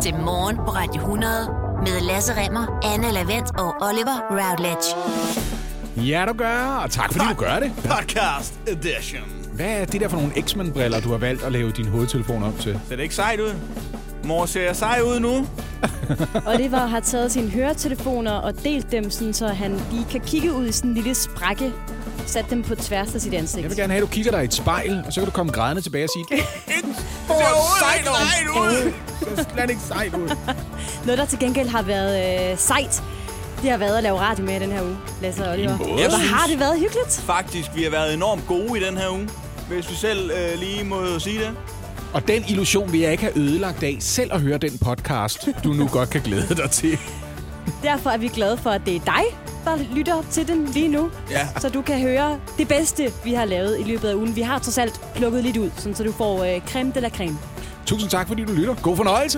til Morgen på Radio 100 med Lasse Rimmer, Anne Lavent og Oliver Routledge. Ja, du gør, og tak fordi du gør det. Podcast edition. Hvad er det der for nogle X-Men-briller, du har valgt at lave din hovedtelefon op til? Ser det ikke sejt ud? Mor, ser jeg sej ud nu? Oliver har taget sine høretelefoner og delt dem, sådan, så han lige kan kigge ud i sådan en lille sprække. Sat dem på tværs af sit ansigt. Jeg vil gerne have, at du kigger dig i et spejl, og så kan du komme grædende tilbage og sige, det ser sejt ud! Det ser slet ikke sejt ud. Noget, der til gengæld har været sejt, det har været at lave radio med i den her uge, Lasse og Oliver. Hvor har det været hyggeligt? Faktisk, vi har været enormt gode i den her uge, hvis vi selv lige må sige det. Og den illusion vil jeg ikke have ødelagt af, selv at høre den podcast, du nu godt kan glæde dig til. Derfor er vi glade for, at det er dig, der lytter til den lige nu. Ja. Så du kan høre det bedste, vi har lavet i løbet af ugen. Vi har trods alt plukket lidt ud, så du får creme de la creme. Tusind tak, fordi du lytter. God fornøjelse.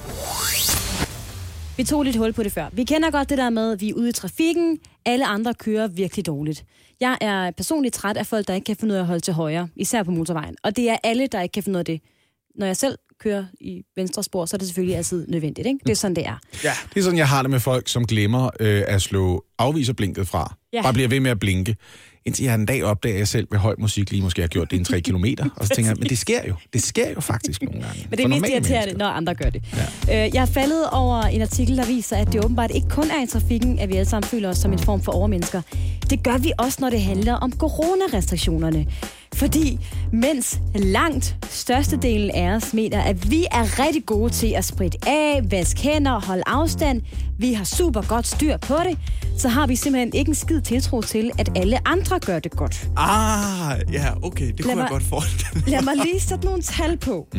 Vi tog lidt hul på det før. Vi kender godt det der med, at vi er ude i trafikken. Alle andre kører virkelig dårligt. Jeg er personligt træt af folk, der ikke kan finde ud af at holde til højre, især på motorvejen. Og det er alle, der ikke kan finde ud af det. Når jeg selv kører i venstre spor, så er det selvfølgelig altid nødvendigt, ikke? Det er sådan, det er. Ja, det er sådan, jeg har det med folk, som glemmer at slå afviserblinket fra. Ja. Bare bliver ved med at blinke. Indtil jeg en dag opdager, at jeg selv ved høj musik lige måske har gjort det 3 kilometer. Og så tænker jeg, men det sker jo. Det sker jo faktisk nogle gange. Men det er mest irriterende, når andre gør det. Ja. Jeg er faldet over en artikel, der viser, at det åbenbart ikke kun er i trafikken, at vi alle sammen føler os som en form for overmennesker. Det gør vi også, når det handler om coronarestriktionerne. Fordi mens langt størstedelen af os mener, at vi er rigtig gode til at spritte af, vaske hænder, holde afstand, vi har super godt styr på det, så har vi simpelthen ikke en skid tiltro til, at alle andre gør det godt. Ja, okay, det kunne jeg godt forestille. Lad mig lige sætte nogle tal på.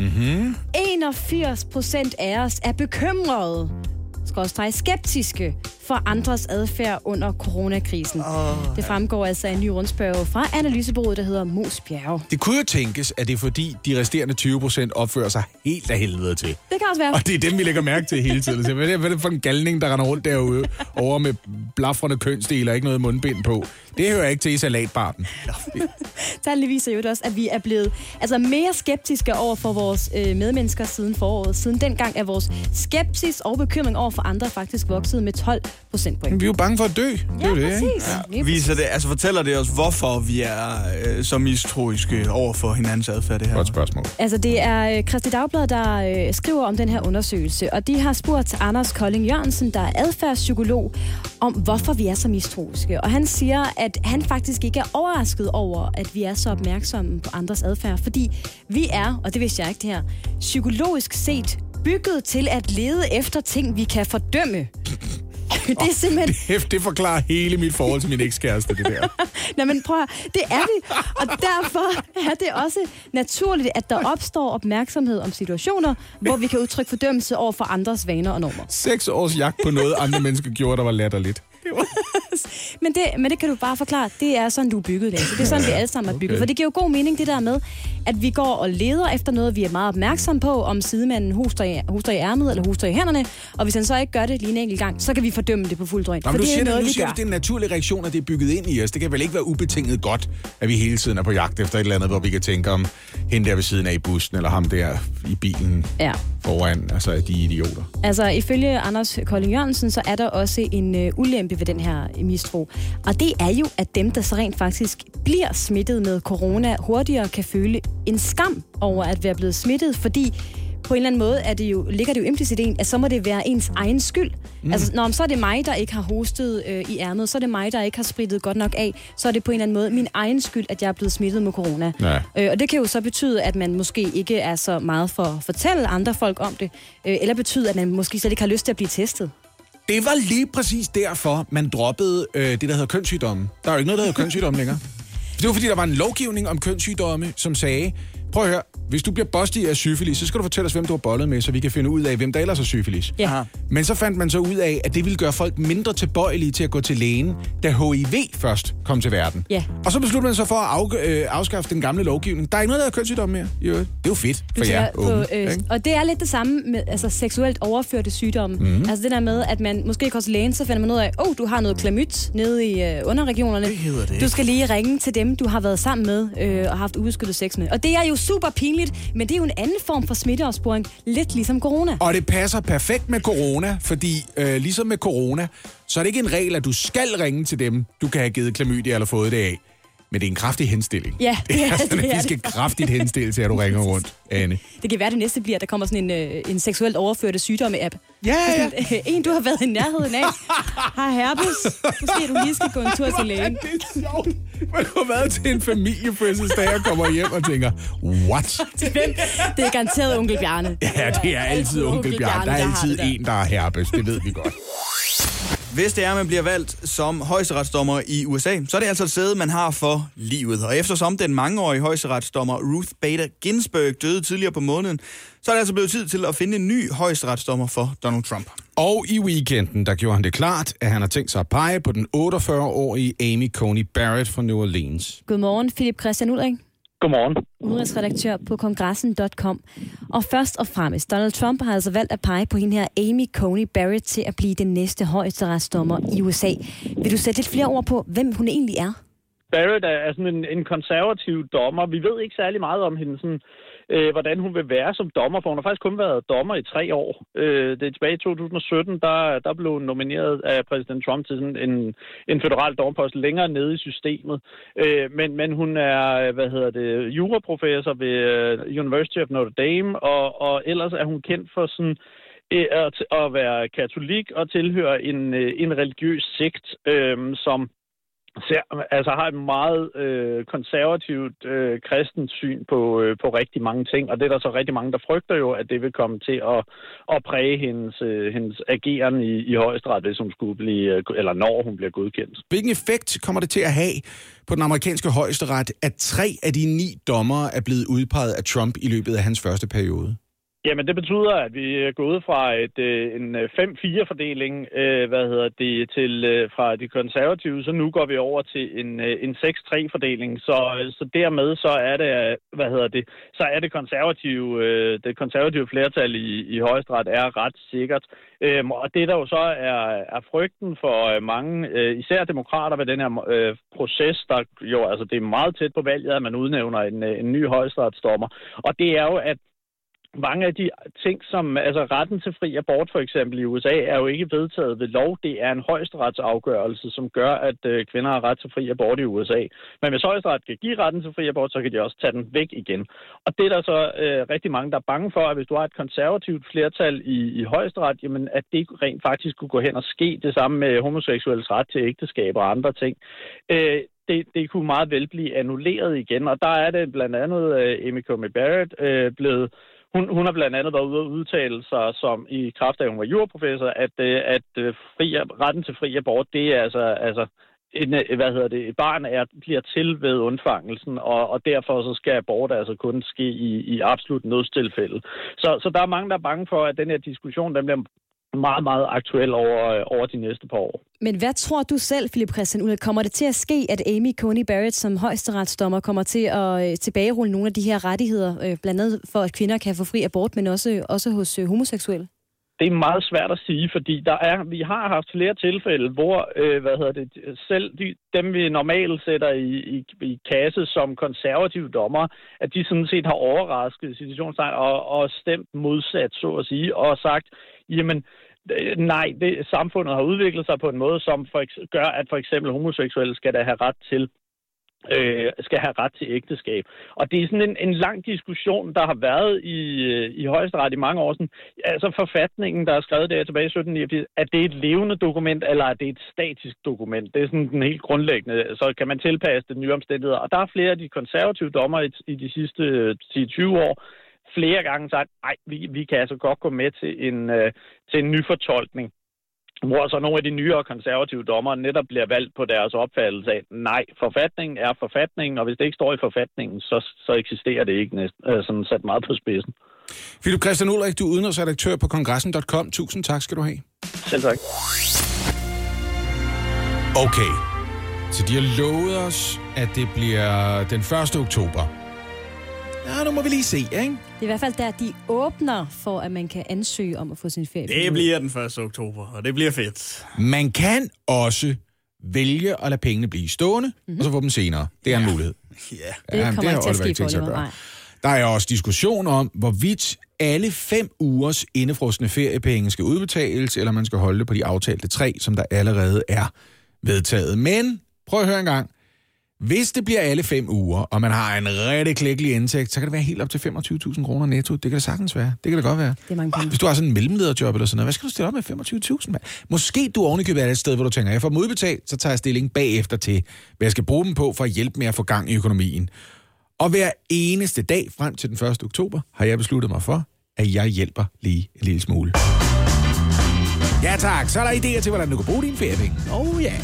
81% af os er bekymrede, skeptiske for andres adfærd under coronakrisen. Det fremgår altså af en ny rundspørge fra analysebureauet, der hedder Mos Bjerge. Det kunne jo tænkes, at det er fordi, de resterende 20% opfører sig helt af helvede til. Det kan også være. Og det er dem, vi lægger mærke til hele tiden. Så hvad er det for en galning, der render rundt derude over med blafrende kønsdele og ikke noget mundbind på? Det hører ikke til i salatbarten. Tallene viser jo også, at vi er blevet mere skeptiske over for vores medmennesker siden foråret. Siden dengang er vores skepsis og bekymring over for andre faktisk vokset med 12 procentpoint. Vi er jo bange for at dø. Det er jo det, præcis. Ikke? Viser det, fortæller det os, hvorfor vi er så mistroiske over for hinandens adfærd, det her? Godt spørgsmål. Det er Kristeligt Dagblad, der skriver om den her undersøgelse, og de har spurgt Anders Kolding Jørgensen, der er adfærdspsykolog, om hvorfor vi er så mistroiske. Og han siger, at han faktisk ikke er overrasket over, at vi er så opmærksomme på andres adfærd, fordi vi er, og det vidste jeg ikke det her, psykologisk set bygget til at lede efter ting, vi kan fordømme. Det er simpelthen... Det forklarer hele mit forhold til min ekskæreste, det der. Nå, men prøv at, det er det. Og derfor er det også naturligt, at der opstår opmærksomhed om situationer, hvor vi kan udtrykke fordømmelse over for andres vaner og normer. 6 års jagt på noget, andre mennesker gjorde, der var latterligt. Men det kan du bare forklare. Det er sådan, du er bygget, Lasse. Det er sådan, vi alle sammen er bygget. For det giver jo god mening, det der med, at vi går og leder efter noget, vi er meget opmærksom på, om sidemanden hoster i ærmet eller hoster i hænderne. Og hvis han så ikke gør det lige en enkelt gang, så kan vi fordømme det på fuld drøn. For det er noget, vi gør. Det er en naturlig reaktion, at det er bygget ind i os. Det kan vel ikke være ubetinget godt, at vi hele tiden er på jagt efter et eller andet, hvor vi kan tænke om hende der ved siden af i bussen, eller ham der i bilen foran, altså de idioter. Ifølge Anders Kolding Jørgensen, så er der også en ulempe ved den her mistro. Og det er jo, at dem, der så rent faktisk bliver smittet med corona, hurtigere kan føle en skam over at være blevet smittet, fordi på en eller anden måde ligger det jo implicit en, at så må det være ens egen skyld. Så er det mig, der ikke har hostet i ærmet, så er det mig, der ikke har sprittet godt nok af, så er det på en eller anden måde min egen skyld, at jeg er blevet smittet med corona. Og det kan jo så betyde, at man måske ikke er så meget for at fortælle andre folk om det, eller betyde, at man måske slet ikke har lyst til at blive testet. Det var lige præcis derfor, man droppede det, der hedder kønssygdomme. Der er jo ikke noget, der hedder kønssygdomme længere. Det var fordi, der var en lovgivning om kønssygdomme, som sagde, prøv at høre, hvis du bliver bustet af syfilis, så skal du fortælle os, hvem du har bollet med, så vi kan finde ud af, hvem der ellers har syfilis. Ja. Men så fandt man så ud af, at det ville gøre folk mindre tilbøjelige til at gå til lægen, da HIV først kom til verden. Ja. Og så besluttede man så for at afskaffe den gamle lovgivning. Der er ikke noget, der hedder kønssygdomme mere. Jo, det er jo fedt for jer unge. Og det er lidt det samme med seksuelt overførte sygdomme. Altså det der med, at man måske går til lægen, så finder man ud af, du har noget klamyt nede i underregionerne. Det hedder det. Du skal lige ringe til dem, du har været sammen med og haft ubeskyttet sex med. Og det er jo super pinligt, men det er jo en anden form for smitteopsporing, lidt ligesom corona. Og det passer perfekt med corona, fordi ligesom med corona, så er det ikke en regel, at du skal ringe til dem, du kan have givet klamydia eller fået det af. Men det er en kraftig henstilling. Ja, det er sådan, det. Vi skal kraftigt henstille til, at du ringer rundt, Anne. Det kan være, det næste bliver, at der kommer sådan en seksuelt overførte sygdomme-app. Ja. En, du har været i nærheden af, har herpes. Måske du lige skal gå en tur til lægen. Det er sjovt. Man har været til en familiefødselsdag og kommer hjem og tænker, what? Det er garanteret onkel Bjarne. Ja, det er altid onkel Bjarne. Der er altid en, der har herpes. Det ved vi godt. Hvis det er, man bliver valgt som højesteretsdommer i USA, så er det altså et sæde, man har for livet. Og eftersom den mangeårige højesteretsdommer Ruth Bader Ginsburg døde tidligere på måneden, så er det altså blevet tid til at finde en ny højesteretsdommer for Donald Trump. Og i weekenden, der gjorde han det klart, at han har tænkt sig at pege på den 48-årige Amy Coney Barrett fra New Orleans. Godmorgen, Philip Christian Ulrik. Godmorgen. Udenrigsredaktør på kongressen.com. Og først og fremmest, Donald Trump har altså valgt at pege på hende her Amy Coney Barrett til at blive den næste højesteretsdommer i USA. Vil du sætte lidt flere ord på, hvem hun egentlig er? Barrett er sådan en konservativ dommer. Vi ved ikke særlig meget om hende, sådan, hvordan hun vil være som dommer, for hun har faktisk kun været dommer i 3 år. Det er tilbage i 2017, der blev hun nomineret af præsident Trump til sådan en federal dommerpost længere nede i systemet. Men hun er, juraprofessor ved University of Notre Dame, og ellers er hun kendt for sådan at være katolik og tilhøre en religiøs sekt, som har et meget konservativt kristent syn på rigtig mange ting, og det er der så rigtig mange, der frygter jo, at det vil komme til at præge hendes ageren i højesteret, hvis hun skulle blive, eller når hun bliver godkendt. Hvilken effekt kommer det til at have på den amerikanske højesteret, at 3 af de 9 dommere er blevet udpeget af Trump i løbet af hans første periode? Jamen, det betyder, at vi er gået fra en 5-4-fordeling, fra de konservative, så nu går vi over til en 6-3-fordeling. Så dermed så er det, det konservative flertal i højesteret er ret sikkert. Og det der jo så er frygten for mange, især demokrater ved den her proces, der jo altså det er meget tæt på valget, at man udnævner en ny højesteretsdommer. Og det er jo, at mange af de ting, som retten til fri abort for eksempel i USA, er jo ikke vedtaget ved lov. Det er en højesteretsafgørelse, som gør, at kvinder har ret til fri abort i USA. Men hvis højesteret kan give retten til fri abort, så kan de også tage den væk igen. Og det er der så rigtig mange, der er bange for, at hvis du har et konservativt flertal i højesteret, jamen at det rent faktisk kunne gå hen og ske det samme med homoseksuelles ret til ægteskab og andre ting. Det kunne meget vel blive annulleret igen, og der er det blandt andet Amy Coney Barrett blevet. Hun har blandt andet været ude og udtale sig, som i kraft af, at hun var juraprofessor, at retten til fri abort, det er et barn bliver til ved undfangelsen, og derfor så skal abort altså kun ske i absolut nødstilfælde. Så der er mange, der er bange for, at den her diskussion, den bliver meget, meget aktuel over de næste par år. Men hvad tror du selv, Philip Christian Ulrik, kommer det til at ske, at Amy Coney Barrett som højesteretsdommer kommer til at tilbagerulle nogle af de her rettigheder, blandt andet for, at kvinder kan få fri abort, men også hos homoseksuelle? Det er meget svært at sige, fordi vi har haft flere tilfælde, hvor selv dem vi normalt sætter i kasse som konservative dommer, at de sådan set har overrasket situationstegn og stemt modsat, så at sige, og sagt, jamen nej, samfundet har udviklet sig på en måde, som gør, at for eksempel homoseksuelle skal have ret til ægteskab. Og det er sådan en lang diskussion, der har været i højesteret i mange år. Altså forfatningen, der er skrevet der tilbage i 1789, at det er et levende dokument, eller er det et statisk dokument? Det er sådan den helt grundlæggende. Så kan man tilpasse det nye omstændigheder. Og der er flere af de konservative dommer i de sidste 10-20 år flere gange sagt, nej, vi kan altså godt gå med til en ny fortolkning, hvor så nogle af de nyere konservative dommere netop bliver valgt på deres opfattelse af, nej, forfatningen er forfatningen, og hvis det ikke står i forfatningen, så eksisterer det ikke sådan sat meget på spidsen. Philip Christian Ulrik, du er udenrigsredaktør på kongressen.com. Tusind tak skal du have. Selv tak. Okay, så de har lovet os, at det bliver den 1. oktober. Ja, nu må vi lige se, ikke? Det er i hvert fald der, de åbner for, at man kan ansøge om at få sin ferie. Det bliver den 1. oktober, og det bliver fedt. Man kan også vælge at lade pengene blive stående, og så få dem senere. Det er en mulighed. Ja. Det kommer ikke til at ske for Oliver. Der er også diskussion om, hvorvidt alle 5 ugers indefrosne feriepenge skal udbetales, eller man skal holde det på de aftalte 3, som der allerede er vedtaget. Men prøv at høre en gang. Hvis det bliver alle 5 uger, og man har en rigtig klækkelig indtægt, så kan det være helt op til 25.000 kroner netto. Det kan det sagtens være. Det kan det godt være. Det er mange penge. Hvis du har sådan en mellemlederjob eller sådan noget, hvad skal du stille op med 25.000? Måske du ovenikøbet er et sted, hvor du tænker, jeg får dem udbetalt, så tager jeg stilling bagefter til, hvad jeg skal bruge dem på for at hjælpe med at få gang i økonomien. Og hver eneste dag frem til den 1. oktober har jeg besluttet mig for, at jeg hjælper lige en lille smule. Ja tak, så er der idéer til, hvordan du kan bruge dine feriepenge. Oh yeah.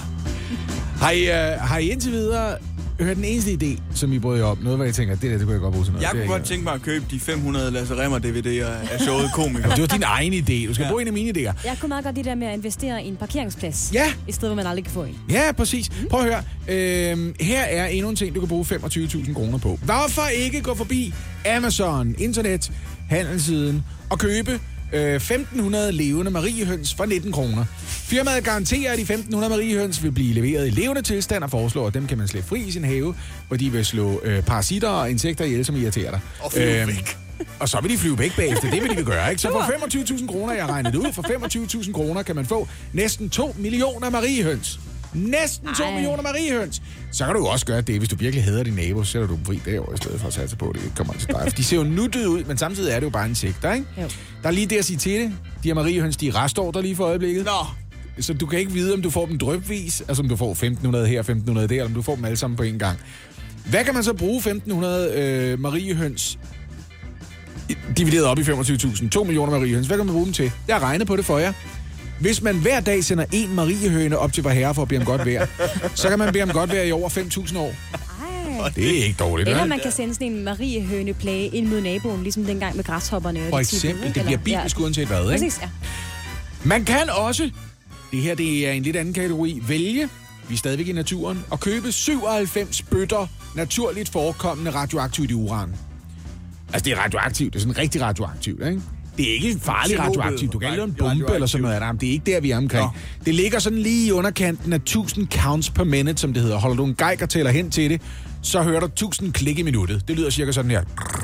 Har I indtil videre hørt den eneste idé, som I brød op? Noget, hvor jeg tænker, det kunne jeg godt bruge til noget. Jeg kunne godt tænke mig at købe de 500 Lasse Remmer DVD'er af showet Komiker. Det var din egen idé. Du skal bruge en af mine idéer. Jeg kunne meget godt det der med at investere i en parkeringsplads. Ja. I stedet, hvor man aldrig kan få en. Ja, præcis. Prøv at høre. Her er endnu en ting, du kan bruge 25.000 kroner på. Hvorfor ikke gå forbi Amazon, internet, handelssiden og købe 1.500 levende mariehøns for 19 kroner. Firmaet garanterer, at de 1.500 mariehøns vil blive leveret i levende tilstand og foreslår, at dem kan man slippe fri i sin have, hvor de vil slå parasitter og insekter ihjel, som irriterer dig. Og flyve væk. Og så vil de flyve væk bagefter. Det vil de gøre, ikke? Så for 25.000 kroner, jeg har regnet ud, for 25.000 kroner kan man få næsten 2 millioner mariehøns. Næsten 2 millioner mariehøns. Så kan du jo også gøre det, hvis du virkelig hader din nabo, så sætter du dem fri derovre, i stedet for at satse på, at det ikke kommer til dig. For de ser jo nuttede ud, men samtidig er det jo bare insekter, ikke? Jo. Der er lige det at sige til det. De her mariehøns, de er restordre lige for øjeblikket. Nå. Så du kan ikke vide, om du får dem drypvis, altså om du får 1.500 her, 1.500 der, eller om du får dem alle sammen på en gang. Hvad kan man så bruge 1.500 mariehøns divideret op i 25.000? 2 millioner mariehøns. Hvad kan man bruge dem til? Jeg har regnet på det for jer. Hvis man hver dag sender en mariehøne op til Vorherre for at bede om godt vejr, så kan man bede om godt vejr i over 5.000 år. Ej. Det er ikke dårligt, eller man kan sende sådan en mariehøneplage ind mod naboen, ligesom dengang med græshopperne. For eksempel, det bliver bibelsk uanset hvad, ikke? Præcis, ja. Man kan også, det her det er en lidt anden kategori, vælge, vi er stadigvæk i naturen, og købe 97 bøtter naturligt forekommende radioaktivt uran. Altså det er radioaktivt, det er sådan rigtig radioaktivt, ikke? Det er ikke farligt radioaktivt. Du kan ikke lave en bombe eller sådan noget af det. Det er ikke der, vi er omkring. Nå. Det ligger sådan lige i underkanten af 1000 counts per minute, som det hedder. Holder du en geiger tæller hen til det, så hører du 1000 klik i minuttet. Det lyder cirka sådan her.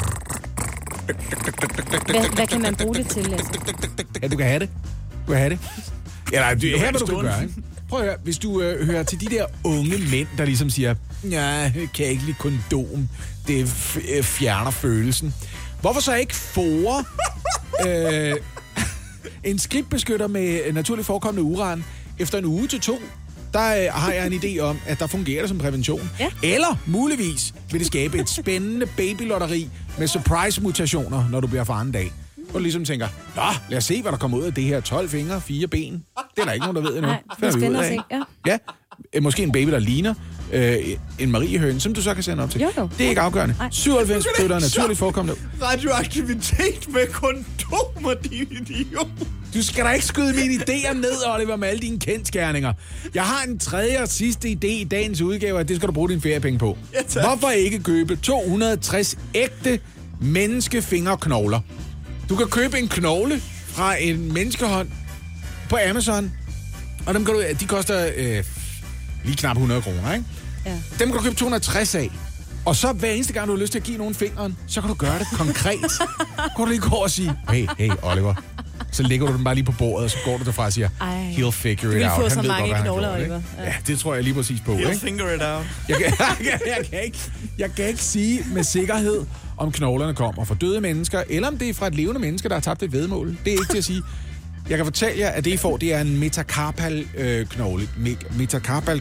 Hvad kan man bruge det til, Lasse? Ja, du kan have det. Du kan have det. Eller det er her, hvad du kan gøre, ikke? Prøv at høre, hvis du hører til de der unge mænd, der ligesom siger, ja, jeg kan ikke lide kondom. Det fjerner følelsen. Hvorfor så ikke fore en skridtbeskytter med naturligt forekommende uran efter en uge til 2? Der har jeg en idé om, at der fungerer det som prævention. Ja. Eller muligvis vil det skabe et spændende babylotteri med surprise-mutationer, når du bliver far en dag. Hvor du ligesom tænker, nå, lad os se, hvad der kommer ud af det her. 12 fingre, 4 ben. Det er der ikke nogen, der ved endnu. Nej, det er spændende at se, ja. Ja, måske en baby, der ligner en mariehøne, som du så kan sende op til. Jo. Det er ikke afgørende. 97 bøtter naturligt forekommende. Radioaktivitet med kondomer, din idiot. Du skal da ikke skyde mine idéer ned, Oliver, med alle dine kendskærninger. Jeg har en tredje og sidste idé i dagens udgave, at det skal du bruge dine feriepenge på. Ja, hvorfor ikke købe 260 ægte menneskefingerknogler? Du kan købe en knogle fra en menneskehånd på Amazon, og dem kan de koster lige knap 100 kroner, ikke? Ja. Dem kan du købe 260 af. Og så hver eneste gang, du har lyst til at give nogen fingeren, så kan du gøre det konkret. Kan du lige gå og sige, hey Oliver. Så lægger du den bare lige på bordet, og så går du derfra og siger, he'll figure it out. Du vil få så mange knogler, Oliver. Ja, det tror jeg lige præcis på. He'll figure it out. Jeg kan ikke sige med sikkerhed, om knoglerne kommer fra døde mennesker, eller om det er fra et levende menneske, der har tabt et væddemål. Det er ikke til at sige. Jeg kan fortælle jer, at det I får, det er en metakarpal knogle. Metakarpal.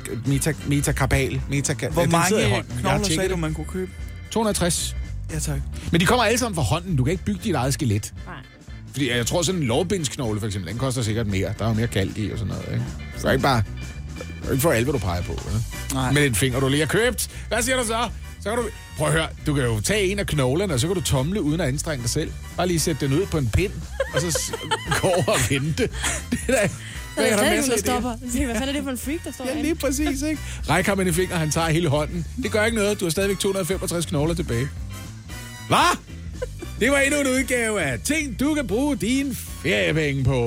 Hvor mange knogler sagde du, man kunne købe? 260. Ja, tak. Men de kommer alle sammen fra hånden. Du kan ikke bygge dit eget skelet. Nej. Fordi jeg tror, sådan en lårbindsknogle, for eksempel, den koster sikkert mere. Der er jo mere kalk i og sådan noget, ikke? Så ikke bare ikke for alt, hvad du peger på. Nej. Med den finger, du lige har købt. Hvad siger du så? Så kan du... Prøv at høre, du kan jo tage en af knoglerne, og så kan du tomle uden at anstrenge dig selv. Bare lige sætte den ud på en pind, og så gå over og vente. Det er da... Der er masser af stopper. Hvad fanden er det for en freak, der står ja, lige præcis, ikke? Ræk ham en i fingeren, han tager hele hånden. Det gør ikke noget, du har stadigvæk 265 knogler tilbage. Hvad? Det var endnu en udgave af ting, du kan bruge dine feriepenge på.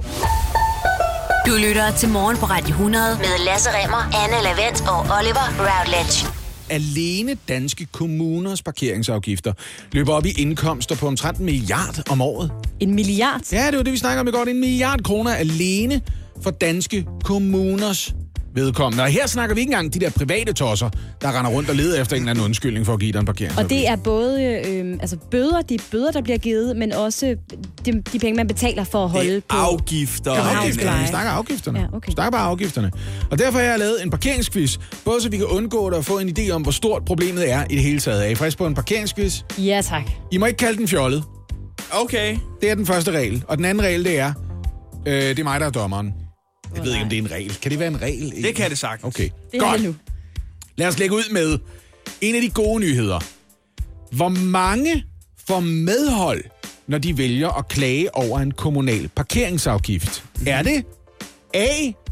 Du lytter til Morgen på Radio 100 med Lasse Remmer, Anne Lavent og Oliver Routledge. alene danske kommuners parkeringsafgifter løber op i indkomster på omtrent 1 milliard om året. 1 milliard? Ja, det var det, vi snakker om i går. 1 milliard kroner alene for danske kommuners vedkommende. Og her snakker vi ikke engang de der private tosser, der render rundt og leder efter en eller anden undskyldning for at give dig en parkeringsafgift. Og det er både bøder, de bøder, der bliver givet, men også de penge, man betaler for at holde på. Afgifter. Afgifterne. Vi snakker afgifterne. Ja, okay. Vi snakker bare afgifterne. Og derfor har jeg lavet en parkeringsquiz, både så vi kan undgå det og få en idé om, hvor stort problemet er i det hele taget. Er I frisk på en parkeringsquiz? Ja, tak. I må ikke kalde den fjollet. Okay. Det er den første regel. Og den anden regel, det er, det er mig, der er dommeren. Jeg ved ikke, om det er en regel. Kan det være en regel? Det kan det sagtens. Okay, Det godt. er det nu. Lad os lægge ud med en af de gode nyheder. Hvor mange får medhold, når de vælger at klage over en kommunal parkeringsafgift? Er det A,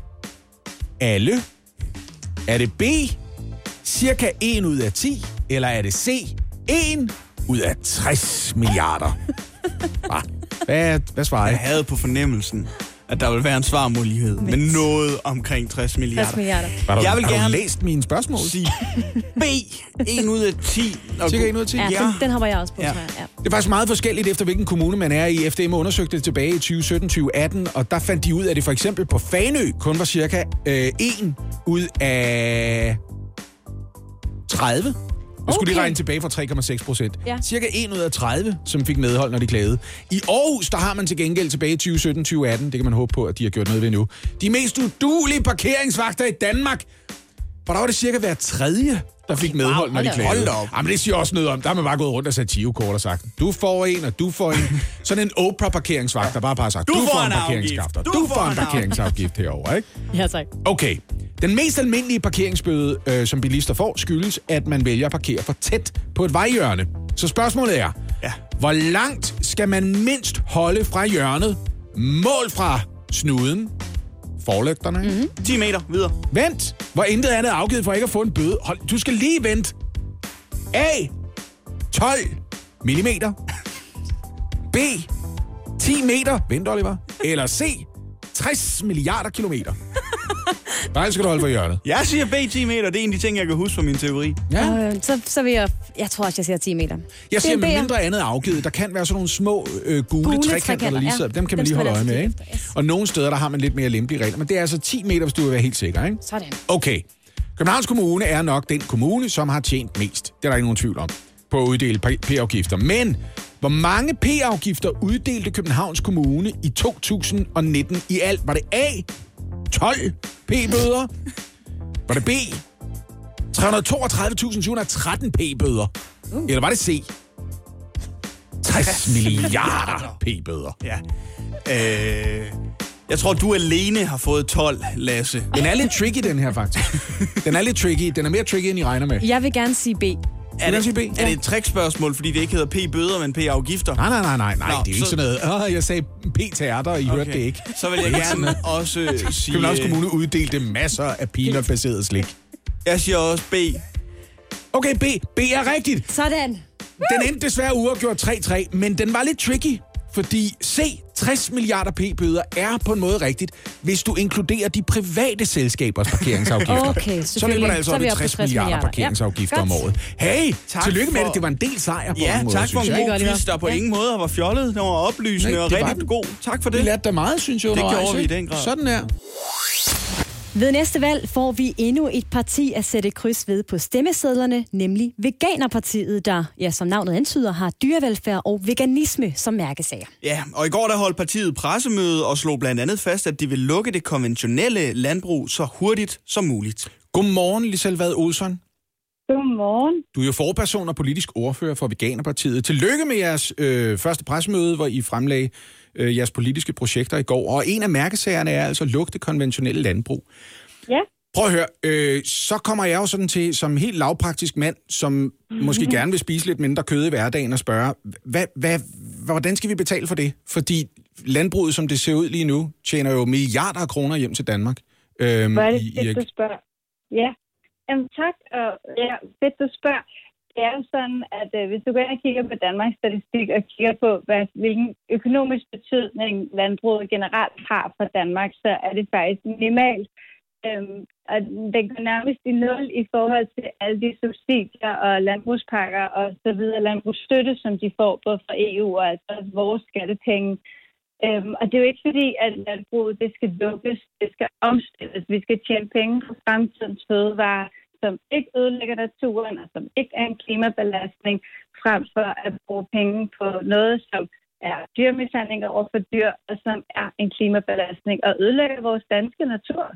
alle? Er det B, cirka 1 ud af 10? Eller er det C, 1 ud af 60 milliarder? Hvad svarer Jeg jeg? havde på fornemmelsen, at der ville være en svarmulighed, men noget omkring 60 milliarder. 60 milliarder. Jeg vil Har gerne du læst mine spørgsmål? sige B, 1 ud af 10. Cirka 1 ud af 10? Ja, den hopper jeg også på, Ja. tror jeg. Ja. Det er faktisk meget forskelligt efter, hvilken kommune man er i. FDM undersøgte det tilbage i 2017-2018, og der fandt de ud af, at det for eksempel på Fanø kun var cirka 1 ud af 30. Jeg skulle lige Okay. regne tilbage fra 3,6%. Ja. Cirka 1 ud af 30, som fik medhold, når de klagede. I Aarhus, der har man til gengæld tilbage i 2017-2018, det kan man håbe på, at de har gjort noget ved nu, de mest uduelige parkeringsvagter i Danmark. For der var det cirka hver tredje, der fik medhold, når de klagede. Hold da op. Jamen, det siger også noget om. Der har man bare gået rundt og sat Giro-kort og sagt, du får en, og du får en. Sådan en Oprah-parkeringsvagt, der bare sagt, Du får en en parkeringsafgift, og afgift. du får en parkeringsafgift herovre, ikke? Ja, tak. Okay. Den mest almindelige parkeringsbøde, som bilister får, skyldes, at man vælger at parkere for tæt på et vejhjørne. Så spørgsmålet er, hvor langt skal man mindst holde fra hjørnet, mål fra snuden, forlygterne? 10 meter videre. Vent, hvor intet andet er afgivet for ikke at få en bøde. Du skal lige vente. A. 12 millimeter. B. 10 meter. Vent, Oliver. Eller C. 60 milliarder kilometer. Nej, skal du holde for hjørnet. Jeg siger B, 10 meter. Det er en af de ting, jeg kan huske fra min teori. Ja. Så vil jeg tror også, jeg siger 10 meter. Jeg siger, Det er med en mindre andet afgivet. Der kan være sådan nogle små gule trekanter, der trekanter, lige ja. sidder. Dem kan man Dem lige skal holde man øje med, altså ikke? kigge efter, yes. Og nogle steder, der har man lidt mere lempelige regler. Men det er altså 10 meter, hvis du vil være helt sikker, ikke? Sådan. Okay. Københavns Kommune er nok den kommune, som har tjent mest. Det er der ikke nogen tvivl om. På at uddele P-afgifter. Men hvor mange P-afgifter uddelte Københavns Kommune i 2019 i alt? Var det A. 12 P-bøder? Var det B. 332.713 P-bøder? Eller var det C. 60 milliarder P-bøder? Ja. Jeg tror, du alene har fået 12, Lasse. Den er lidt tricky, den her, faktisk. Den er lidt tricky. Den er mere tricky, end I regner med. Jeg vil gerne sige B. Er gerne sige B? det et trickspørgsmål, fordi det ikke hedder P-bøder, men P-afgifter? Nej, Nå, det er jo ikke så- sådan noget. Jeg sagde P-teater, I hørte det ikke. Så vil jeg gerne også sige... Københavns Kommune uddelte masser af peanut-baseret slik. Jeg siger også B. Okay, B. B er rigtigt. Sådan. Den endte desværre uafgjort 3-3, men den var lidt tricky, fordi C, 60 milliarder P-bøder, er på en måde rigtigt, hvis du inkluderer de private selskabers parkeringsafgifter. Okay, så løber der altså så er op vi i oppe på 60 milliarder parkeringsafgifter om året. Hey, Tak tillykke med for- det. Det var en del sejr på Ja, en måde, tak for synes en jeg. god Oliver. quiz, der på Ja. ingen måde var fjollet. Den var oplysende Nej, og det var rigtig den. god. Tak for Vi det. lærte da meget, synes jeg, Det undervejs, gjorde vi i ikke? den grad. Sådan er. Ved næste valg får vi endnu et parti at sætte kryds ved på stemmesedlerne, nemlig Veganerpartiet, der, ja, som navnet antyder, har dyrevelfærd og veganisme som mærkesager. Ja, og i går der holdt partiet pressemøde og slog blandt andet fast, at de vil lukke det konventionelle landbrug så hurtigt som muligt. Godmorgen, Liselvad Olsson. Godmorgen. Du er jo forperson og politisk ordfører for Veganerpartiet. Tillykke med jeres første pressemøde, hvor I fremlagde jeres politiske projekter i går. Og en af mærkesagerne er altså lukke det konventionelle landbrug. Ja. Prøv at høre, så kommer jeg jo sådan til, som helt lavpraktisk mand, som måske gerne vil spise lidt mindre kød i hverdagen og spørge, hvordan skal vi betale for det? Fordi landbruget, som det ser ud lige nu, tjener jo milliarder af kroner hjem til Danmark. Hvor er det fedt, du spørger. Ja. Jamen tak, og ja, fedt, du spørger. Det er jo sådan, at hvis du går ind og kigger på Danmarks Statistik og kigger på, hvilken økonomisk betydning landbruget generelt har for Danmark, så er det faktisk minimalt. Og den går nærmest i nul i forhold til alle de subsidier og landbrugspakker og så videre, landbrugsstøtte, som de får både fra EU og altså vores skattepenge. Og det er jo ikke fordi, at landbruget det skal lukkes, det skal omstilles. Vi skal tjene penge på fremtidens fødevarer, som ikke ødelægger naturen og som ikke er en klimabelastning, frem for at bruge penge på noget, som er dyrmishandling over for dyr, og som er en klimabelastning og ødelægger vores danske natur.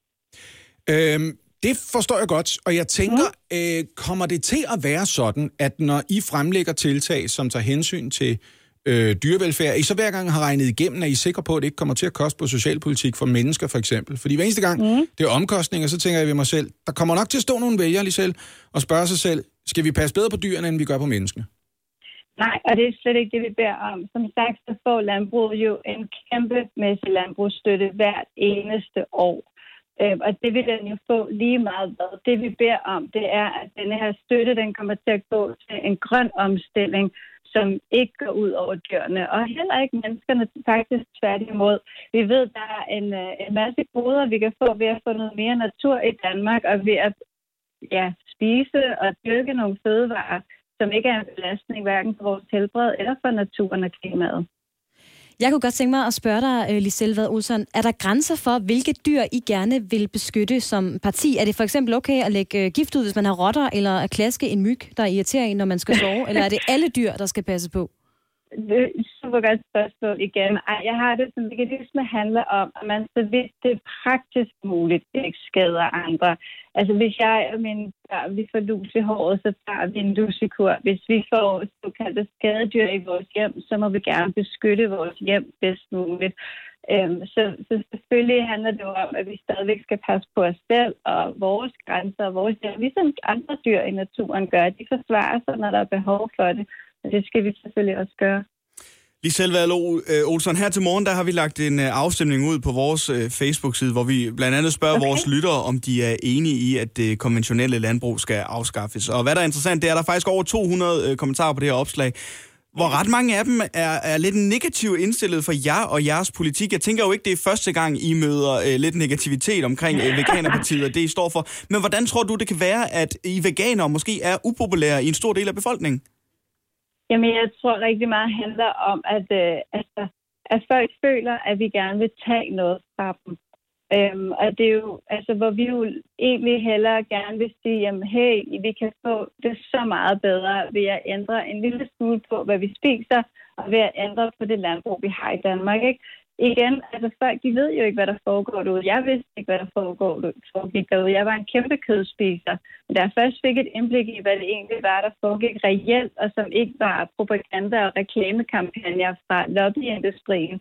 Det forstår jeg godt, og jeg tænker, kommer det til at være sådan, at når I fremlægger tiltag, som tager hensyn til dyrevelfærd, I så hver gang har regnet igennem, er I sikre på, at det ikke kommer til at koste på socialpolitik for mennesker, for eksempel? Fordi hver eneste gang, det er omkostninger, så tænker jeg ved mig selv, der kommer nok til at stå nogle vælgere lige selv og spørge sig selv, skal vi passe bedre på dyrene, end vi gør på menneskene? Nej, og det er slet ikke det, vi beder om. Som sagt, så får landbruget jo en kæmpemæssig landbrugsstøtte hvert eneste år. Og det vil den jo få lige meget hvad. Det vi beder om, det er, at denne her støtte, den kommer til at gå til en grøn omstilling, som ikke går ud over dyrene. Og heller ikke menneskerne, faktisk tværtimod. Vi ved, der er en masse goder, vi kan få ved at få noget mere natur i Danmark, og ved at spise og dyrke nogle fødevarer, som ikke er en belastning hverken for vores helbred eller for naturen og klimaet. Jeg kunne godt tænke mig at spørge dig, Lisel Vad Olsson, er der grænser for, hvilke dyr I gerne vil beskytte som parti? Er det for eksempel okay at lægge gift ud, hvis man har rotter, eller at klaske en myg, der irriterer en, når man skal sove? Eller er det alle dyr, der skal passe på? Det er et super godt spørgsmål igen. Jeg har det, som veganisme handler om, at man så vidt det er praktisk muligt ikke skader andre. Altså hvis jeg og mine børn, vi får lus i håret, så tager vi en lusekur. Hvis vi får såkaldte skadedyr i vores hjem, så må vi gerne beskytte vores hjem bedst muligt. Så selvfølgelig handler det jo om, at vi stadigvæk skal passe på os selv og vores grænser og vores hjem. Ligesom andre dyr i naturen gør, de forsvarer sig, når der er behov for det. Og det skal vi selvfølgelig også gøre. Lisel Vad Olsson, her til morgen, der har vi lagt en afstemning ud på vores Facebook-side, hvor vi blandt andet spørger vores lyttere, om de er enige i, at det konventionelle landbrug skal afskaffes. Og hvad der er interessant, det er, der faktisk over 200 kommentarer på det her opslag, hvor ret mange af dem er lidt negativt indstillet for jer og jeres politik. Jeg tænker jo ikke, det er første gang, I møder lidt negativitet omkring Veganerpartiet og det, I står for. Men hvordan tror du, det kan være, at I veganere måske er upopulære i en stor del af befolkningen? Jamen, jeg tror rigtig meget handler om, at folk føler, at vi gerne vil tage noget fra dem. Og det er jo, hvor vi jo egentlig hellere gerne vil sige, jamen hey, vi kan få det så meget bedre ved at ændre en lille smule på, hvad vi spiser, og ved at ændre på det landbrug, vi har i Danmark, ikke? Igen, folk, de ved jo ikke, hvad der foregår derude. Jeg vidste ikke, hvad der foregik derude. Jeg var en kæmpe kødspiser. Men da jeg først fik et indblik i, hvad det egentlig var, der foregik reelt, og som ikke var propaganda og reklamekampagner fra lobbyindustrien,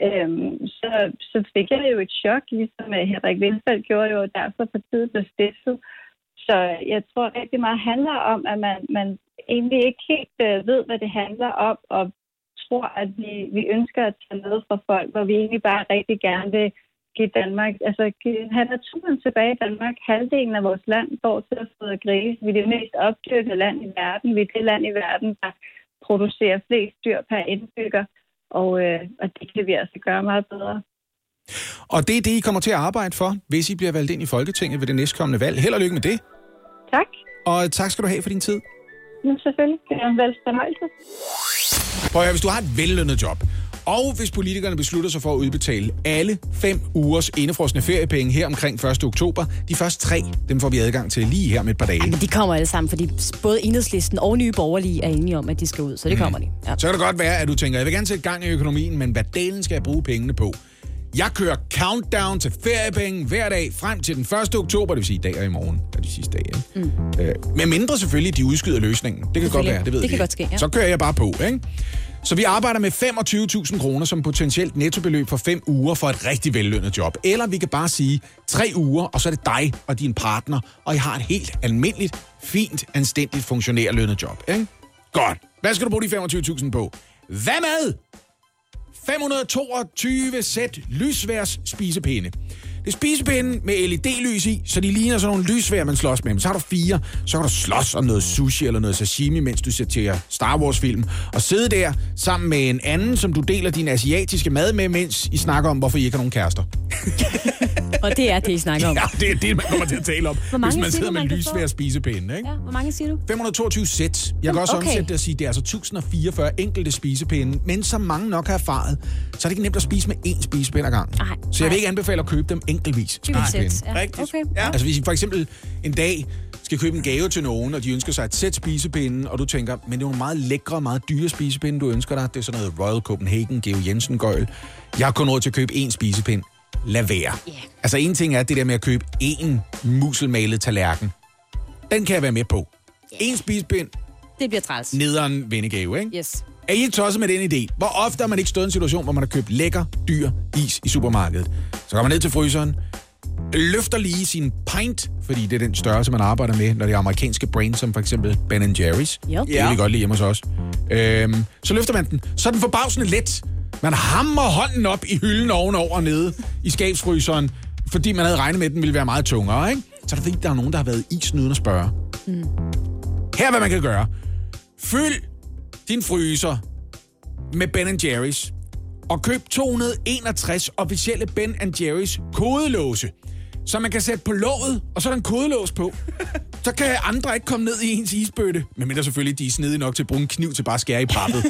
så fik jeg jo et chok, ligesom Henrik Vindfeldt gjorde jo, derfor partiet blev stiftet. Så jeg tror rigtig meget handler om, at man egentlig ikke helt ved, hvad det handler om, og tror, at vi ønsker at tage noget fra folk, hvor vi egentlig bare rigtig gerne vil give Danmark, have naturen tilbage i Danmark. Halvdelen af vores land går til at fodre grise. Vi er det mest opdyrkede land i verden. Vi er det land i verden, der producerer flest dyr per indbygger. Og det kan vi altså gøre meget bedre. Og det er det, I kommer til at arbejde for, hvis I bliver valgt ind i Folketinget ved det næstkommende valg. Held og lykke med det. Tak. Og tak skal du have for din tid. Ja, selvfølgelig. Det er en velfornøjelse. Prøv at høre, hvis du har et vellønnet job, og hvis politikerne beslutter sig for at udbetale alle 5 ugers indefrosne feriepenge her omkring 1. oktober, de første 3, dem får vi adgang til lige her med et par dage. Ja, men de kommer alle sammen, fordi både Enhedslisten og Nye Borgerlige er enige om, at de skal ud, så det kommer de. Ja. Så kan det godt være, at du tænker, jeg vil gerne sætte gang i økonomien, men hvad delen skal jeg bruge pengene på? Jeg kører countdown til feriepenge hver dag frem til den 1. oktober, det vil sige i dag og i morgen, er de sidste dage. Med mindre selvfølgelig, de udskyder løsningen. Det kan godt være, det ved vi. Det kan godt ske, ja. Så kører jeg bare på, ikke? Så vi arbejder med 25.000 kroner som potentielt nettobeløb for 5 uger for et rigtig vellønnet job. Eller vi kan bare sige 3 uger, og så er det dig og din partner, og I har et helt almindeligt, fint, anstændigt funktionærlønnet job, ikke? Godt. Hvad skal du bruge de 25.000 på? Hvad med 522 sæt lysværs spisepinde? Det er spisepinde med LED-lys i, så de ligner sådan nogle lysvær, man slås med. Men så har du 4, så kan du slås om noget sushi eller noget sashimi, mens du ser Star Wars-film. Og sidde der sammen med en anden, som du deler din asiatiske mad med, mens I snakker om, hvorfor I ikke har nogen kærester. Og det er det, I snakker om. Ja, det er det, man kommer til at tale om, hvis man sidder med lysvær spisepinde, ikke? Ja, hvor mange siger du? 522 sæt. Jeg kan også omsætte det og sige, det er altså 1044 enkelte spisepinde. Men som mange nok har erfaret, så er det ikke nemt at spise med én spisepinde ad gang. Så jeg vil ikke anbefale at købe dem enkeltvis. Ja. Rigtigt. Okay. Ja. Altså hvis I for eksempel en dag skal købe en gave til nogen, og de ønsker sig et sæt spisepinde, og du tænker, men det er nogle meget lækre, meget dyre spisepinde, du ønsker dig. Det er sådan noget Royal Copenhagen, Georg Jensen gøjl. Jeg har kun råd til at købe én spisepind. Lad være. Yeah. Altså en ting er det der med at købe én muselmalet tallerken. Den kan jeg være med på. En spisepind. Det bliver træls. Nederen vennegave, ikke? Yes. Er I ikke tosset med den idé? Hvor ofte har man ikke stået i en situation, hvor man har købt lækker, dyr is i supermarkedet? Så går man ned til fryseren, løfter lige sin pint, fordi det er den størrelse, man arbejder med, når det er amerikanske brands, som for eksempel Ben & Jerry's. Yep. Det vil vi godt lide hjemme hos os. Så løfter man den. Så er den forbavsende let. Man hammer hånden op i hylden ovenover nede i skabsfryseren, fordi man havde regnet med, at den ville være meget tungere, ikke? Så er det fordi, der er nogen, der har været isen uden at spørge. Her er, hvad man kan gøre. Fyld din fryser med Ben & Jerry's og køb 261 officielle Ben & Jerry's kodelåse, så man kan sætte på låget, og så er der en kodelås på. Så kan andre ikke komme ned i ens isbøtte. Men selvfølgelig, de er snedige nok til at bruge en kniv til bare at skære i pappet.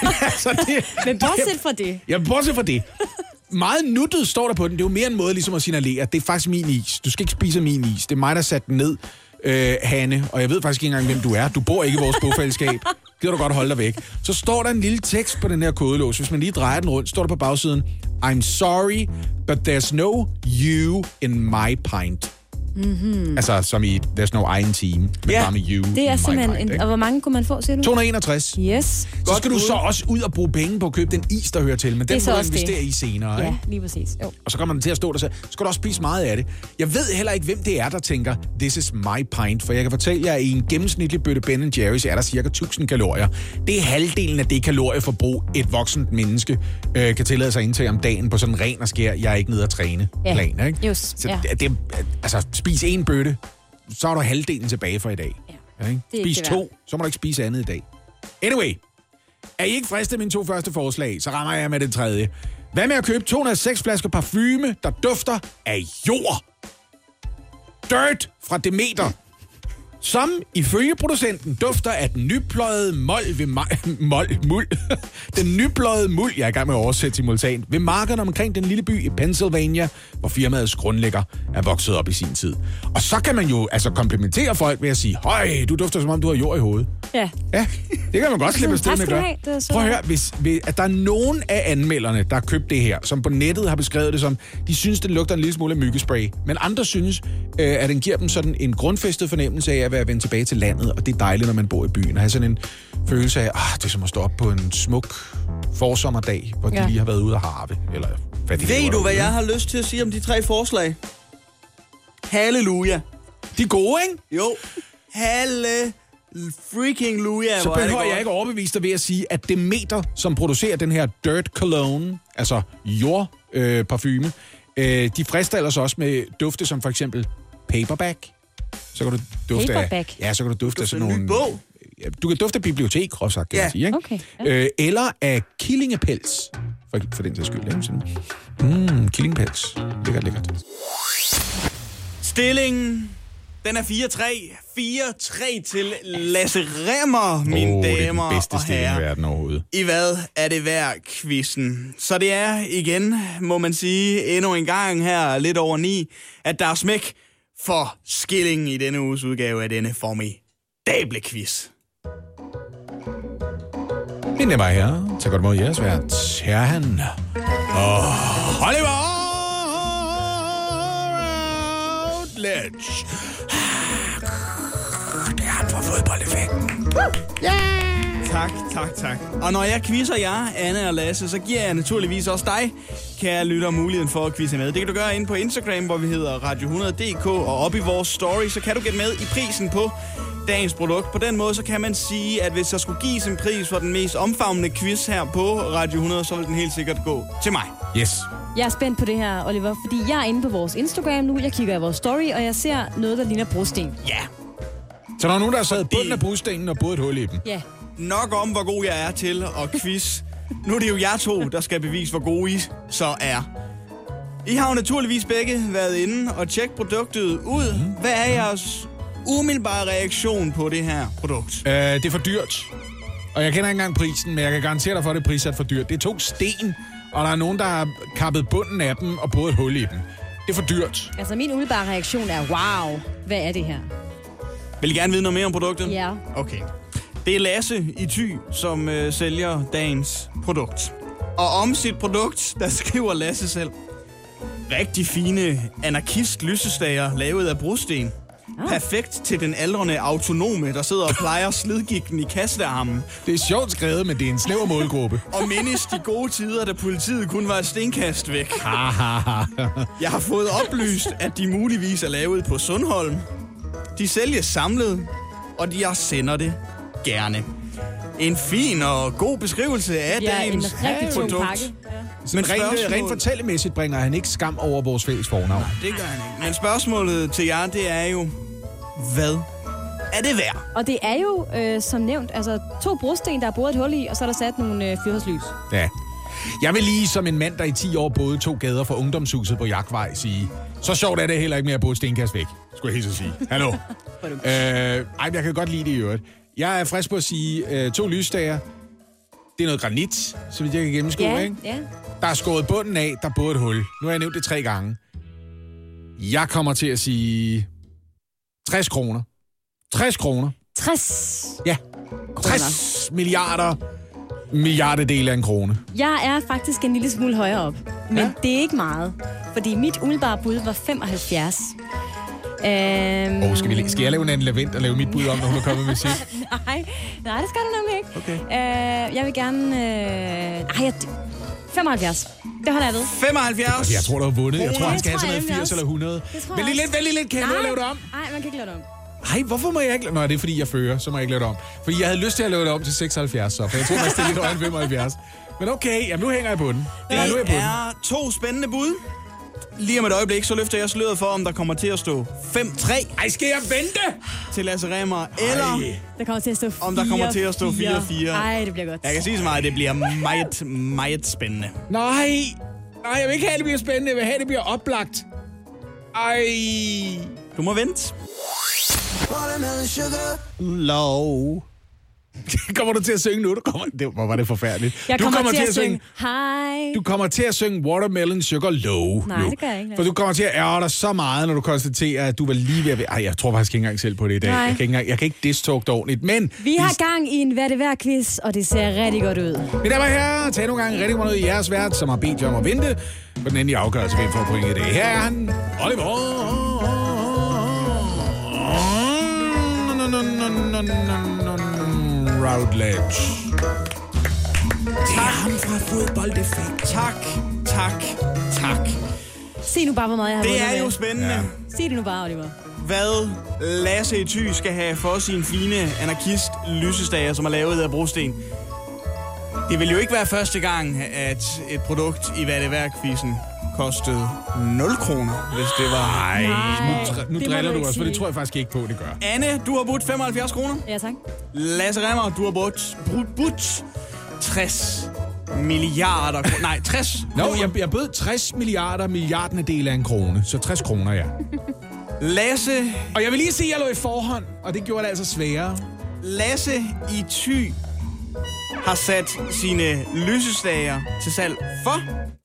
Men bortset fra det. Ja, bortset fra det. Meget nuttet står der på den. Det er jo mere en måde ligesom at signalere, det er faktisk min is. Du skal ikke spise min is. Det er mig, der satte den ned, Hanne. Og jeg ved faktisk ikke engang, hvem du er. Du bor ikke i vores bofællesskab. Gider du godt holde dig væk. Så står der en lille tekst på den her kodelås. Hvis man lige drejer den rundt, står der på bagsiden: I'm sorry, but there's no you in my pint. Mm-hmm. Altså, som i, there's no I in team, men bare med you. Det er simpelthen pint, og hvor mange kunne man få, siger du? 261. Yes. Så skal du så også ud og bruge penge på at købe den is, der hører til, men den må du investere i senere, ja, ikke? lige præcis. Jo. Og så kommer man til at stå der, så skal du også spise meget af det. Jeg ved heller ikke, hvem det er, der tænker, this is my pint, for jeg kan fortælle jer, at i en gennemsnitlig bøtte Ben & Jerry's er der cirka 1000 kalorier. Det er halvdelen af det kalorieforbrug, et voksent menneske kan tillade sig indtage om dagen på sådan en ren og skær, jeg er ikke nede at træne plan, ikke? Just, så det, altså, spis en bøtte, så er du halvdelen tilbage for i dag. Ja. Ikke? Spis 2, så må du ikke spise andet i dag. Anyway, er I ikke fristet af mine 2 første forslag, så rammer jeg med det tredje. Hvad med at købe 206 flasker parfume, der dufter af jord? Dirt fra Demeter. Som ifølge producenten dufter af den nypløjede muld. Den nypløjede muld, jeg er i gang med at oversætte simultant, ved markerne omkring den lille by i Pennsylvania, hvor firmaets grundlægger er vokset op i sin tid. Og så kan man jo altså komplimentere folk ved at sige, høj, du dufter som om du har jord i hovedet. Ja. Ja, det kan man godt slippe afsted med at gøre. Prøv at høre, hvis at der er nogen af anmelderne, der har købt det her, som på nettet har beskrevet det som, de synes, det lugter en lille smule af myggespray, men andre synes, at den giver dem sådan en grundfæstet fornemmelse af at være vendt tilbage til landet, og det er dejligt, når man bor i byen, og have sådan en følelse af, det er som at stå op på en smuk forsommerdag, hvor de lige har været ude at harve, eller hvad det Ved du, hvad jeg har lyst til at sige om de 3 forslag? Halleluja. De er gode, ikke? Jo. Freaking luja. Så behøver jeg ikke overbevise dig ved at sige, at Demeter, som producerer den her Dirt Cologne, altså jordparfume, de frister ellers også med dufte som for eksempel Paperback. Så kan du dufte af... Ja, så kan du dufte af sådan nogle... bog. Du kan dufte af bibliotek, groft sagt, kan man sige, ikke? Okay. Eller af killingepels, for den sags skyld. Ikke? Killingepels. Lækkert. Stillingen, den er 4-3. 4-3 til Lasse Remmer, mine damer og herrer. Det er den bedste stilling i verden overhovedet. I hvad er det værd, quizzen? Så det er igen, må man sige, endnu en gang her, lidt over 9, at der er smæk for skillingen i denne uges udgave af denne formidable quiz. Mine damer og herrer, tag godt mod jeres vært, Terhan og Oliver Routledge. Det er ham for fodboldeffekten. Tak. Og når jeg quizzer jer, Anne og Lasse, så giver jeg naturligvis også dig, kære lytter, muligheden for at quizze med. Det kan du gøre inde på Instagram, hvor vi hedder Radio100.dk, og op i vores story, så kan du gætte med i prisen på dagens produkt. På den måde, så kan man sige, at hvis der skulle gives en pris for den mest omfavnende quiz her på Radio 100, så vil den helt sikkert gå til mig. Yes. Jeg er spændt på det her, Oliver, fordi jeg er inde på vores Instagram nu. Jeg kigger i vores story, og jeg ser noget, der ligner brosten. Ja. Så der er nogen, der har sad bunden af brostenen og boret et hul i dem. Ja. Nok om, hvor god jeg er til at quiz. Nu er det jo jer to, der skal bevise, hvor gode I så er. I har jo naturligvis begge været inde og tjekket produktet ud. Hvad er jeres umiddelbare reaktion på det her produkt? Det er for dyrt. Og jeg kender ikke engang prisen, men jeg kan garantere dig for, at det er prissat for dyrt. Det er 2 sten, og der er nogen, der har kappet bunden af dem og boret et hul i dem. Det er for dyrt. Altså, min umiddelbare reaktion er, wow, hvad er det her? Vil I gerne vide noget mere om produktet? Ja. Okay. Det er Lasse i Thy, som sælger dagens produkt. Og om sit produkt, der skriver Lasse selv: rigtig fine anarkist-lysestager lavet af brosten. Perfekt til den aldrende autonome, der sidder og plejer slidgigten i kastearmen. Det er sjovt skrevet, men det er en snæver målgruppe. Og mindes de gode tider, da politiet kun var et stenkast væk. Jeg har fået oplyst, at de muligvis er lavet på Sundholm. De sælges samlet, og jeg sender det gerne. En fin og god beskrivelse af dagens en rigtig tung produkt. pakke. Men rent fortællemæssigt bringer han ikke skam over vores fælles fornavn. Det gør han ikke. Men spørgsmålet til jer, det er jo, hvad er det værd? Og det er jo, som nævnt, altså 2 brosten, der er boret et hul i, og så er der sat nogle fyrhedslys. Ja. Jeg vil lige som en mand, der i 10 år boede 2 gader fra ungdomshuset på Jagtvej, sige, så sjovt er det heller ikke mere at bo stenkast væk, skulle jeg helt så sige. Hallo. Jeg kan godt lide det i øvrigt. Jeg er frisk på at sige, 2 lysstager. Det er noget granit, så vidt jeg kan gennemskue, ikke? Ja. Der er skåret bunden af, der er boret et hul. Nu har jeg nævnt det 3 gange. Jeg kommer til at sige 60 kroner. 60 kroner. 60 Ja. 60 milliardedele af en krone. Jeg er faktisk en lille smule højere op, men det er ikke meget. Fordi mit umiddelbare bud var 75. Skal jeg lave en anden Lavent og lave mit bud om, når hun er kommet med sit? Nej, det skal du nemlig ikke. Okay. Jeg vil gerne... 75. Det holder jeg ved. 75? Jeg tror, du har vundet. Jeg tror, han skal have sådan jeg noget 80 eller 100. Vælg lidt. Kan jeg nu lave det om? Nej, man kan ikke lave det om. Ej, hvorfor må jeg ikke... Nå, det er fordi, jeg fører, så må jeg ikke lave det om. Fordi jeg havde lyst til at lave det om til 76, så. For jeg tror, man stiller lidt højere end 75. Men okay, jamen, nu hænger jeg på den. Det er 2 spændende bud. Lige om et øjeblik, så løfter jeg sløret for, om der kommer til at stå 5-3. Ej, skal jeg vente? Til Lasse Remmer, eller der kommer til at stå 4-4. om der kommer til at stå 4-4. Ej, det bliver godt. Jeg kan sige så meget, at det bliver meget, meget spændende. Nej, jeg vil ikke have, det bliver spændende. Jeg vil have, det bliver oplagt. Ej. Du må vente. Low. Kommer du til at synge nu? Hvor var det forfærdeligt. Jeg kommer til at synge hej. Du kommer til at synge Watermelon Sugar Low. Nej, det gør jeg ikke. For du kommer til at ærge dig så meget, når du konstaterer, at du var lige ved at... Ej, jeg tror faktisk ikke engang selv på det i dag. Jeg kan ikke diss-talk ordentligt, men... Vi har gang i en Hvad det værd quiz, og det ser rigtig godt ud. Mine damer og herrer, tag nogle gange rigtig meget ud i jeres vært, som har bedt jer om at vente på den endelige afgørelse, hvem får point i dag. Her er han, Oliver. Routledge. Det er ham fra Fodboldeffekt. Tak. Se nu bare, hvor meget jeg har Det vundet er jo med. spændende. Ja. Se det nu bare, Oliver. Hvad Lasse i Thy skal have for sin fine anarkist-lysestager, som er lavet af brosten. Det vil jo ikke være første gang, at et produkt i Hvad det værd-quizzen kostede 0 kroner, hvis det var... Nej, nu driller du os, for det tror jeg faktisk ikke på, det gør. Anne, du har budt 75 kroner. Ja, tak. Lasse Remmer, du har budt 60 milliarder kroner. Nej, 60 kroner. Jeg bød 60 milliarden del af en krone, så 60 kroner, ja. Lasse... Og jeg vil lige sige, at jeg lå i forhånd, og det gjorde det altså sværere. Lasse i Thy har sat sine lysestager til salg for...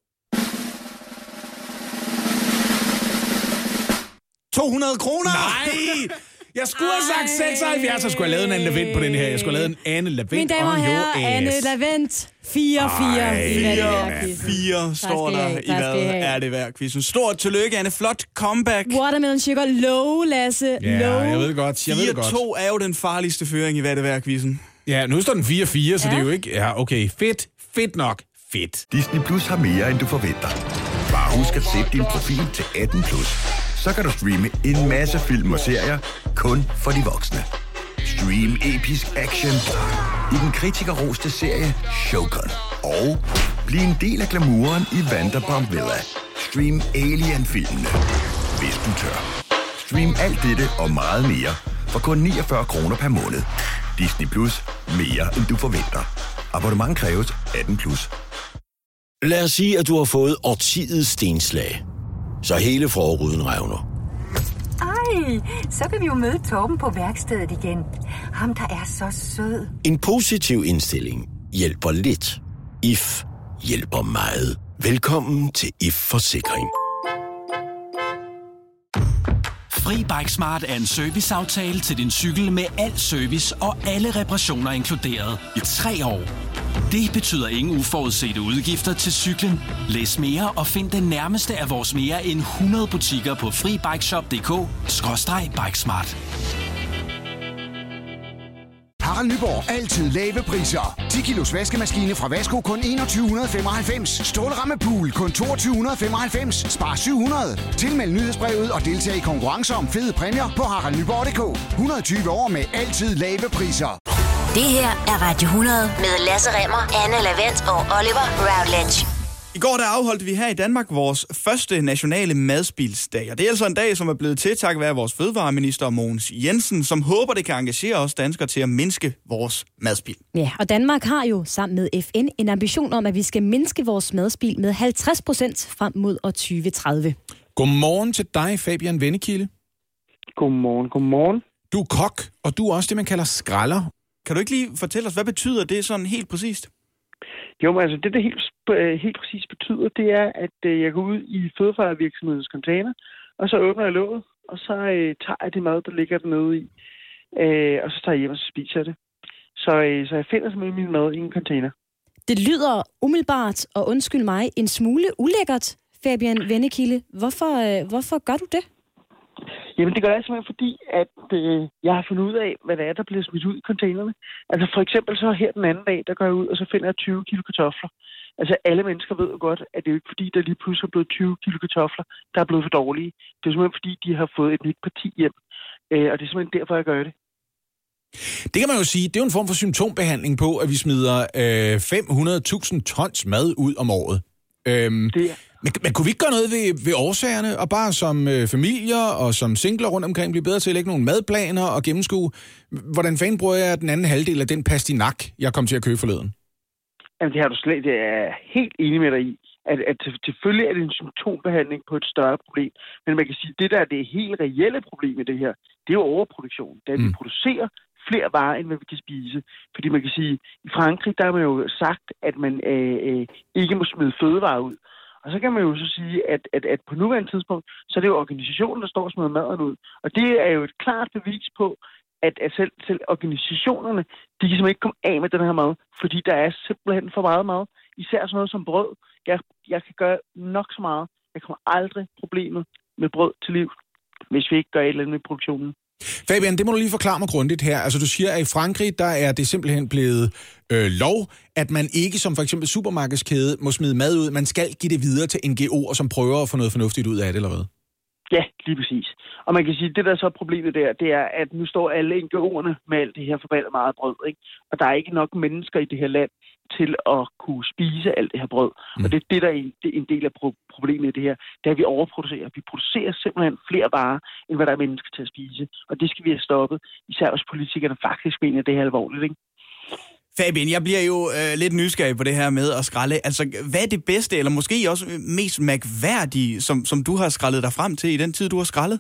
200 kroner! Nej! Jeg skulle have sagt 76, så skulle jeg lave en anden Lavent på den her. Jeg skulle have lavet en Anne Lavent. Mine damer og herrer, Anne Lavent. 4-4 i Hvad det værd-quizzen. 4 står der i Hvad er det værd-quizzen. Stort tillykke, Anne. Flot comeback. Watermelon Sugar Low, Lasse. Ja, Low. jeg ved godt. 4-2 er jo den farligste føring i Hvad er det værd-quizzen. Ja, nu står den 4-4, så det er jo ikke... Ja, okay. Fedt nok. Fedt. Disney Plus har mere, end du forventer. Bare husk at sætte din profil til 18+. Så kan du streame en masse film og serier kun for de voksne. Stream episk action i den kritikerroste serie Shogun. Og Bliv en del af glamouren i Vanderpump Villa. Stream Alien-filmene, hvis du tør. Stream alt dette og meget mere for kun 49 kroner per måned. Disney Plus. Mere end du forventer. Abonnement kræves 18 plus. Lad os sige, at du har fået årtidets stenslag. Så hele forruden revner. Ej, så kan vi jo møde Torben på værkstedet igen. Ham, der er så sød. En positiv indstilling hjælper lidt. IF hjælper meget. Velkommen til IF Forsikring. Fri Bike Smart er en serviceaftale til din cykel med al service og alle reparationer inkluderet i 3 år. Det betyder ingen uforudsete udgifter til cyklen. Læs mere og find den nærmeste af vores mere end 100 butikker på FriBikeShop.dk/Bikesmart. Harald Nyborg. Altid lave priser. 10 kilos vaskemaskine fra Vasko kun 2195. Stålrammepool kun 2295. Spar 700. Tilmeld nyhedsbrevet og deltag i konkurrencer om fede præmier på haraldnyborg.dk. 120 år med altid lave priser. Det her er Radio 100 med Lasse Remmer, Anne Lavent og Oliver Routledge. I går der afholdt vi her i Danmark vores første nationale madspilsdag. Og det er altså en dag, som er blevet til takket være vores fødevareminister Mogens Jensen, som håber, det kan engagere os danskere til at mindske vores madspil. Ja, og Danmark har jo sammen med FN en ambition om, at vi skal mindske vores madspil med 50% frem mod år 2030. Godmorgen til dig, Fabian Vennekilde. Godmorgen. Du er kok, og du er også det, man kalder skralder. Kan du ikke lige fortælle os, hvad betyder det sådan helt præcist? Jo, men altså det helt præcis betyder, det er, at jeg går ud i fødevarevirksomhedens container, og så åbner jeg låget, og så tager jeg det mad, der ligger dernede i, og så tager jeg hjem, og så spiser jeg det. Så jeg finder simpelthen min mad i en container. Det lyder umiddelbart, og undskyld mig, en smule ulækkert, Fabian Vennekilde. Hvorfor gør du det? Jamen, det gør jeg simpelthen fordi, at jeg har fundet ud af, hvad det er, der bliver smidt ud i containerne. Altså for eksempel så her den anden dag, der går jeg ud, og så finder jeg 20 kilo kartofler. Altså alle mennesker ved jo godt, at det er jo ikke fordi, der lige pludselig er blevet 20 kilo kartofler, der er blevet for dårlige. Det er simpelthen fordi, de har fået et nyt parti hjem. Og det er simpelthen derfor, jeg gør det. Det kan man jo sige, det er jo en form for symptombehandling på, at vi smider 500.000 tons mad ud om året. Men kunne vi ikke gøre noget ved årsagerne, og bare som familier og som singler rundt omkring blive bedre til at lægge nogle madplaner og gennemskue, hvordan fanden bruger jeg den anden halvdel af den pastinak, jeg kom til at købe forleden? Jamen det har du slet, jeg er helt enig med dig i, at selvfølgelig er det en symptombehandling på et større problem, men man kan sige, at det der er det helt reelle problem i det her, det er jo overproduktion. Da vi producerer flere varer, end hvad vi kan spise. Fordi man kan sige, i Frankrig, der har man jo sagt, at man ikke må smide fødevarer ud. Og så kan man jo så sige, at på nuværende tidspunkt, så er det jo organisationen, der står og smider maden ud. Og det er jo et klart bevis på, at selv organisationerne, de kan simpelthen ikke komme af med den her mad, fordi der er simpelthen for meget mad. Især sådan noget som brød. Jeg kan gøre nok så meget. Jeg kommer aldrig problemet med brød til liv, hvis vi ikke gør et eller andet med produktionen. Fabian, det må du lige forklare mig grundigt her. Altså du siger, at i Frankrig, der er det simpelthen blevet lov, at man ikke som for eksempel supermarkedskæde må smide mad ud. Man skal give det videre til NGO'er, som prøver at få noget fornuftigt ud af det, eller hvad? Ja, lige præcis. Og man kan sige, at det der så er problemet der, det er, at nu står alle NGO'erne med alt det her forbandet meget brød, ikke? Og der er ikke nok mennesker i det her land til at kunne spise alt det her brød. Og det er det, der er en del af problemet i det her. Det er, at vi overproducerer. Vi producerer simpelthen flere varer, end hvad der er mennesker til at spise. Og det skal vi have stoppet. Især også politikerne faktisk mener, det her er alvorligt, ikke? Fabian, jeg bliver jo lidt nysgerrig på det her med at skralde. Altså, hvad er det bedste, eller måske også mest mærkværdige, som du har skrællet dig frem til i den tid, du har skrællet?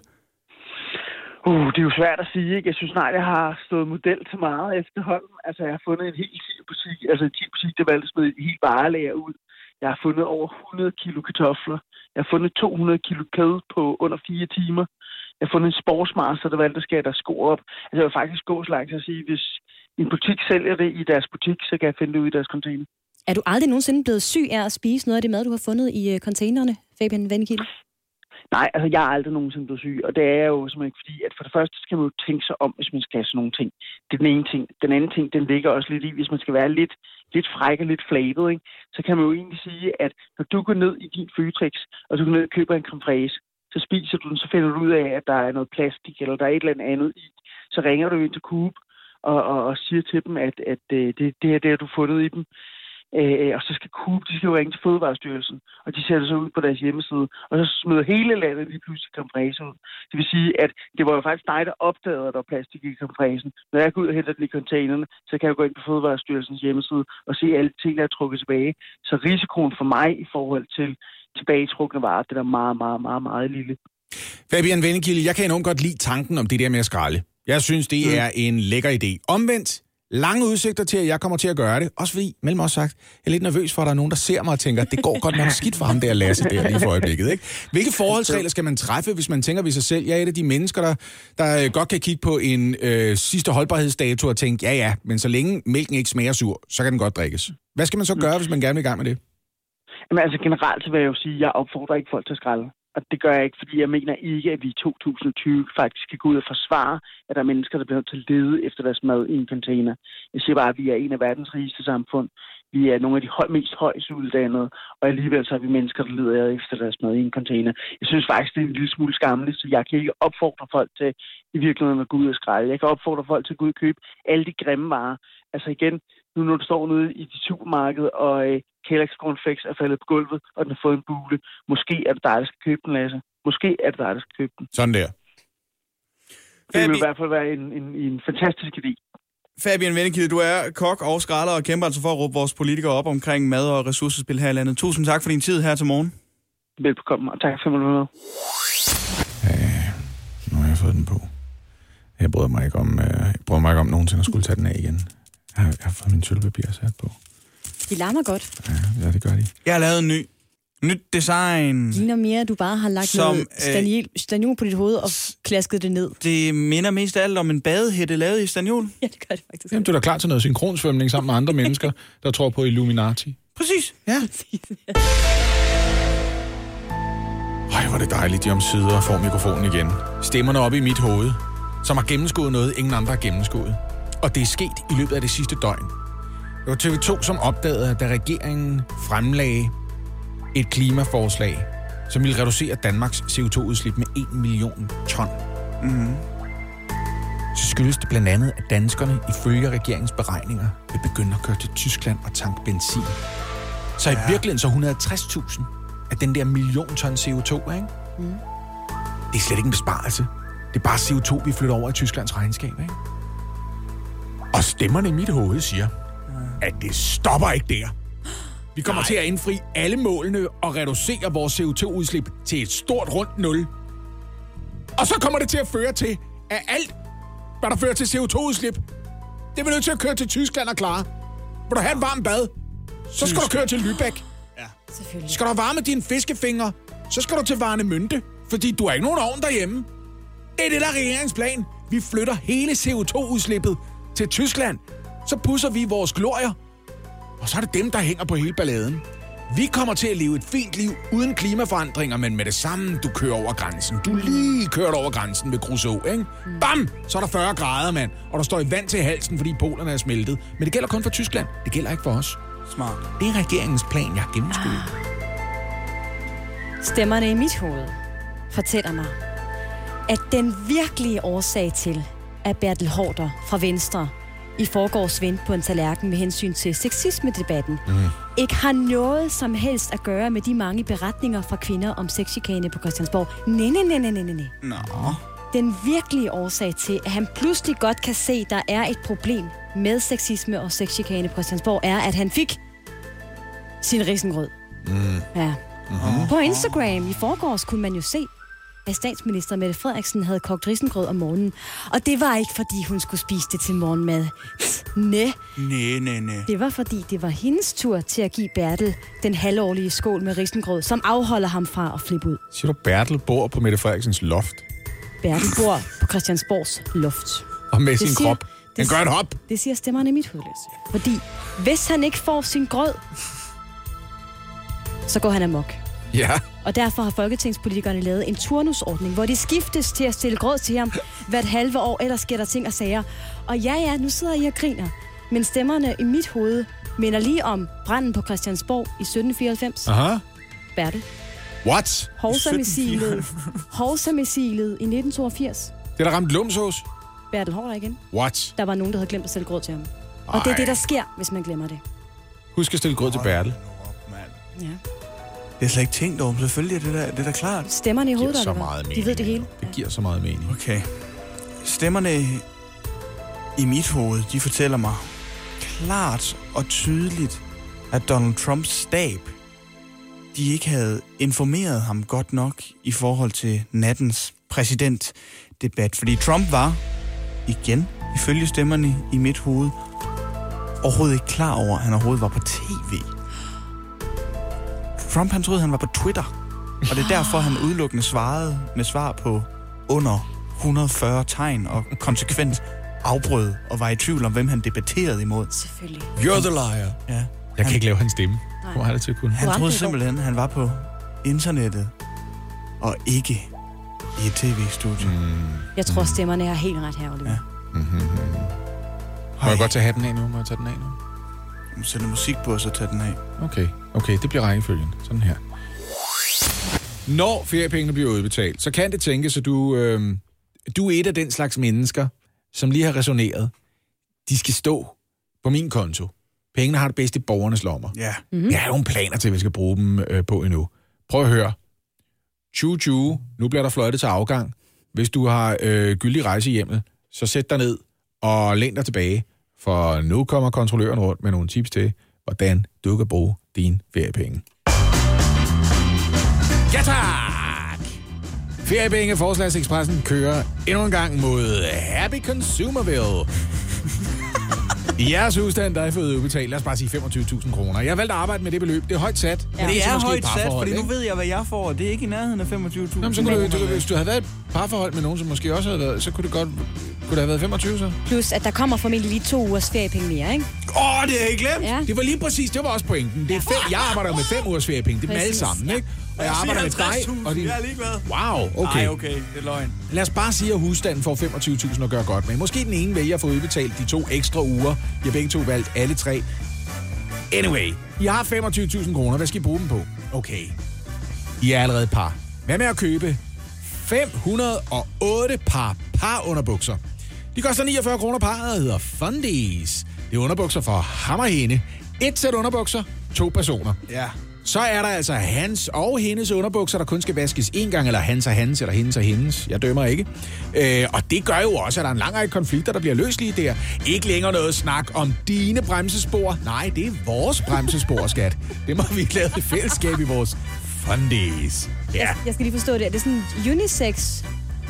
Det er jo svært at sige, ikke? Jeg synes snart, jeg har stået model til meget efterhånden. Altså, jeg har fundet en helt butik, altså en butik, der valgte at smide et helt varelager ud. Jeg har fundet over 100 kilo kartofler. Jeg har fundet 200 kilo kød på under 4 timer. Jeg har fundet en sportsmaster, der valgte at skære deres sko op. Altså, jeg vil faktisk gå så langt til at sige, hvis en butik sælger det i deres butik, så kan jeg finde det ud i deres container. Er du aldrig nogensinde blevet syg af at spise noget af det mad, du har fundet i containerne, Fabian Vennekilde? Nej, altså jeg er aldrig nogensinde blevet syg, og det er jo simpelthen fordi, at for det første skal man jo tænke sig om, hvis man skal have sådan nogle ting. Det er den ene ting. Den anden ting, den ligger også lidt i, hvis man skal være lidt fræk og lidt flabet, ikke? Så kan man jo egentlig sige, at når du går ned i din Føtex, og du går ned og køber en creme fraise, så spiser du den, så finder du ud af, at der er noget plastik, eller der er et eller andet i. Så ringer du ind til Coop og siger til dem, at det her, det har du fundet i dem. Og så skal Coop, de skal jo ringe til Fødevarestyrelsen, og de sætter sig ud på deres hjemmeside, og så smider hele landet lige pludselig Campres ud. Det vil sige, at det var jo faktisk dig, der opdagede, at der var plastik i Campresen. Når jeg går ud og henter den i containerne, så kan jeg gå ind på Fødevarestyrelsens hjemmeside og se alle ting, der er trukket tilbage. Så risikoen for mig i forhold til tilbagetrukne varer, det er meget, meget, meget, meget lille. Fabian Wennekilde, jeg kan enormt godt lide tanken om det der med at skralde. Jeg synes, det er en lækker idé. Omvendt, lange udsigter til, at jeg kommer til at gøre det. Også fordi, mellem os sagt, jeg er lidt nervøs for, at der er nogen, der ser mig og tænker, at det går godt nok skidt for ham der Lasse der lige for øjeblikket. Ikke? Hvilke forholdsregler skal man træffe, hvis man tænker ved sig selv? Jeg er et af de mennesker, der godt kan kigge på en sidste holdbarhedsdato og tænke, ja, men så længe mælken ikke smager sur, så kan den godt drikkes. Hvad skal man så gøre, hvis man gerne vil i gang med det? Jamen altså generelt så vil jeg jo sige, at jeg opfordrer ikke folk til at skralde. Og det gør jeg ikke, fordi jeg mener ikke, at vi i 2020 faktisk skal gå ud og forsvare, at der er mennesker, der bliver nødt til at lede efter deres mad i en container. Jeg siger bare, at vi er en af verdens rigeste samfund. Vi er nogle af de mest højst uddannede, og alligevel så er vi mennesker, der leder efter deres mad i en container. Jeg synes faktisk, det er en lille smule skammeligt, så jeg kan ikke opfordre folk til i virkeligheden at gå ud og skralde. Jeg kan opfordre folk til at gå ud og købe alle de grimme varer. Altså igen, nu når du står nede i de supermarked, og Kellogg's Cornflakes er faldet på gulvet, og den har fået en bule. Måske er det dig, der skal købe den, Lasse. Måske er det dig, der skal købe den. Sådan der. Det vil i hvert fald være en fantastisk idé. Fabian Wennekilde, du er kok og skralder og kæmper altså for at råbe vores politikere op omkring mad- og ressourcespil her i landet. Tusind tak for din tid her til morgen. Velbekomme, og tak for at du Nu har jeg fået den på. Jeg bryder mig ikke om nogensinde at skulle tage den af igen. Jeg har fået min sølvpapir sat på. De larmer godt. Ja, det gør de. Jeg har lavet en nyt design. Ligner mere, at du bare har lagt noget staniol på dit hoved og klasket det ned. Det minder mest af alt om en badehætte lavet i staniol. Ja, det gør det faktisk. Jamen, du er da klar til noget synkronsvømning sammen med andre mennesker, der tror på Illuminati. Præcis, ja. Hvor er det dejligt, de omsider får mikrofonen igen. Stemmerne op i mit hoved, som har gennemskuet noget, ingen andre har gennemskuet. Og det er sket i løbet af det sidste døgn. Det var TV2, som opdagede, da regeringen fremlagde et klimaforslag, som ville reducere Danmarks CO2-udslip med 1 million ton. Så skyldes det blandt andet, at danskerne ifølge regeringens beregninger vil begynde at køre til Tyskland og tanke benzin. Så i virkeligheden så 160.000 af den der million ton CO2, ikke? Det er slet ikke en besparelse. Det er bare CO2, vi flytter over i Tysklands regnskab, ikke? Og stemmerne i mit hoved siger, at det stopper ikke der. Vi kommer til at indfri alle målene og reducere vores CO2-udslip til et stort rundt 0. Og så kommer det til at føre til, at alt, hvad der fører til CO2-udslip, det er vi nødt til at køre til Tyskland og klare. Vil du have en varm bad, så skal du køre til Lübeck. Ja, selvfølgelig. Skal du varme dine fiskefingre, så skal du til Warnemünde, fordi du har ikke nogen ovn derhjemme. Det er det, der er regeringsplan. Vi flytter hele CO2-udslippet til Tyskland. Så pusser vi vores glorier. Og så er det dem, der hænger på hele balladen. Vi kommer til at leve et fint liv uden klimaforandringer, men med det samme, du kører over grænsen. Du lige kørt over grænsen ved Kruså, ikke? Bam! Så er der 40 grader, mand. Og der står i vand til halsen, fordi polerne er smeltet. Men det gælder kun for Tyskland. Det gælder ikke for os. Smart. Det er regeringens plan, jeg har gennemskuet. Stemmerne i mit hoved fortæller mig, at den virkelige årsag til, at Bertel Haarder fra Venstre i forgårs vendte på en tallerken med hensyn til sexisme-debatten, ikke har noget som helst at gøre med de mange beretninger fra kvinder om sexchikane på Christiansborg. Nej. Nå. Den virkelige årsag til, at han pludselig godt kan se, at der er et problem med sexisme og sexchikane på Christiansborg, er, at han fik sin risengrød. Ja. På Instagram i forgårs kunne man jo se, at statsminister Mette Frederiksen havde kogt risengrød om morgenen. Og det var ikke, fordi hun skulle spise det til morgenmad. Nej. Det var, fordi det var hendes tur til at give Bertel den halvårlige skål med risengrød, som afholder ham fra at flippe ud. Siger du, Bertel bor på Mette Frederiksens loft? Bertel bor på Christiansborgs loft. Og med sin krop. Han gør et hop. Det siger stemmerne i mit hoved. Fordi hvis han ikke får sin grød, så går han amok. Ja. Og derfor har folketingspolitikerne lavet en turnusordning, hvor de skiftes til at stille grød til ham hvert halve år, ellers sker der ting og sager. Og ja, nu sidder I og griner. Men stemmerne i mit hoved minder lige om branden på Christiansborg i 1794. Aha. Bertel. What? Hovsa-missilet i 1982. Det der ramt Lumsås? Bertel Haarder igen. What? Der var nogen, der havde glemt at sælge grød til ham. Og det er det, der sker, hvis man glemmer det. Husk at stille grød til Bertel. Ja. Det er slet ikke tænkt over. Selvfølgelig er det der klart. Stemmerne i hovedet, så Oliver. meget De mening. ved det hele. Det giver så meget mening. Okay. Stemmerne i mit hoved, de fortæller mig klart og tydeligt, at Donald Trumps stab, de ikke havde informeret ham godt nok i forhold til nattens præsidentdebat. Fordi Trump var, igen, ifølge stemmerne i mit hoved, overhovedet ikke klar over, at han overhovedet var på tv. Trump, han troede, han var på Twitter. Og det er derfor, han udelukkende svarede med svar på under 140 tegn og konsekvent afbrød og var i tvivl om, hvem han debatterede imod. Selvfølgelig. You're the liar. Ja. Jeg kan ikke lave hans stemme. Hvor har det til at kunne? Han troede simpelthen, han var på internettet og ikke i et tv-studie. Jeg tror, stemmerne er helt ret her, Oliver. Ja. Må jeg godt tage hatten af nu? Må jeg tage den af nu? Jeg må sætte musik på, og så tage den af. Okay, det bliver rækkefølgen. Sådan her. Når feriepengene bliver udbetalt, så kan det tænkes, at du er et af den slags mennesker, som lige har resoneret. De skal stå på min konto. Pengene har det bedst i borgernes lommer. Ja. Mm-hmm. Jeg har nogle planer til, at vi skal bruge dem på endnu. Prøv at høre. Nu bliver der fløjtet til afgang. Hvis du har gyldig rejse hjemme, så sæt dig ned og læn dig tilbage, for nu kommer kontrolløren rundt med nogle tips til, hvordan du kan bruge dine feriepenge. Ja tak! Feriepenge Forslagsekspressen kører endnu en gang mod Happy Consumerville. I jeres husstand, der er fået udbetalt, lad os bare sige 25.000 kroner. Jeg har valgt at arbejde med det beløb. Det er højt sat. Ja. Det er højt sat, fordi nu ved jeg, hvad jeg får, og det er ikke i nærheden af 25.000. Nå, så kunne hvis du havde været et parforhold med nogen, som måske også havde været, så kunne det have været 25 så. Plus, at der kommer formentlig lige 2 ugers feriepenge mere, ikke? Det er ikke glemt. Ja. Det var lige præcis, det var også pointen. Det er jeg arbejder med 5 ugers feriepenge. Det er dem alle sammen, ikke? Og jeg arbejder med dig. Og Jeg er ligeglad. Wow, okay. Nej, okay, det er løgn. Lad os bare sige, at husstanden får 25.000 at gøre godt med. Måske den ene vælger at få udbetalt de 2 ekstra uger. Jeg har begge to valgt alle 3. Anyway, I har 25.000 kroner. Hvad skal I bruge dem på? Okay. I er allerede par. Hvad med at købe 508 par underbukser? De koster 49 kroner parret og hedder Fundies. Det er underbukser for ham og hende. 1 sæt underbukser, 2 personer. Ja. Så er der altså hans og hendes underbukser, der kun skal vaskes 1 gang, eller hans og hans, eller hendes og hendes. Jeg dømmer ikke. Og det gør jo også, at der er en lang række konflikter, der bliver løst lige der. Ikke længere noget snak om dine bremsespor. Nej, det er vores bremsespor, skat. Det må vi lave i fællesskab i vores Fundies. Ja. Jeg skal lige forstå det. Er det sådan unisex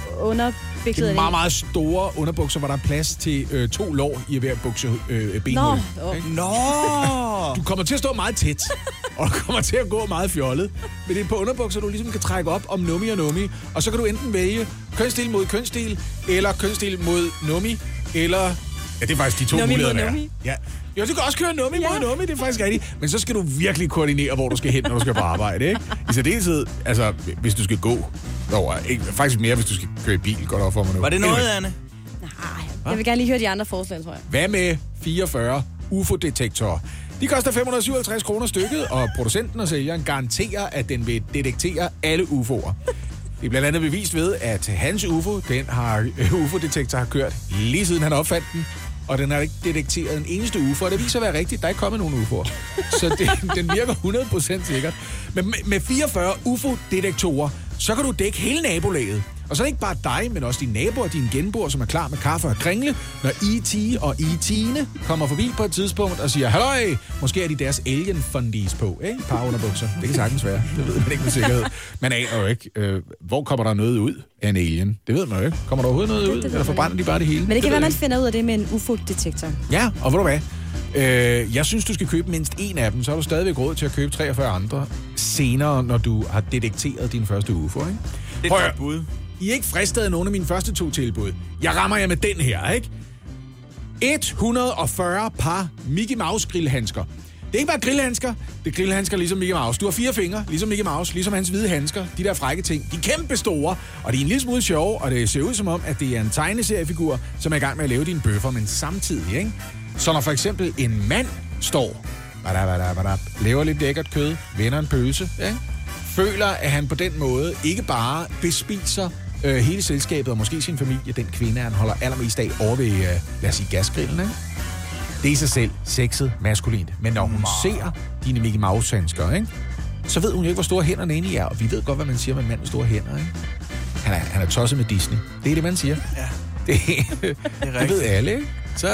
Det er meget, meget store underbukser, hvor der er plads til 2 lår i hver bukse benhul. Nå! Du kommer til at stå meget tæt, og du kommer til at gå meget fjollet. Men det er på underbukser, du ligesom kan trække op om nummi og nummi. Og så kan du enten vælge kønsstil mod kønsstil, eller kønsstil mod nummi, eller... Ja, det er faktisk de 2 muligheder, der er. Ja. Jo, du kan også køre nummi mod nummi, det er faktisk rigtigt. Men så skal du virkelig koordinere, hvor du skal hen, når du skal på arbejde, ikke? I særdeleshed, altså, hvis du skal gå. Faktisk mere, hvis du skal køre i bil, går det op for mig nu. Var det noget, Anne? Nej, jeg vil gerne lige høre de andre forslag, tror jeg. Hvad med 44 UFO-detektorer? De koster 557 kroner stykket, og producenten og sælgeren garanterer, at den vil detektere alle UFO'er. Det er blandt andet bevist ved, at hans UFO-detektor har kørt lige siden han opfandt den, og den har ikke detekteret en eneste UFO, og det viser at være rigtigt, der er ikke kommet nogen UFO'er. Så den virker 100% sikkert. Men med 44 UFO-detektorer, så kan du dække hele nabolaget. Og så er det ikke bare dig, men også dine naboer og dine genboer, som er klar med kaffe og kringle, når E.T. og E.Tine kommer forbi på et tidspunkt og siger, halløj, måske er de deres alien-fundies på, ikke? Par underbukser. Det kan sagtens være. Det ved man ikke med sikkerhed. Man aner jo ikke, hvor kommer der noget ud af en alien. Det ved man jo ikke. Kommer der overhovedet noget ud, eller forbrænder de bare det hele? Men det kan være, man finder ud af det med en UFO-detektor. Ja, og ved du hvad? Jeg synes, du skal købe mindst 1 af dem, så har du stadigvæk råd til at købe 43 andre senere, når du har detekteret din første UFO, ikke? Det er et godt bud. I er ikke fristet af nogle af mine første 2 tilbud. Jeg rammer jer med den her, ikke? 140 par Mickey Mouse grillhandsker. Det er ikke bare grillhandsker, det er grillhandsker ligesom Mickey Mouse. Du har 4 fingre, ligesom Mickey Mouse, ligesom hans hvide handsker. De der frække ting, de er kæmpe store, og de er en lille smule sjove, og det ser ud som om, at det er en tegneseriefigur, som er i gang med at lave dine bøffer, men samtidig, ikke? Så når for eksempel en mand står, laver lidt lækkert kød, vender en pølse, ikke? Føler, at han på den måde ikke bare bespiser hele selskabet og måske sin familie, den kvinde, han holder allermest af over ved, lad os sige, gasgrillen, ikke? Det er i sig selv sexet maskulint. Men når hun ser dine Mickey Mouse-handsker, ikke? Så ved hun jo ikke, hvor store hænderne inde i er. Og vi ved godt, hvad man siger med en mand med store hænder, ikke? Han er tosset med Disney. Det er det, man siger. Ja. Det ved alle, ikke? Så...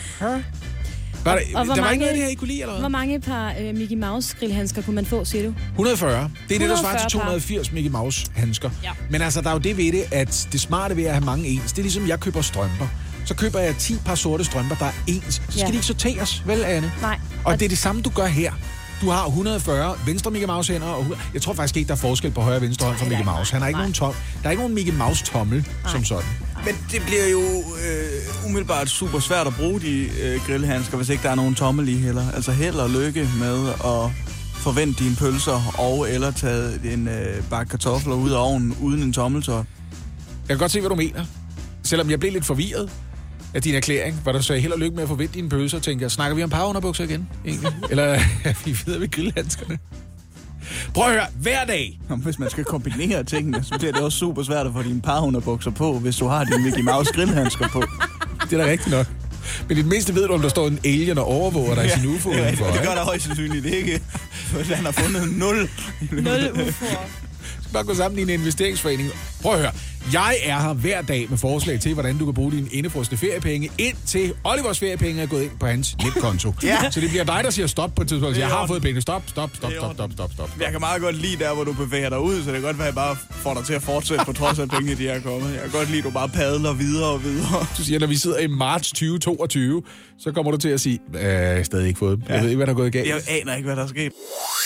Der var ikke noget af det her, I kunne lide, eller hvad? Hvor mange par Mickey Mouse-grillhandsker kunne man få, siger du? 140. Det er det, der svarer til 280 Mickey Mouse-handsker. Ja. Men altså, der er jo det ved det, at det smarte ved at have mange ens, det er ligesom, jeg køber strømper. Så køber jeg 10 par sorte strømper, der er ens. Så skal de ikke sorteres, vel, Anne? Nej. Og det er det samme, du gør her. Du har 140 venstre Mickey Mouse-hænder, og jeg tror faktisk ikke, der er forskel på højre og venstre hånd for Mickey Mouse. Han har ikke nogen der er ikke nogen Mickey Mouse-tommel som sådan. Men det bliver jo umiddelbart super svært at bruge de grillhandsker, hvis ikke der er nogen tommel i heller. Altså held og lykke med at forvente dine pølser og eller tage en bakke kartofler ud af ovnen uden en tommeltot. Jeg kan godt se, hvad du mener. Selvom jeg blev lidt forvirret af din erklæring, hvor der sagde held og lykke med at forvente dine pølser, tænker jeg, snakker vi om parunderbukser igen? Egentlig? Eller er vi videre ved grillhandskerne? Prøv at høre, hver dag. Hvis man skal kombinere tingene, så bliver det også super svært at få dine parunderbukser på, hvis du har dine Mickey Mouse grillhandsker på. Det er da rigtigt nok. Men i det mindste ved du, om der står en alien og overvåger dig i sin UFO. Ja, det gør der højst sandsynligt ikke. For han har fundet 0 UFO'er. Bare gå sammen i en investeringsforening. Prøv at høre. Jeg er her hver dag med forslag til, hvordan du kan bruge dine indefrosne feriepenge, indtil Olivers feriepenge er gået ind på hans netkonto. Ja. Så det bliver dig, der siger stop på et tidspunkt. Jeg har fået penge. Stop. Jeg kan meget godt lide der, hvor du bevæger dig ud, så det kan godt være, at jeg bare får dig til at fortsætte på trods af penge, de er kommet. Jeg kan godt lide, at du bare padler videre og videre. Du siger, når vi sidder i marts 2022, så kommer du til at sige, stadig ikke fået. Jeg ved ikke, hvad der er gået galt. Jeg aner ikke, hvad der er sket.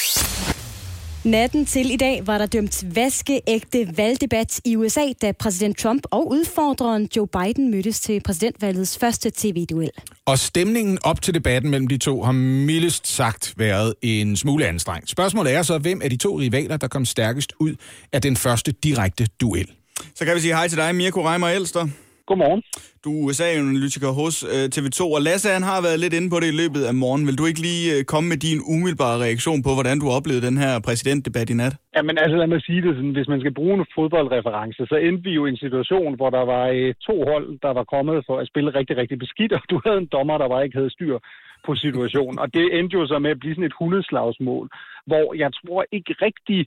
Natten til i dag var der dømt vaskeægte valgdebat i USA, da præsident Trump og udfordreren Joe Biden mødtes til præsidentvalgets første tv-duel. Og stemningen op til debatten mellem de to har mildest sagt været en smule anstrengt. Spørgsmålet er så, hvem af de to rivaler, der kom stærkest ud af den første direkte duel? Så kan vi sige hej til dig, Mirko Reimer Elster. Godmorgen. Du er USA-analytiker hos TV2, og Lasse han har været lidt inde på det i løbet af morgen. Vil du ikke lige komme med din umiddelbare reaktion på, hvordan du oplevede den her præsidentdebat i nat? Jamen altså, lad mig sige det sådan, hvis man skal bruge en fodboldreference, så endte vi jo i en situation, hvor der var 2 hold, der var kommet for at spille rigtig, rigtig beskidt, og du havde en dommer, der bare ikke havde styr på situationen. Og det endte jo så med at blive sådan et hundeslagsmål, hvor jeg tror ikke rigtigt,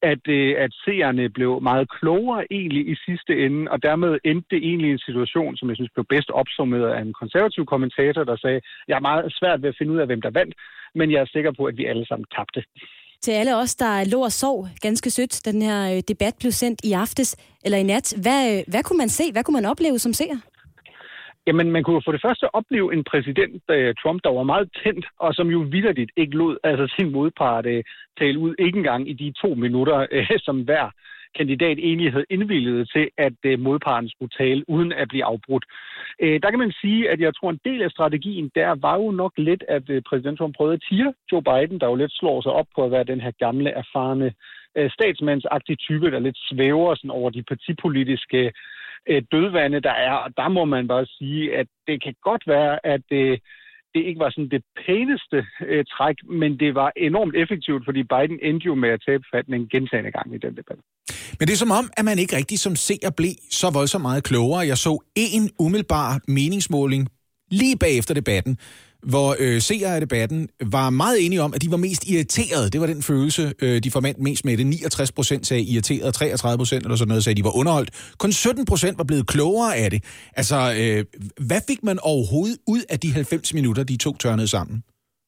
at seerne blev meget klogere egentlig i sidste ende, og dermed endte det egentlig en situation, som jeg synes blev bedst opsummeret af en konservativ kommentator, der sagde, jeg er meget svært ved at finde ud af, hvem der vandt, men jeg er sikker på, at vi alle sammen tabte. Til alle os, der lå og sov ganske sødt, da den her debat blev sendt i aftes eller i nat, hvad kunne man se? Hvad kunne man opleve som seer? Jamen, man kunne for det første opleve en præsident, Trump, der var meget tændt, og som jo vitterligt ikke lod sin modpart tale ud, ikke engang i de 2 minutter, som hver kandidat egentlig havde indvilliget til, at modparten skulle tale, uden at blive afbrudt. Der kan man sige, at jeg tror, en del af strategien der var jo nok lidt, at præsident Trump prøvede at tire Joe Biden, der jo lidt slår sig op på at være den her gamle, erfarne statsmandsagtige type, der lidt svæver sådan over de partipolitiske dødvande, der er. Og der må man bare sige, at det kan godt være, at det ikke var sådan det pæneste træk, men det var enormt effektivt, fordi Biden endte jo med at tabe fatningen gentagne gange i den debat. Men det er som om, at man ikke rigtig som seer blev så voldsomt meget klogere. Jeg så en umiddelbar meningsmåling lige bagefter debatten, hvor seere af debatten var meget enige om, at de var mest irriterede. Det var den følelse, de formandt mest med det. 69% sagde irriteret, 33% eller sådan noget sagde, de var underholdt. Kun 17% var blevet klogere af det. Altså, hvad fik man overhovedet ud af de 90 minutter, de to tørnede sammen?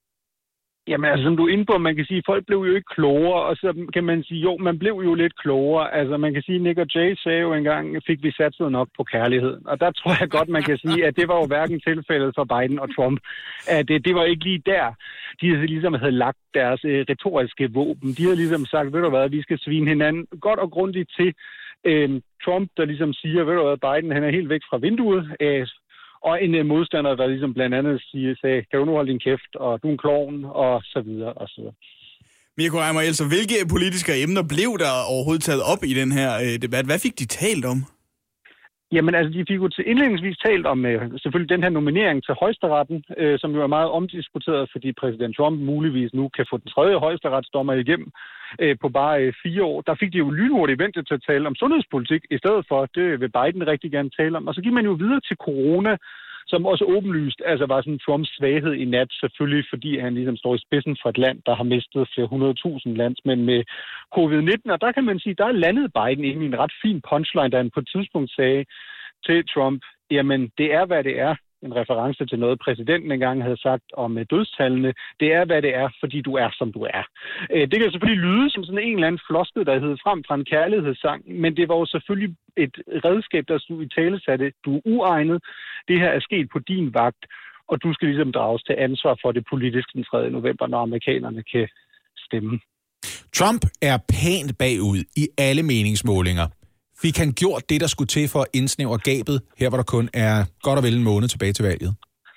Jamen altså, som du er inde på, man kan sige, folk blev jo ikke klogere, og så kan man sige, jo, man blev jo lidt klogere. Altså, man kan sige, Nick og Jay sagde jo engang, fik vi satset nok på kærligheden. Og der tror jeg godt, man kan sige, at det var jo hverken tilfældet for Biden og Trump. At det var ikke lige der, de ligesom havde lagt deres retoriske våben. De havde ligesom sagt, ved du hvad, vi skal svine hinanden godt og grundigt til. Trump, der ligesom siger, ved du hvad, Biden, han er helt væk fra vinduet. Og en modstander, der ligesom blandt andet sagde, kan du nu holde din kæft, og du er en klovn, og så videre, og så videre. Mirko Reimer Elster, hvilke politiske emner blev der overhovedet taget op i den her debat? Hvad fik de talt om? Jamen altså, de fik jo indledningsvis talt om selvfølgelig den her nominering til højesteretten, som jo er meget omdiskuteret, fordi præsident Trump muligvis nu kan få den 3. højesteretsdommer igennem på bare 4 år. Der fik de jo lynhurtigt ventet til at tale om sundhedspolitik i stedet for. Det vil Biden rigtig gerne tale om. Og så gik man jo videre til corona, som også åbenlyst var sådan Trumps svaghed i nat, selvfølgelig fordi han ligesom står i spidsen for et land, der har mistet flere 100.000 landsmænd med covid-19, og der kan man sige, der er landet Biden inde i en ret fin punchline, da han på et tidspunkt sagde til Trump, jamen det er, hvad det er. En reference til noget, præsidenten engang havde sagt om dødstallene. Det er, hvad det er, fordi du er, som du er. Det kan selvfølgelig lyde som sådan en eller anden floskel, der hed frem fra en kærlighedssang, men det var jo selvfølgelig et redskab, der stod i talesatte. Du er uegnet. Det her er sket på din vagt, og du skal ligesom drages til ansvar for det politiske den 3. november, når amerikanerne kan stemme. Trump er pænt bagud i alle meningsmålinger. Fik han gjort det, der skulle til for at indsnævre gabet, her hvor der kun er godt og vel en måned tilbage til valget?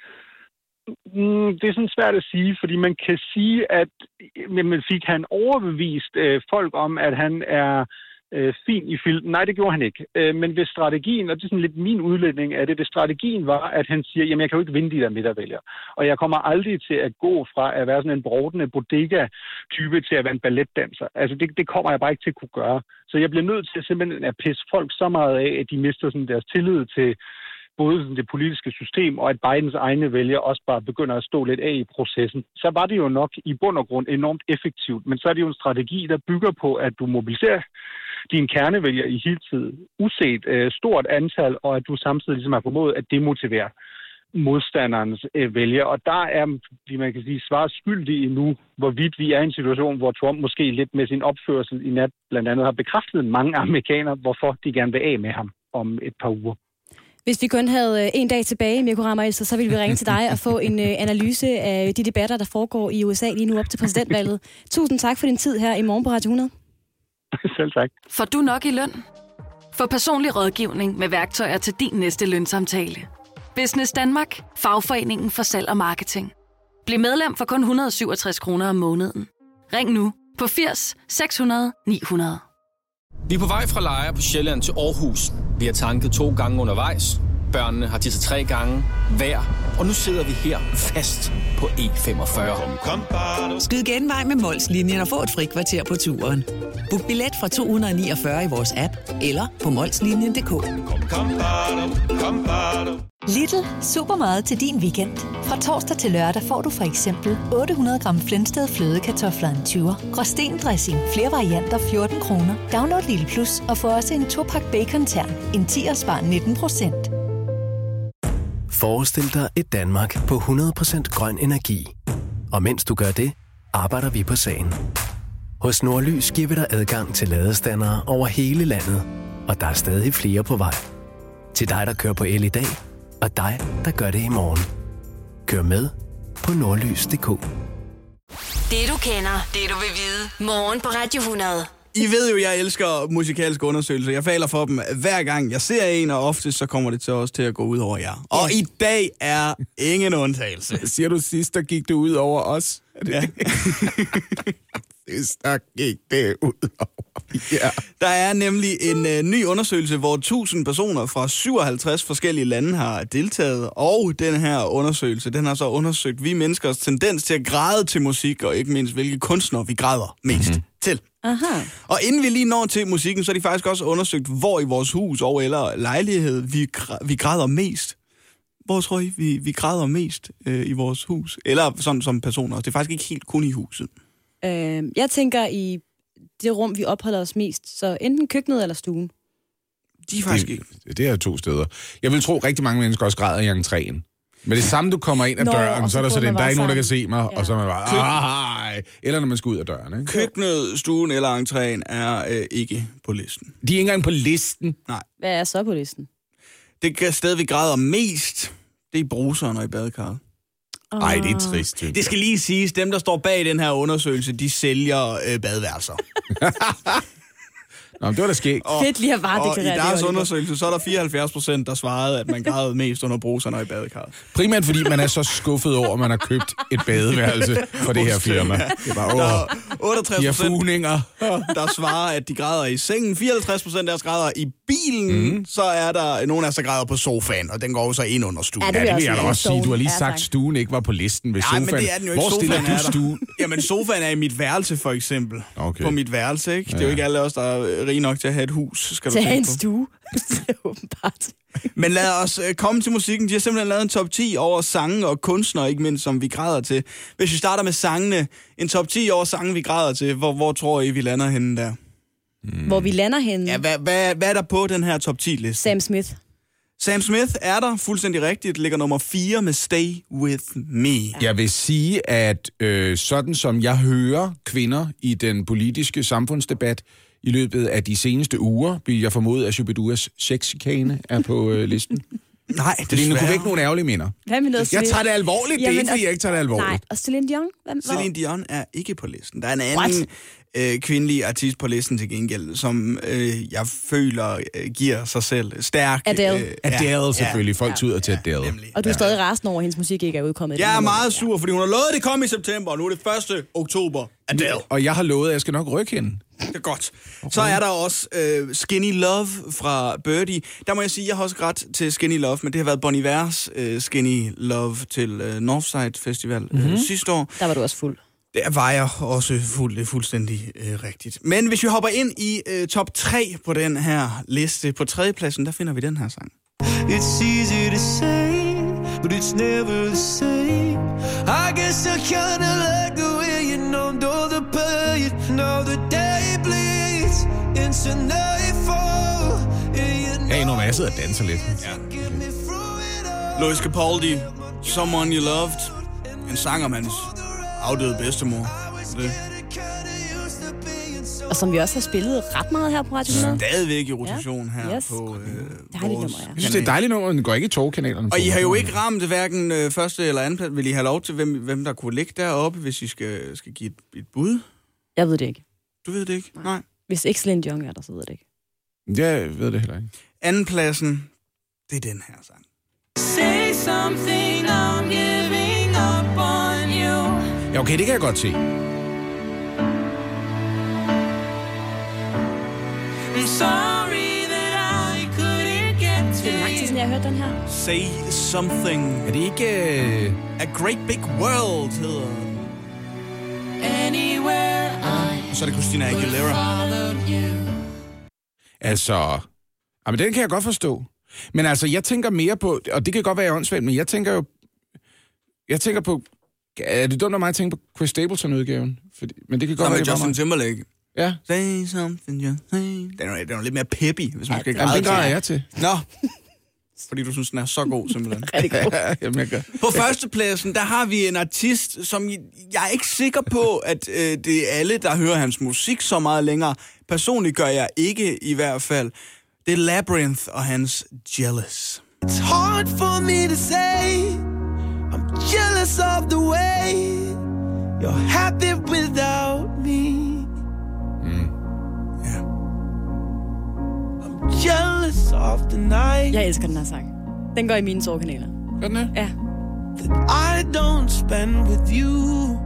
Det er sådan svært at sige, fordi man kan sige, at man fik han overbevist folk om, at han er fin i filten. Nej, det gjorde han ikke. Men hvis strategien, og det er sådan lidt min udlægning af det, hvis strategien var, at han siger, jamen jeg kan jo ikke vinde de der midtervælgere, og jeg kommer aldrig til at gå fra at være sådan en brodende bodega-type til at være en balletdanser. Altså det kommer jeg bare ikke til at kunne gøre. Så jeg bliver nødt til simpelthen at pisse folk så meget af, at de mister sådan deres tillid til både det politiske system, og at Bidens egne vælgere også bare begynder at stå lidt af i processen. Så var det jo nok i bund og grund enormt effektivt, men så er det jo en strategi, der bygger på, at du mobiliserer dine kernevælgere i hele tiden uset stort antal, og at du samtidig ligesom har formået at demotivere modstanderens vælgere. Og der er, man kan sige, svaret skyldig endnu, hvorvidt vi er i en situation, hvor Trump måske lidt med sin opførsel i nat blandt andet har bekræftet mange amerikanere, hvorfor de gerne vil af med ham om et par uger. Hvis vi kun havde en dag tilbage, Mirko Rammer-Elster, så ville vi ringe til dig og få en analyse af de debatter, der foregår i USA lige nu op til præsidentvalget. Tusind tak for din tid her i morgen på Radio 100. Selv tak. Får du nok i løn? Få personlig rådgivning med værktøjer til din næste lønsamtale. Business Danmark, fagforeningen for salg og marketing. Bliv medlem for kun 167 kroner om måneden. Ring nu på 80 600 900. Vi er på vej fra Lejre på Sjælland til Aarhus. Vi har tanket 2 gange undervejs. Børnene har tisset 3 gange hver. Og nu sidder vi her fast på E45. Skyd genvej med Mols-linjen og få et frikvarter på turen. Book billet fra 249 i vores app eller på molslinjen.dk. Lidl. Super meget til din weekend. Fra torsdag til lørdag får du for eksempel 800 gram Flensted flødekartofler en 20'er. Gråsten dressing. Flere varianter 14 kroner. Download Lidl Plus og få også en 2-pakke bacon-tern. En 10'er spar 19%. Forestil dig et Danmark på 100% grøn energi. Og mens du gør det, arbejder vi på sagen. Hos Nordlys giver vi dig adgang til ladestandere over hele landet. Og der er stadig flere på vej. Til dig, der kører på el i dag, og dig, der gør det i morgen. Kør med på nordlys.dk. Det du kender, det du vil vide. Morgen på Radio 100. I ved jo, jeg elsker musikalske undersøgelser. Jeg falder for dem hver gang jeg ser en, og ofte så kommer det til os til at gå ud over jer. Og i dag er ingen undtagelse. Siger du sidst, der gik det ud over os? Ja. Sidst, der gik det ud over. Ja. Der er nemlig en ny undersøgelse, hvor 1000 personer fra 57 forskellige lande har deltaget. Og den her undersøgelse, den har så undersøgt vi menneskers tendens til at græde til musik, og ikke mindst hvilke kunstnere vi græder mest til. Aha. Og inden vi lige når til musikken, så er de faktisk også undersøgt, hvor i vores hus og eller lejlighed vi græder mest. Hvor tror I, vi græder mest i vores hus? Eller sådan som personer. Det er faktisk ikke helt kun i huset. Jeg tænker i det rum, vi opholder os mest. Så enten køkkenet eller stuen. De er faktisk ikke. Det er 2 steder. Jeg vil tro, rigtig mange mennesker også græder i entréen. Men det samme, du kommer ind ad døren, så er der sådan, der er ikke nogen, der kan se mig, og så er man bare, eller når man skal ud af døren. Ikke? Køkkenet, stuen eller entréen er ikke på listen. De er ikke engang på listen? Nej. Hvad er så på listen? Det sted, vi græder mest, det er i bruseren og i badekarret. Ej, det er trist. Det skal lige siges, dem, der står bag den her undersøgelse, de sælger badeværelser. Nå, det var da skægt. Fedt lige at og i deres undersøgelse, så er der 74%, der svarede, at man græd mest under bruserne og i badekarret. Primært fordi man er så skuffet over, at man har købt et badeværelse for det her firma. Det er bare, 68%, der svarer, at de græder i sengen. 54% der græder i bilen. Så er der nogen af der græder på sofaen, og den går jo så ind under stuen. Ja, det vil jeg da også sige. Du har lige sagt, at stuen ikke var på listen ved sofaen. Men det er den jo ikke. Hvor stiller du stuen? Jamen, sofaen er i mit værelse, for eksempel. Okay. På mit værelse, ikke? Det er jo ikke alle os, der er rige nok til at have et hus, skal du til tænke en på. stue. Åbenbart. Men lad os komme til musikken. De har simpelthen lavet en top 10 over sange og kunstnere, ikke mindst, som vi græder til. Hvis vi starter med sangene, en top 10 over sange, vi græder til. Hvor tror I, vi lander henne der? Hvor vi lander henne? Ja, hvad er der på den her top 10-liste? Sam Smith. Sam Smith er der fuldstændig rigtigt. Ligger nummer 4 med Stay With Me. Jeg vil sige, at sådan som jeg hører kvinder i den politiske samfundsdebat i løbet af de seneste uger, vil jeg formode, at Shubiduas sexchikane er på listen. Nej, det er kunne væk nogle ærgerlige minder. Hvad med noget jeg tager det alvorligt, det er ikke, fordi jeg ikke tager det alvorligt. Nej, og Celine Dion? Celine Dion er ikke på listen. Der er en anden kvindelig artist på listen til gengæld, som jeg føler giver sig selv stærk. Adele. Adele selvfølgelig. Folk tyder til Adele. Og du er stadig rasende over, at hendes musik ikke er udkommet. Jeg er meget sur, fordi hun har lovet, at det kom i september, og nu er det 1. oktober. Adele. Og jeg har lovet, at jeg skal nok rykke hende. Det er godt. Okay. Så er der også Skinny Love fra Birdie. Der må jeg sige, at jeg har også ret til Skinny Love, men det har været Bon Ivers Skinny Love til Northside Festival sidste år. Der var du også fuld. Der var jeg også fuldstændig rigtigt. Men hvis vi hopper ind i top 3 på den her liste, på 3. pladsen, der finder vi den her sang. It's easy to say, but it's never the same. I guess I kinda like the way you numbed all the pain. Now the day bleeds into nightfall. Hey, når jeg sidder og danser lidt. Ja. Louis Capaldi, Someone You Loved. En sang om hans afdøde bedstemor. Det. Og som vi også har spillet ret meget her på Radio 100. Stadigvæk i rotation her på vores... Jeg synes, det er et dejligt nummer, men den går ikke i togkanalerne. Og I har jo ikke ramt hverken første eller anden plads. Vil I have lov til, hvem der kunne ligge deroppe, hvis I skal give et bud? Jeg ved det ikke. Du ved det ikke? Nej. Hvis ikke Celine Dion er der, så ved jeg det ikke. Jeg ved det heller ikke. Anden pladsen, det er den her sang. Say something, I'm giving up on you. Ja, okay, det kan jeg godt se. I'm sorry that I couldn't get to you. Det er lang tid siden, jeg har hørt den her. Say something. Er det ikke... A Great Big World hedder den. Anywhere Og så er det Christina Aguilera. Altså... Jamen, den kan jeg godt forstå. Men altså, jeg tænker mere på... Og det kan godt være åndssvagt, men jeg tænker på... Er det dumt af mig at tænke på Chris Stapleton-udgaven? Men det kan godt være... Justin Timberlake. Ja. Say something, you say... Den er lidt mere peppy, hvis man skal græde. Det græder jeg til. Nå. Fordi du synes, den er så god, simpelthen. Rigtig god. Jamen, jeg gør. På førstepladsen, der har vi en artist, som jeg er ikke sikker på, at det er alle, der hører hans musik så meget længere. Personligt gør jeg ikke, i hvert fald. Det er Labyrinth og hans Jealous. It's hard for me to say I'm jealous of the way you're happy without me. Ja. I'm jealous of the night. Jeg elsker den her sang. Den går i mine tårkanaler. Gør den det? Ja. That I don't spend with you.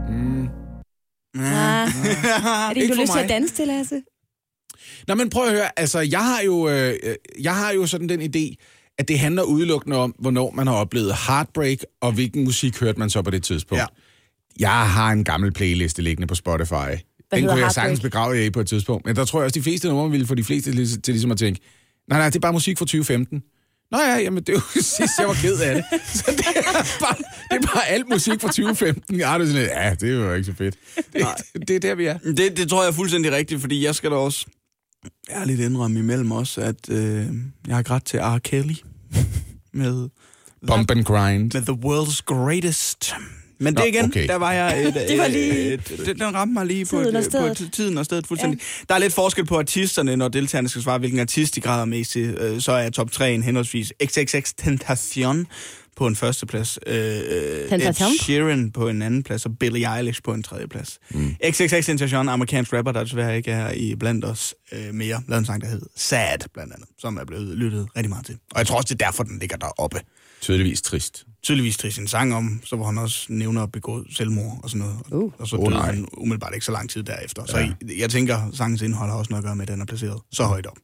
Er det ikke, du lyst til at danse til, Lasse? Nå, men prøv at høre. Altså, jeg har jo sådan den idé, at det handler udelukkende om, hvornår man har oplevet heartbreak, og hvilken musik hørte man så på det tidspunkt. Ja. Jeg har en gammel playliste liggende på Spotify. Den kunne jeg sagtens begrave jer i på et tidspunkt. Men der tror jeg også, de fleste numre ville få de fleste til ligesom at tænke, nej, det er bare musik fra 2015. Nå ja, jamen det er jo sidst, jeg var ked af det. Så det er bare alt musik fra 2015. Ja, det er jo ikke så fedt. Det er der, vi er. Det tror jeg er fuldstændig rigtigt, fordi jeg skal da også ærligt indrømme imellem os, at jeg har grædt til R. Kelly med Bump and Grind. Med The World's Greatest. Men det igen, der var jeg... Det var lige... Den ramte mig lige på tiden og stedet fuldstændig. Ja. Der er lidt forskel på artisterne, når deltagerne skal svare, hvilken artist de græder mest til. Så er top 3 henholdsvis XXX Tentacion på en førsteplads, Ed Sheeran på en anden plads, og Billie Eilish på en tredje plads. XXX Tentacion, amerikansk rapper, der desværre ikke er i blandt os mere, lavede en sang, der hed Sad, blandt andet, som er blevet lyttet rigtig meget til. Og jeg tror også, det er derfor, den ligger deroppe. Tydeligvis trist. En sang om, så hvor han også nævner at begå selvmord og sådan noget. Og så døde han umiddelbart ikke så lang tid derefter. Ja. Så jeg tænker, sangens indhold har også noget at gøre med, at den er placeret så højt op.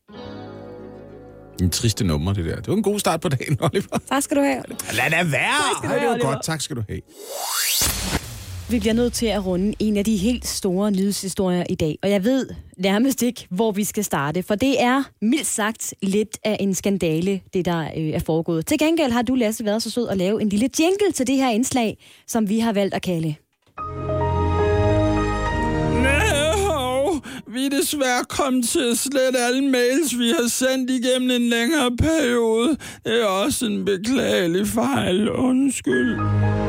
En triste nummer, det der. Det var en god start på dagen, Oliver. Tak skal du have. Lad da være! Det var godt, tak skal du have. Vi bliver nødt til at runde en af de helt store nyhedshistorier i dag. Og jeg ved nærmest ikke, hvor vi skal starte. For det er mildt sagt lidt af en skandale, det der er foregået. Til gengæld har du, Lasse, været så sød at lave en lille jingle til det her indslag, som vi har valgt at kalde. Vi er desværre kommet til at slette alle mails, vi har sendt igennem en længere periode. Det er også en beklagelig fejl. Undskyld.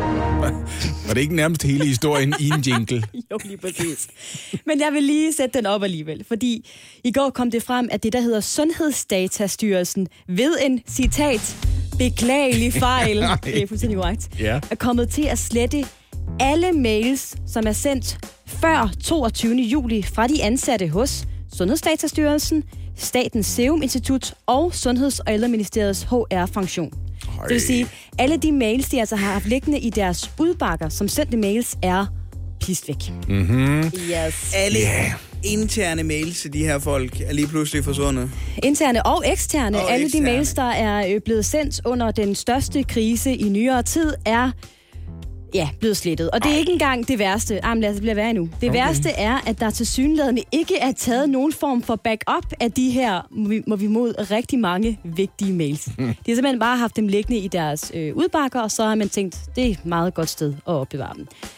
Var det ikke nærmest hele historien i en jingle? Jo, lige præcis. Men jeg vil lige sætte den op alligevel, fordi i går kom det frem, at det, der hedder Sundhedsdatastyrelsen, ved en, citat, beklagelig fejl, det er fuldstændig korrekt, er kommet til at slette alle mails, som er sendt før 22. juli fra de ansatte hos Sundhedsdatastyrelsen, Statens Serum Institut og Sundheds- og Ældreministeriets HR-funktion. Det vil sige, alle de mails, de altså har haft liggende i deres udbakker, som sendte mails, er pist væk. Mm-hmm. Yes. Alle interne mails til de her folk er lige pludselig forsvundet. Interne og eksterne. Og alle de mails, der er blevet sendt under den største krise i nyere tid, er blevet slettet. Og det er ikke engang det værste. Lad os blive værre nu. Det værste er, at der tilsyneladende ikke er taget nogen form for backup af de her, må vi mod rigtig mange vigtige mails. De har simpelthen bare haft dem liggende i deres udbakker, og så har man tænkt, det er et meget godt sted at opbevare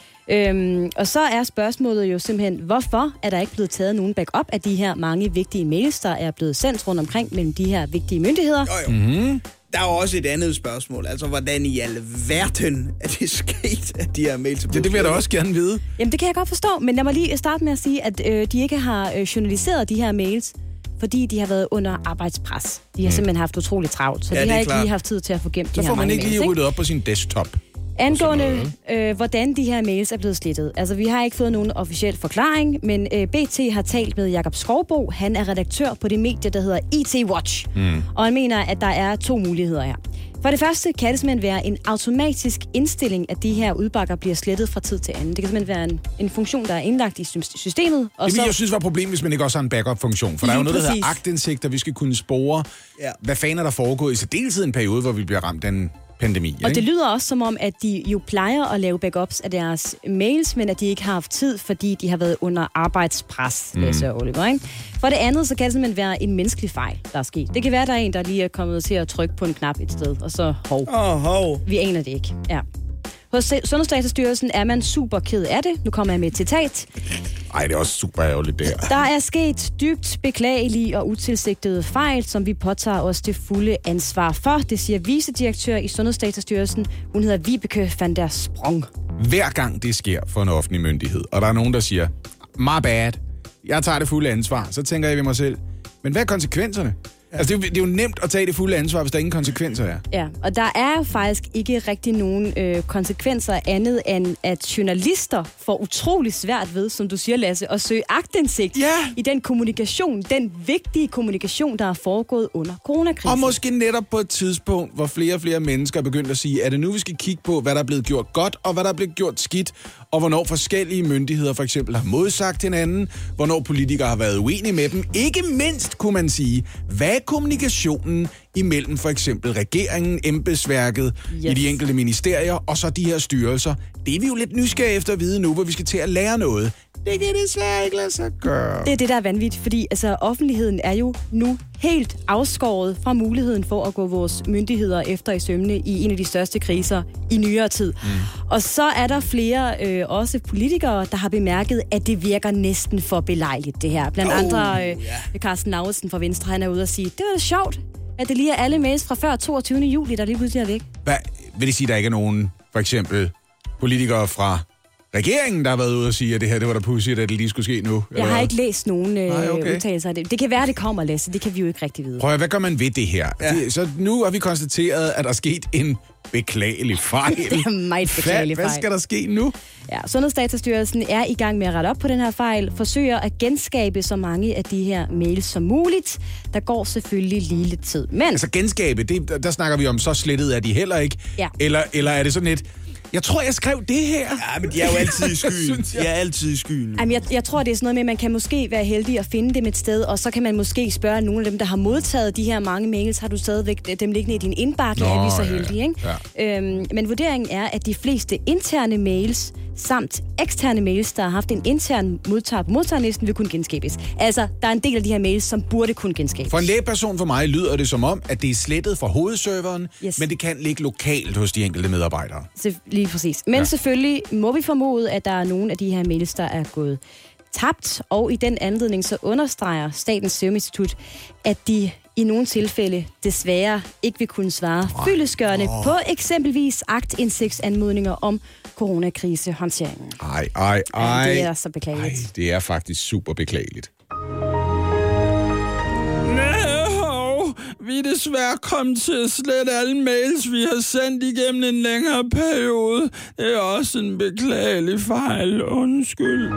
dem. Og så er spørgsmålet jo simpelthen, hvorfor er der ikke blevet taget nogen backup af de her mange vigtige mails, der er blevet sendt rundt omkring mellem de her vigtige myndigheder? Mm-hmm. Der er jo også et andet spørgsmål. Altså, hvordan i alverden er det sket, at de her mails... Det vil jeg da også gerne vide. Jamen, det kan jeg godt forstå, men lad mig lige starte med at sige, at de ikke har journaliseret de her mails, fordi de har været under arbejdspres. De har simpelthen haft utroligt travlt, så de har ikke lige haft tid til at få gemt de her mange mails. Så får man ikke lige ryddet op på sin desktop. Angående, hvordan de her mails er blevet slettet. Altså, vi har ikke fået nogen officiel forklaring, men BT har talt med Jakob Skovbo. Han er redaktør på det medie, der hedder IT Watch. Og han mener, at der er 2 muligheder her. For det første kan det simpelthen være en automatisk indstilling, at de her udbakker bliver slettet fra tid til anden. Det kan simpelthen være en funktion, der er indlagt i systemet. Og det vil jeg synes var et problem, hvis man ikke også har en backup-funktion. For der er jo noget, der hedder aktindsigt, og vi skal kunne spore, hvad fanden er der foregået i særdeleshed en periode, hvor vi bliver ramt af en pandemi. Og det lyder også som om, at de jo plejer at lave backups af deres mails, men at de ikke har haft tid, fordi de har været under arbejdspres, Lasse og Oliver, ikke? For det andet, så kan det simpelthen være en menneskelig fejl, der er sket. Det kan være, der er en, der lige er kommet til at trykke på en knap et sted, og så hov. Vi aner det ikke. Ja. Hos Sundhedsdatastyrelsen er man super ked af det. Nu kommer jeg med et citat. Ej, det er også super ærgerligt, det her. Der er sket dybt beklagelige og utilsigtede fejl, som vi påtager os det fulde ansvar for. Det siger vicedirektør i Sundhedsdatastyrelsen. Hun hedder Vibeke van der Sprong. Hver gang det sker for en offentlig myndighed, og der er nogen, der siger, my bad, jeg tager det fulde ansvar, så tænker jeg ved mig selv, men hvad er konsekvenserne? Altså, det er jo nemt at tage det fulde ansvar, hvis der ingen konsekvenser er. Ja, og der er jo faktisk ikke rigtig nogen konsekvenser andet end, at journalister får utrolig svært ved, som du siger, Lasse, at søge aktindsigt i den kommunikation, den vigtige kommunikation, der er foregået under coronakrisen. Og måske netop på et tidspunkt, hvor flere og flere mennesker er begyndt at sige, er det nu, vi skal kigge på, hvad der er blevet gjort godt, og hvad der er blevet gjort skidt, og hvornår forskellige myndigheder for eksempel har modsagt hinanden, hvornår politikere har været uenige med dem. Ikke mindst kunne man sige, hvad kommunikationen imellem for eksempel regeringen, embedsværket i de enkelte ministerier, og så de her styrelser. Det er vi jo lidt nysgerrige efter at vide nu, hvor vi skal til at lære noget. Det kan desværre ikke lade sig gøre. Det er det, der er vanvittigt, fordi altså, offentligheden er jo nu helt afskåret fra muligheden for at gå vores myndigheder efter i sømne i en af de største kriser i nyere tid. Og så er der flere, også politikere, der har bemærket, at det virker næsten for belejligt, det her. Blandt andre Carsten Lauritsen fra Venstre, han er ude og sige, det var da sjovt, at det lige er alle mails fra før 22. juli, der lige pludselig er væk. Hvad vil det sige, der ikke er nogen, for eksempel politikere fra regeringen, der har været ude og sige, at det her, det var da pudsigt, at det lige skulle ske nu? Jeg har ikke læst nogen udtalelser af det. Det kan være, det kommer, Lasse. Det kan vi jo ikke rigtig vide. Prøv at, hvad gør man ved det her? Ja. Så nu har vi konstateret, at der er sket en beklagelig fejl. Det er meget beklagelig fejl. Hvad skal der ske nu? Ja, Sundhedsdatastyrelsen er i gang med at rette op på den her fejl, forsøger at genskabe så mange af de her mails som muligt. Der går selvfølgelig lige lidt tid. Men altså genskabe, der snakker vi om, så slettet er de heller ikke. Ja. Eller er det sådan et, jeg tror, jeg skrev det her. Ja, men de er jo altid i skyen. De er altid i skyen. Jamen, jeg tror, det er sådan noget med, at man kan måske være heldig at finde dem et sted, og så kan man måske spørge nogle af dem, der har modtaget de her mange mails. Har du stadigvæk dem liggende i din indbakke? Er vi så heldige, ikke? Ja. Men vurderingen er, at de fleste interne mails samt eksterne mails, der har haft en intern modtager på modtagerlisten, vil kunne genskabes. Altså, der er en del af de her mails, som burde kunne genskabes. For en lægeperson for mig lyder det som om, at det er slettet fra hovedserveren, yes. Men det kan ligge lokalt hos de enkelte medarbejdere. Lige præcis. Men selvfølgelig må vi formode, at der er nogle af de her mails, der er gået tabt, og i den anledning så understreger Statens Serum Institut, at de i nogle tilfælde desværre ikke vil kunne svare fyldestgørende på eksempelvis aktindsigtsanmodninger om coronakrisehåndteringen. Ej. Ja, det er så beklageligt. Ej, det er faktisk super beklageligt. Vi er desværre kommet til at slette alle mails, vi har sendt igennem en længere periode. Det er også en beklagelig fejl. Undskyld.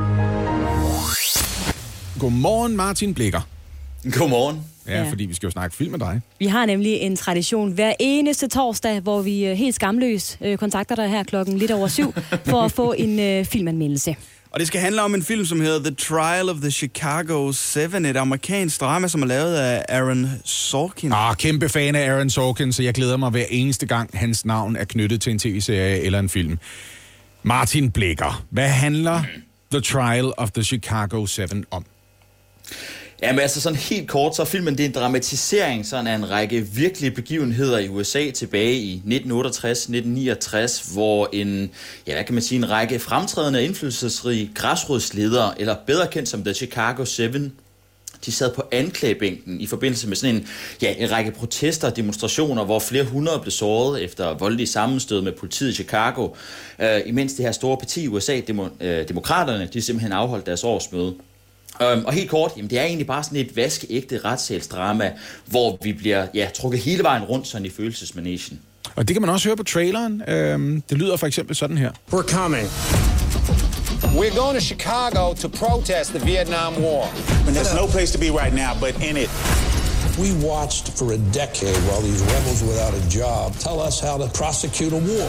Godmorgen, Martin Blikker. Godmorgen. Ja, fordi vi skal jo snakke film med dig. Vi har nemlig en tradition hver eneste torsdag, hvor vi helt skamløst kontakter dig her klokken lidt over 7, for at få en filmanmeldelse. Og det skal handle om en film, som hedder The Trial of the Chicago 7, et amerikansk drama, som er lavet af Aaron Sorkin. Kæmpe fan af Aaron Sorkin, så jeg glæder mig hver eneste gang, hans navn er knyttet til en tv-serie eller en film. Martin Blikker, hvad handler The Trial of the Chicago 7 om? Jamen altså sådan helt kort, så er filmen det er en dramatisering sådan af en række virkelige begivenheder i USA tilbage i 1968-1969, hvor en række fremtrædende og indflydelsesrige græsrodsledere, eller bedre kendt som The Chicago 7, de sad på anklagebænken i forbindelse med sådan en række protester og demonstrationer, hvor flere hundrede blev såret efter voldelige sammenstød med politiet i Chicago, imens det her store parti i USA, demokraterne, de simpelthen afholdt deres årsmøde. Og helt kort, jamen det er egentlig bare sådan et vaskeægte retssalsdrama, hvor vi bliver trukket hele vejen rundt sådan i følelsesmanagen. Og det kan man også høre på traileren. Det lyder for eksempel sådan her. We're coming. We're going to Chicago to protest the Vietnam War. And there's no place to be right now but in it. We watched for a decade while these rebels without a job tell us how to prosecute a war.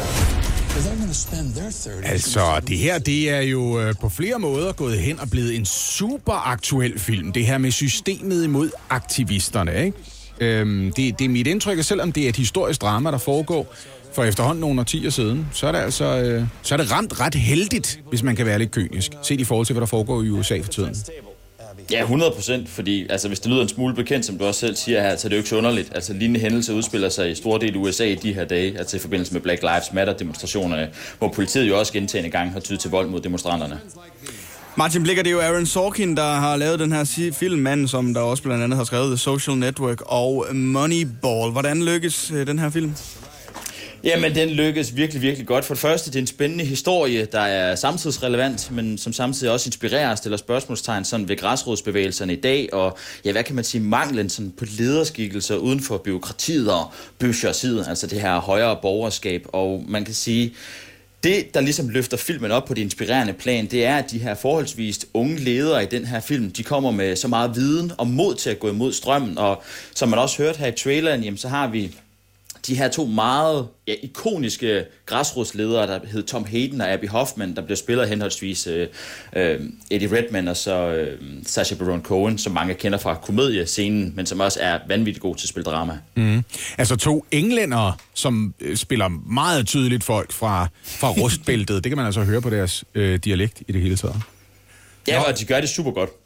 Altså, det er jo på flere måder gået hen og blevet en super aktuel film. Det her med systemet imod aktivisterne, ikke? Det er mit indtryk, at selvom det er et historisk drama, der foregår for efterhånden nogle årtier siden, så er det altså så er det ramt ret heldigt, hvis man kan være lidt kynisk, set i forhold til, hvad der foregår i USA for tiden. Ja, 100%, fordi altså, hvis det lyder en smule bekendt, som du også selv siger her, så er det jo ikke så underligt. Altså, lignende hændelser udspiller sig i store del af USA i de her dage, altså i forbindelse med Black Lives Matter-demonstrationerne, hvor politiet jo også gentagne gange har tydet til vold mod demonstranterne. Martin Blikker, det er jo Aaron Sorkin, der har lavet den her film, som der også blandt andet har skrevet The Social Network og Moneyball. Hvordan lykkes den her film? Jamen, den lykkes virkelig, virkelig godt. For det første, det er en spændende historie, der er samtidsrelevant, men som samtidig også inspirerer og stiller spørgsmålstegn sådan ved græsrodsbevægelserne i dag, og hvad kan man sige, manglen sådan på lederskikkelser uden for bureaukratiet og bøsjeriet, altså det her højere borgerskab, og man kan sige, det, der ligesom løfter filmen op på det inspirerende plan, det er, at de her forholdsvis unge ledere i den her film, de kommer med så meget viden og mod til at gå imod strømmen, og som man også hørte her i traileren, jamen, så har vi de her to meget ikoniske græsrodsledere, der hed Tom Hayden og Abby Hoffman, der blev spillet henholdsvis Eddie Redmayne og så Sacha Baron Cohen, som mange kender fra komediescenen, men som også er vanvittigt god til at spille drama. Altså to englændere, som spiller meget tydeligt folk fra rustbæltet. Det kan man altså høre på deres dialekt i det hele taget. Ja, og de gør det super godt.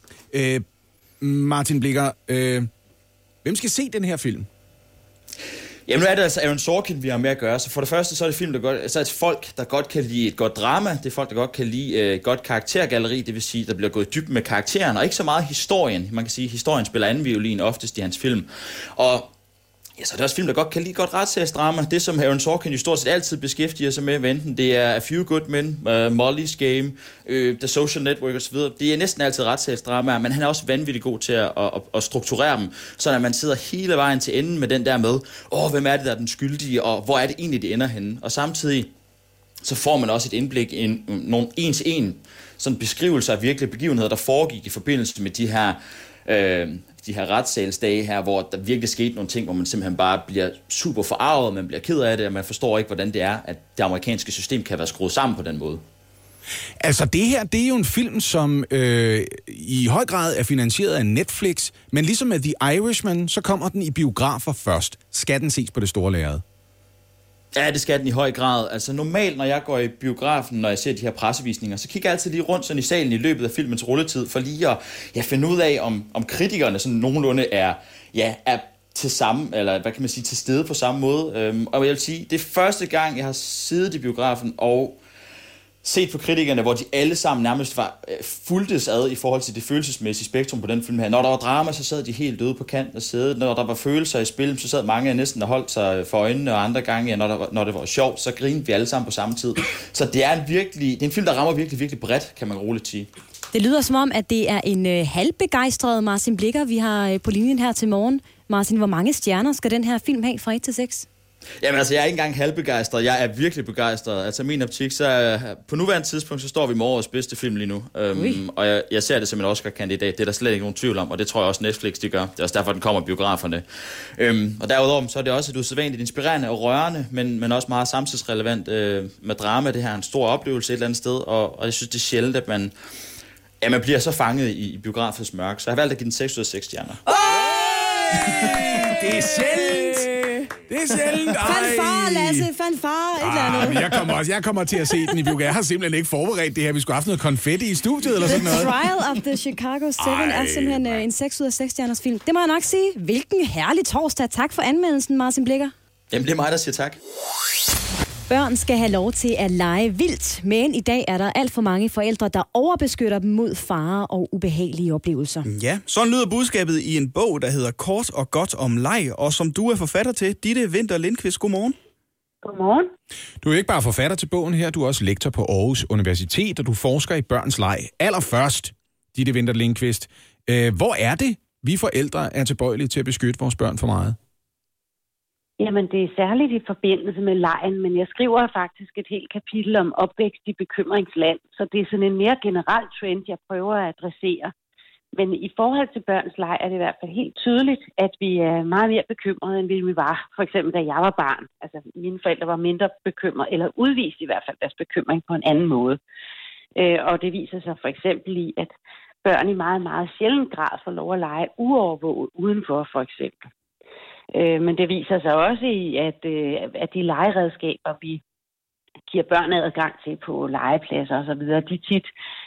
Martin Blikker, hvem skal se den her film? Jamen nu er det altså Aaron Sorkin, vi har med at gøre. Så for det første, så er det film, så er det folk, der godt kan lide et godt drama. Det er folk, der godt kan lide et godt karaktergalleri. Det vil sige, der bliver gået i dybden med karakteren, og ikke så meget historien. Man kan sige, at historien spiller anden violin oftest i hans film. Og ja, så er det også film, der godt kan lide godt retssagsdrama. Det, som Aaron Sorkin jo stort set altid beskæftiger sig med, enten det er A Few Good Men, Molly's Game, The Social Network osv. Det er næsten altid retssagsdrama, men han er også vanvittigt god til at strukturere dem, så når man sidder hele vejen til enden med den der med, hvem er det, der er den skyldige, og hvor er det egentlig, det ender henne? Og samtidig så får man også et indblik i nogle en-til-en sådan beskrivelser af virkelige begivenheder, der foregik i forbindelse med de her retssalsdage her, hvor der virkelig skete nogle ting, hvor man simpelthen bare bliver super forarvet, man bliver ked af det, og man forstår ikke, hvordan det er, at det amerikanske system kan være skruet sammen på den måde. Altså det her, det er jo en film, som i høj grad er finansieret af Netflix, men ligesom med The Irishman, så kommer den i biografer først. Skal den ses på det store lærred? Ja, det skal den i høj grad. Altså normalt, når jeg går i biografen, når jeg ser de her pressevisninger, så kigger jeg altid lige rundt sådan i salen i løbet af filmens rulletid, for lige at finde ud af, om kritikerne sådan nogenlunde er til samme, eller hvad kan man sige, til stede på samme måde. Og jeg vil sige, det er første gang, jeg har siddet i biografen og set på kritikerne, hvor de alle sammen nærmest var fuldtes ad i forhold til det følelsesmæssige spektrum på den film her. Når der var drama, så sad de helt ude på kanten af sædet. Når der var følelser i spil, så sad mange næsten og holdt sig for øjnene, og andre gange, når det var sjovt, så grinede vi alle sammen på samme tid. Så det er en film, der rammer virkelig, virkelig bredt, kan man roligt sige. Det lyder som om, at det er en halvbegejstret Martin Blikker, vi har på linjen her til morgen. Martin, hvor mange stjerner skal den her film have fra 1 til 6? Jamen altså, jeg er ikke engang halvbegejstret. Jeg er virkelig begejstret. Altså, min optik, så på nuværende tidspunkt, så står vi med årets bedste film lige nu. Og jeg ser det som en Oscar-kandidat. Det er der slet ikke nogen tvivl om, og det tror jeg også Netflix, de gør. Det er også derfor, den kommer i biograferne. Og derudover, så er det også et usædvanligt inspirerende og rørende, men også meget samtidsrelevant med drama. Det her er en stor oplevelse et eller andet sted, og jeg synes, det er sjældent, at man bliver så fanget i biografens mørke. Så jeg har valgt at give den 6 ud af 6 stjerner. Det er sjældent! Det er sjældent. Fanfare, Lasse, fanfare, et eller andet. Jeg kommer til at se den i biografen. Jeg har simpelthen ikke forberedt det her. Vi skulle have haft noget konfetti i studiet eller sådan noget. The Trial of the Chicago 7 er simpelthen en 6 ud af 6 stjerners film. Det må jeg nok sige. Hvilken herlig torsdag. Tak for anmeldelsen, Martin Blikker. Jamen, det er mig, der siger tak. Børn skal have lov til at lege vildt, men i dag er der alt for mange forældre, der overbeskytter dem mod farer og ubehagelige oplevelser. Ja, sådan lyder budskabet i en bog, der hedder Kort og godt om leg, og som du er forfatter til, Ditte Winther Lindqvist. Godmorgen. Godmorgen. Du er ikke bare forfatter til bogen her, du er også lektor på Aarhus Universitet, og du forsker i børns leg. Allerførst, Ditte Winther Lindqvist, hvor er det, vi forældre er tilbøjelige til at beskytte vores børn for meget? Jamen, det er særligt i forbindelse med legen, men jeg skriver faktisk et helt kapitel om opvækst i bekymringsland, så det er sådan en mere generel trend, jeg prøver at adressere. Men i forhold til børns leg er det i hvert fald helt tydeligt, at vi er meget mere bekymrede, end vi var. For eksempel, da jeg var barn. Altså, mine forældre var mindre bekymrede, eller udviste i hvert fald deres bekymring på en anden måde. Og det viser sig for eksempel i, at børn i meget, meget sjælden grad får lov at lege uovervåget udenfor, for eksempel. Men det viser sig også i, at de legeredskaber, vi giver børn adgang til på legepladser og så videre, de tit,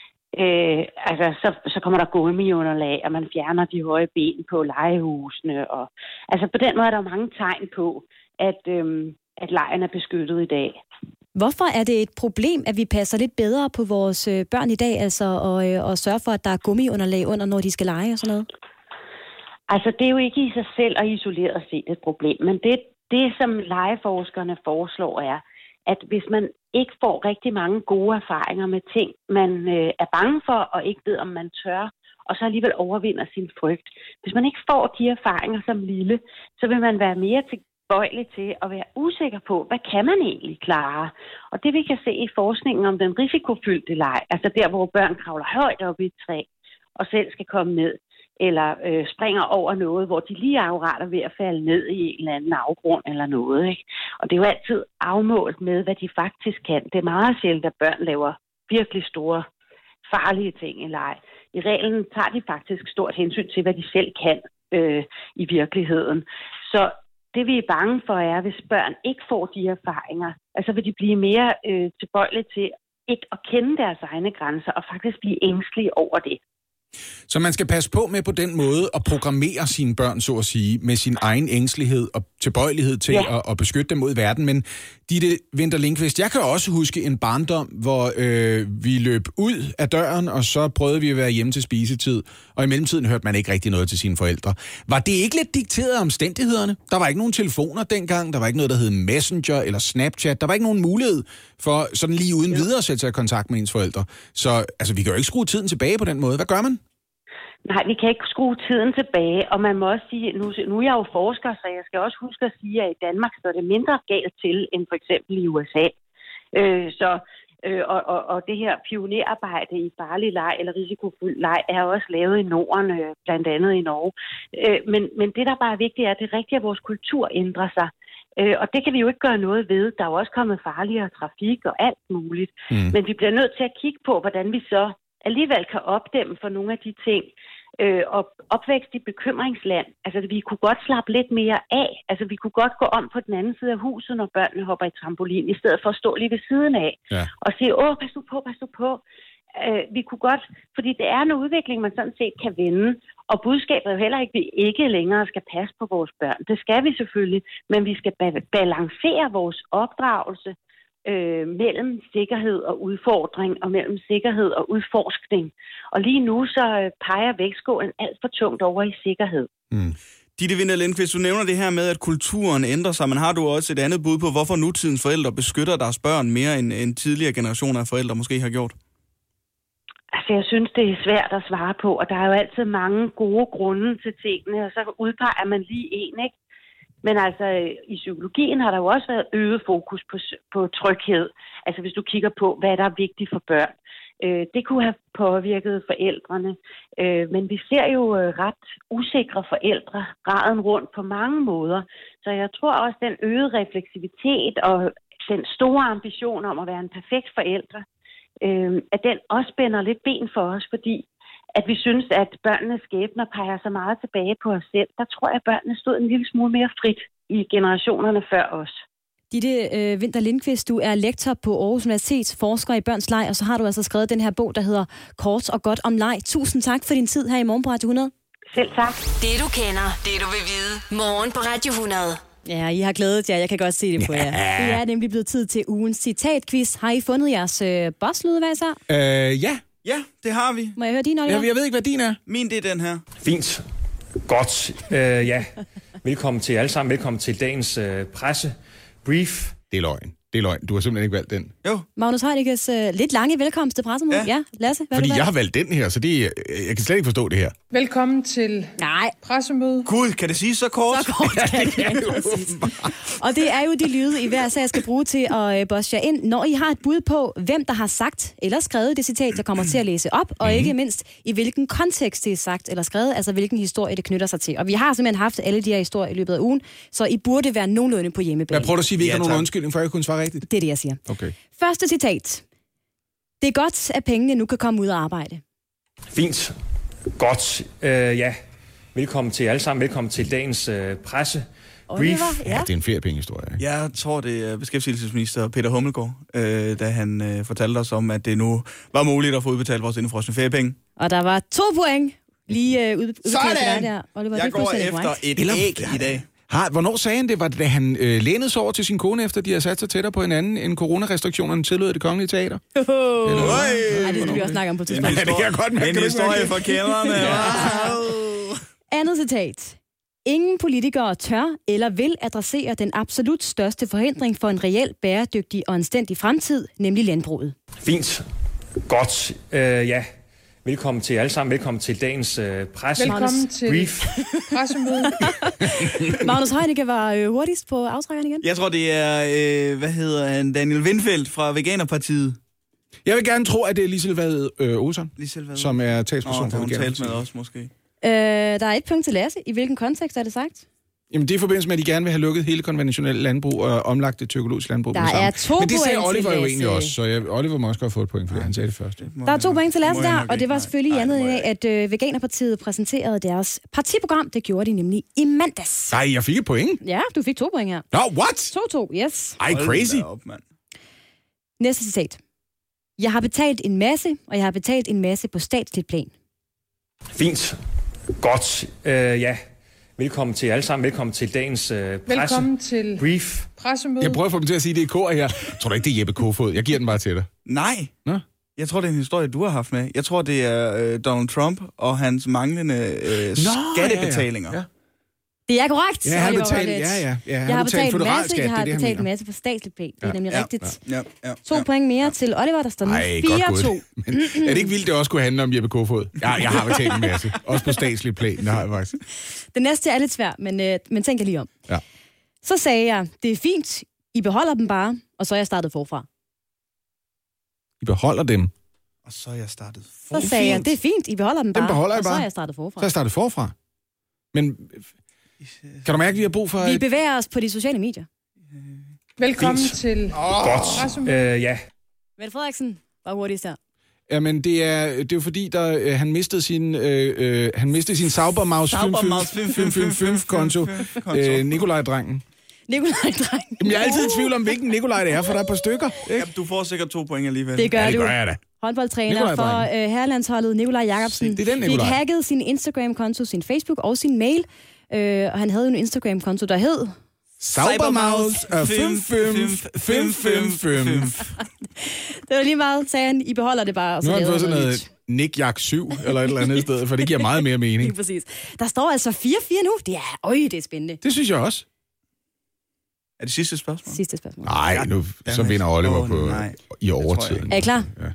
så kommer der gummiunderlag, og man fjerner de høje ben på legehusene. Og, altså på den måde er der mange tegn på, at legen er beskyttet i dag. Hvorfor er det et problem, at vi passer lidt bedre på vores børn i dag, altså og sørger for, at der er gummiunderlag under, når de skal lege og sådan noget? Altså, det er jo ikke i sig selv og isoleret set et problem, men det som legeforskerne foreslår er, at hvis man ikke får rigtig mange gode erfaringer med ting, man er bange for og ikke ved, om man tør, og så alligevel overvinder sin frygt. Hvis man ikke får de erfaringer som lille, så vil man være mere tilbøjelig til at være usikker på, hvad kan man egentlig klare? Og det vi kan se i forskningen om den risikofyldte leg, altså der, hvor børn kravler højt op i et træ og selv skal komme ned, eller springer over noget, hvor de lige akkurat er ved at falde ned i en eller anden afgrund eller noget. Ikke? Og det er jo altid afmålt med, hvad de faktisk kan. Det er meget sjældent, at børn laver virkelig store, farlige ting i leg. I reglen tager de faktisk stort hensyn til, hvad de selv kan i virkeligheden. Så det vi er bange for er, hvis børn ikke får de erfaringer, altså vil de blive mere tilbøjelige til ikke at kende deres egne grænser og faktisk blive ængstelige over det. Så man skal passe på med på den måde at programmere sine børn, så at sige, med sin egen ængstelighed og tilbøjelighed til at beskytte dem mod verden. Men Ditte Winther Lindqvist, jeg kan også huske en barndom, hvor vi løb ud af døren, og så prøvede vi at være hjemme til spisetid, og i mellemtiden hørte man ikke rigtig noget til sine forældre. Var det ikke lidt dikteret af omstændighederne? Der var ikke nogen telefoner dengang, der var ikke noget, der hed Messenger eller Snapchat, der var ikke nogen mulighed for sådan lige uden videre at sætte sig i kontakt med ens forældre. Så altså, vi kan jo ikke skrue tiden tilbage på den måde. Hvad gør man? Nej, vi kan ikke skrue tiden tilbage, og man må også sige, nu er jeg jo forsker, så jeg skal også huske at sige, at i Danmark står det mindre galt til end for eksempel i USA. Og det her pionerarbejde i farlig leg eller risikofuld leg er også lavet i Norden, blandt andet i Norge. Men det, der bare er vigtigt, er, at det er rigtigt, at vores kultur ændrer sig. Og det kan vi jo ikke gøre noget ved. Der er jo også kommet farligere trafik og alt muligt. Men vi bliver nødt til at kigge på, hvordan vi så alligevel kan opdæmme for nogle af de ting, opvækst i bekymringsland. Altså, vi kunne godt slappe lidt mere af. Altså, vi kunne godt gå om på den anden side af huset, når børnene hopper i trampolin, i stedet for at stå lige ved siden af. Ja. Og sige, pas du på. Vi kunne godt, fordi det er en udvikling, man sådan set kan vende. Og budskabet er jo heller ikke, at vi ikke længere skal passe på vores børn. Det skal vi selvfølgelig, men vi skal balancere vores opdragelse mellem sikkerhed og udfordring, og mellem sikkerhed og udforskning. Og lige nu så peger vægtskålen alt for tungt over i sikkerhed. Ditte Winther Lindqvist, du nævner det her med, at kulturen ændrer sig, men har du også et andet bud på, hvorfor nutidens forældre beskytter deres børn mere, end tidligere generationer af forældre måske har gjort? Altså, jeg synes, det er svært at svare på, og der er jo altid mange gode grunde til tingene, og så udpeger man lige en, ikke? Men altså, i psykologien har der jo også været øget fokus på tryghed. Altså, hvis du kigger på, hvad der er vigtigt for børn. Det kunne have påvirket forældrene. Men vi ser jo ret usikre forældre raden rundt på mange måder. Så jeg tror også, den øgede refleksivitet og den store ambition om at være en perfekt forældre, at den også spænder lidt ben for os, fordi at vi synes, at børnenes skæbner peger så meget tilbage på os selv. Der tror jeg, at børnene stod en lille smule mere frit i generationerne før os. Ditte Winther Lindqvist, du er lektor på Aarhus Universitet, forsker i børns leg, og så har du altså skrevet den her bog, der hedder Kort og godt om leg. Tusind tak for din tid her i Morgen på Radio 100. Selv tak. Det du kender, det du vil vide. Morgen på Radio 100. Ja, I har glædet jer. Jeg kan godt se det på jer. Det er nemlig blevet tid til ugens citatquiz. Har I fundet jeres bosslyde, hvad så? Ja. Ja, det har vi. Må jeg høre din, Oliver? Jeg ved ikke, hvad din er. Min, det er den her. Fint. Godt. Ja. Velkommen til alle sammen. Velkommen til dagens pressebrief. Det er løgn. Du har simpelthen ikke valgt den. Jo. Magnus Heidekes lidt lange velkomst til pressemødet. Ja, Lasse, hvad fordi du jeg har valgt den her, så det, jeg kan slet ikke forstå det her. Velkommen til pressemøde. Gud, kan det sige så kort? Så kort kan det. Og det er jo de lyde, I hver sag skal bruge til at bosse jer ind, når I har et bud på, hvem der har sagt eller skrevet det citat, der kommer til at læse op, og ikke mindst i hvilken kontekst det er sagt eller skrevet, altså hvilken historie det knytter sig til. Og vi har simpelthen haft alle de her historier i løbet af ugen, så I burde være nogenlunde på hjemmebane. Jeg prøver at sige, at vi ikke har nogen undskyldning, for jeg kunne svare rigtigt. Det er det, jeg siger. Okay. Første citat. Det er godt, at pengene nu kan komme ud af arbejde. Fint. Godt. Ja. Velkommen til alle sammen. Velkommen til dagens pressebrief. Ja, det er en feriepengehistorie. Jeg tror, det er beskæftigelsesminister Peter Hummelgaard, da han fortalte os om, at det nu var muligt at få udbetalt vores indefrosne feriepenge. Og der var 2 point lige udbetalt til dig der. Oliver, jeg går efter et æg i dag. Hvornår sagde han det? Var det, da han lænede sig over til sin kone, efter de havde sat sig tættere på hinanden, end coronarestriktionerne tillod Det Kongelige Teater? Nej, det skal vi også snakke om på tidspunkt. Det kan jeg godt mærke. En historie for kælderne. Andet citat. Ingen politikere tør eller vil adressere den absolut største forhindring for en reel, bæredygtig og anstændig fremtid, nemlig landbruget. Fint. Godt. Ja. Velkommen til alle sammen. Velkommen til dagens pressebrief. Pressemøde. Magnus Heunicke var hurtigst på aftrækkeren igen. Jeg tror, det er, Daniel Windfeldt fra Veganerpartiet. Jeg vil gerne tro, at det er Liselvad Olsen, som er talsperson for Veganerpartiet. Talt med os måske. Der er et punkt til Lasse. I hvilken kontekst er det sagt? Jamen, det er i forbindelse med, at de gerne vil have lukket hele konventionelle landbrug og omlagt det til økologisk landbrug. Der er 2 point. Men det sagde Oliver jo egentlig også, så Oliver må også godt få et point, fordi han sagde det først. Der er 2 point til Lasse der, og det var selvfølgelig i anledning af, at Veganerpartiet præsenterede deres partiprogram. Det gjorde de nemlig i mandags. Nej, jeg fik et point. Ja, du fik 2 point her. No, what? 2-2, yes. Ej, crazy. Næste citat. Jeg har betalt en masse, og jeg har betalt en masse på statsligt plan. Fint. Godt. Ja. Velkommen til alle sammen. Velkommen til dagens pressebrief. Pressemøde. Jeg prøver at få dem til at sige, det er K her. Jeg tror da ikke, det er Jeppe Kofod. Jeg giver den bare til dig. Nej. Nå? Jeg tror, det er en historie, du har haft med. Jeg tror, det er Donald Trump og hans manglende skattebetalinger. Ja. Det er korrekt. Ja, han betalt, jeg har betalt federalskat. Jeg har betalt en masse på statsligt plan. Det er nemlig rigtigt. Ja. 2 point mere til Oliver, der står nu 4-2. Er det ikke vildt, det også kunne handle om Jeppe Kofod? Ja, jeg har betalt en masse. Også på statsligt plan, det har jeg faktisk. Den næste er lidt svær, men tænk lige om. Ja. Så sagde jeg, det er fint, I beholder dem bare, og så er jeg startet forfra. I beholder dem? Og så er jeg startet forfra. Så sagde jeg, det er fint, I beholder dem bare, og så er jeg startet forfra. Så er jeg startet forfra? Men kan du mærke, at vi har brug for... Vi bevæger os på de sociale medier. Velkommen til... Godt. Ja. Mette Frederiksen var hurtigst her. Jamen, det er jo fordi, han mistede sin Saubermaus 555-konto. Nikolaj-drengen. Nikolaj-drengen. Jeg er altid i tvivl om, hvilken Nikolaj det er, for der er et par stykker. Ja, du får sikkert 2 point alligevel. Det gør det du. gør jeg da. Håndboldtræner for herrelandsholdet Nikolaj Jacobsen fik hacket sin Instagram-konto, sin Facebook og sin mail. Og han havde jo en Instagram-konto, der hed... Saubermaus 55555. Det var lige meget, sagde han. I beholder det bare. Og så nu har han fået sådan noget nyt. Nick Jak 7 eller et eller andet sted, for det giver meget mere mening. Lige præcis. Der står altså 4-4 nu. Det er spændende. Det synes jeg også. Er det sidste spørgsmål? Sidste spørgsmål. Nej, nu så vinder Oliver i overtiden. Er I klar? Ja.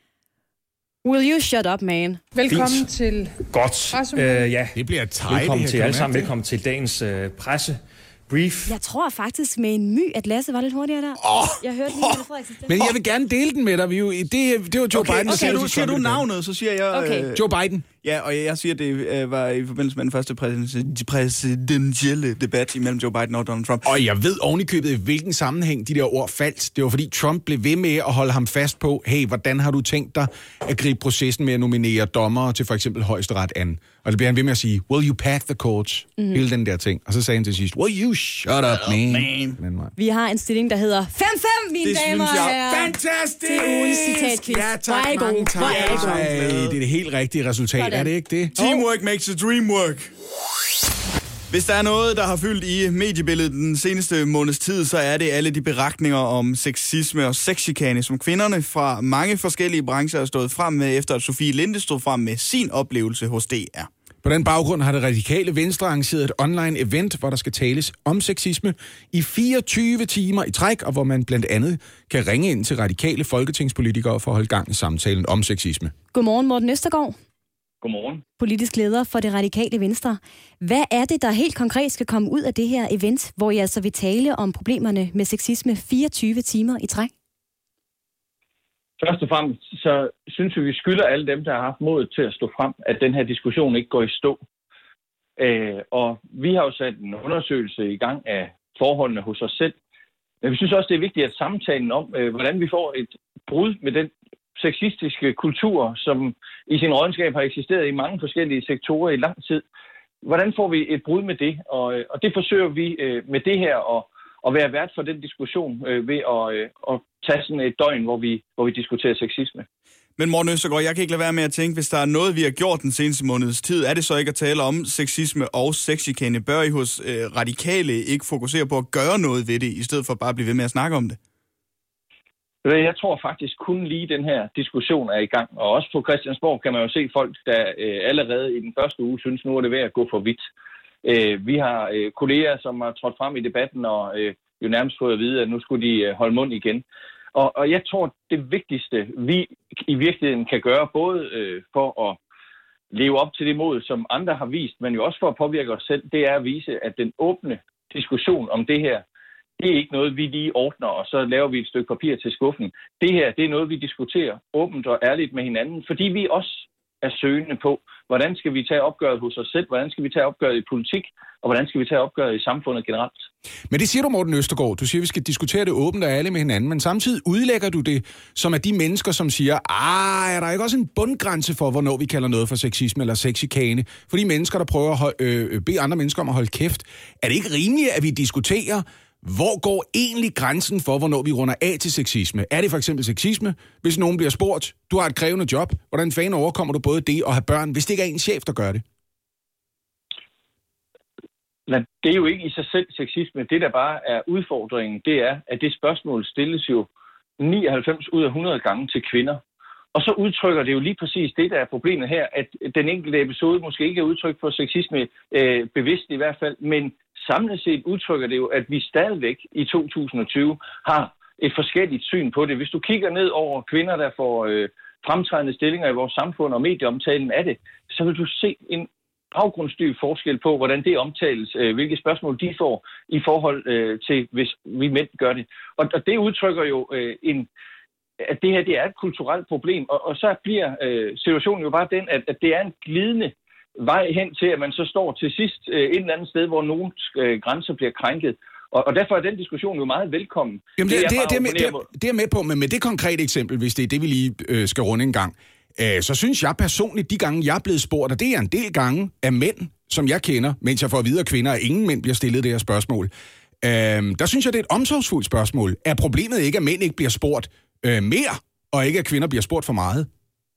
Will you shut up, man? Velkommen til... Godt. Ja. Det bliver tight. Velkommen til alle sammen. Velkommen til dagens presse. Brief. Jeg tror faktisk med en my, at Lasse var lidt hurtigere der. Jeg hørte lige Mette Frederiksen. Men jeg vil gerne dele den med dig. Det var Joe Biden. Okay, siger du navnet, så siger jeg... Joe Biden. Ja, og jeg siger, det var i forbindelse med den første præsidentielle debat imellem Joe Biden og Donald Trump. Og jeg ved ovenikøbet, i hvilken sammenhæng de der ord faldt. Det var fordi Trump blev ved med at holde ham fast på, hey, hvordan har du tænkt dig at gribe processen med at nominere dommere til for eksempel højesteret an? Og det bliver han ved med at sige, will you pack the courts? Hele den der ting. Og så sagde han til sidst, will you shut up, man? Vi har en stilling, der hedder 5-5, mine damer og herrer. Fantastisk! Det er ugens citatquiz. Ja, tak. Mange tak. Det er det helt rigtige resultat, er det ikke det? Teamwork makes the dream work. Hvis der er noget, der har fyldt i mediebilledet den seneste måneds tid, så er det alle de beretninger om sexisme og sexchikane, som kvinderne fra mange forskellige brancher har stået frem med, efter at Sofie Linde stod frem med sin oplevelse hos DR. På den baggrund har det radikale Venstre arrangeret et online event, hvor der skal tales om sexisme i 24 timer i træk, og hvor man blandt andet kan ringe ind til radikale folketingspolitikere for at holde gang i samtalen om sexisme. Godmorgen, Morten Østergaard. Godmorgen. Politisk leder for det radikale Venstre. Hvad er det, der helt konkret skal komme ud af det her event, hvor I altså vil tale om problemerne med sexisme 24 timer i træk? Først og fremmest, så synes vi skylder alle dem, der har haft modet til at stå frem, at den her diskussion ikke går i stå. Og vi har jo sat en undersøgelse i gang af forholdene hos os selv. Men vi synes også, det er vigtigt, at samtalen om, hvordan vi får et brud med den sexistiske kultur, som i sin rådenskab har eksisteret i mange forskellige sektorer i lang tid. Hvordan får vi et brud med det? Og det forsøger vi med det her at være vært for den diskussion ved at tage sådan et døgn, hvor vi diskuterer sexisme. Men Morten Østergaard, jeg kan ikke lade være med at tænke, hvis der er noget, vi har gjort den seneste måneds tid, er det så ikke at tale om sexisme og sexchikane? Bør I hos radikale ikke fokusere på at gøre noget ved det, i stedet for bare at blive ved med at snakke om det? Jeg tror faktisk kun lige den her diskussion er i gang. Og også på Christiansborg kan man jo se folk, der allerede i den første uge synes, nu er det ved at gå for vidt. Vi har kolleger, som har trådt frem i debatten og jo nærmest fået at vide, at nu skulle de holde mund igen. Og jeg tror, det vigtigste, vi i virkeligheden kan gøre, både for at leve op til det mod, som andre har vist, men jo også for at påvirke os selv, det er at vise, at den åbne diskussion om det her, det er ikke noget, vi lige ordner, og så laver vi et stykke papir til skuffen. Det her, det er noget, vi diskuterer åbent og ærligt med hinanden, fordi vi også er søgende på, hvordan skal vi tage opgøret hos os selv, hvordan skal vi tage opgøret i politik, og hvordan skal vi tage opgøret i samfundet generelt. Men det siger du, Morten Østergaard. Du siger, at vi skal diskutere det åbent og ærligt med hinanden, men samtidig udlægger du det som at de mennesker, som siger, er der ikke også en bundgrænse for, hvornår vi kalder noget for sexisme eller sexchikane? For de mennesker, der prøver at bede andre mennesker om at holde kæft. Er det ikke rimeligt, at vi diskuterer, hvor går egentlig grænsen for, hvornår vi runder af til sexisme? Er det for eksempel sexisme, hvis nogen bliver spurgt, du har et krævende job, hvordan fanden overkommer du både det og have børn, hvis det ikke er en chef, der gør det? Men det er jo ikke i sig selv sexisme. Det, der bare er udfordringen, det er, at det spørgsmål stilles jo 99 ud af 100 gange til kvinder. Og så udtrykker det jo lige præcis det, der er problemet her, at den enkelte episode måske ikke er udtryk for sexisme, bevidst i hvert fald, men samlet set udtrykker det jo, at vi stadigvæk i 2020 har et forskelligt syn på det. Hvis du kigger ned over kvinder, der får fremtrædende stillinger i vores samfund og medieomtalen af det, så vil du se en afgrundsdyb forskel på, hvordan det omtales, hvilke spørgsmål de får i forhold til, hvis vi mænd gør det. Og det udtrykker jo at det her det er et kulturelt problem, og så bliver situationen jo bare den, at det er en glidende vej hen til, at man så står til sidst et eller andet sted, hvor nogle grænser bliver krænket. Og derfor er den diskussion jo meget velkommen. Jamen, det er med på, men med det konkrete eksempel, hvis det er det, vi lige skal runde en gang, så synes jeg personligt, de gange, jeg er blevet spurgt, og det er en del gange af mænd, som jeg kender, mens jeg får at vide af kvinder, at ingen mænd bliver stillet det her spørgsmål, der synes jeg, det er et omsorgsfuldt spørgsmål. Er problemet ikke, at mænd ikke bliver spurgt mere, og ikke at kvinder bliver spurgt for meget?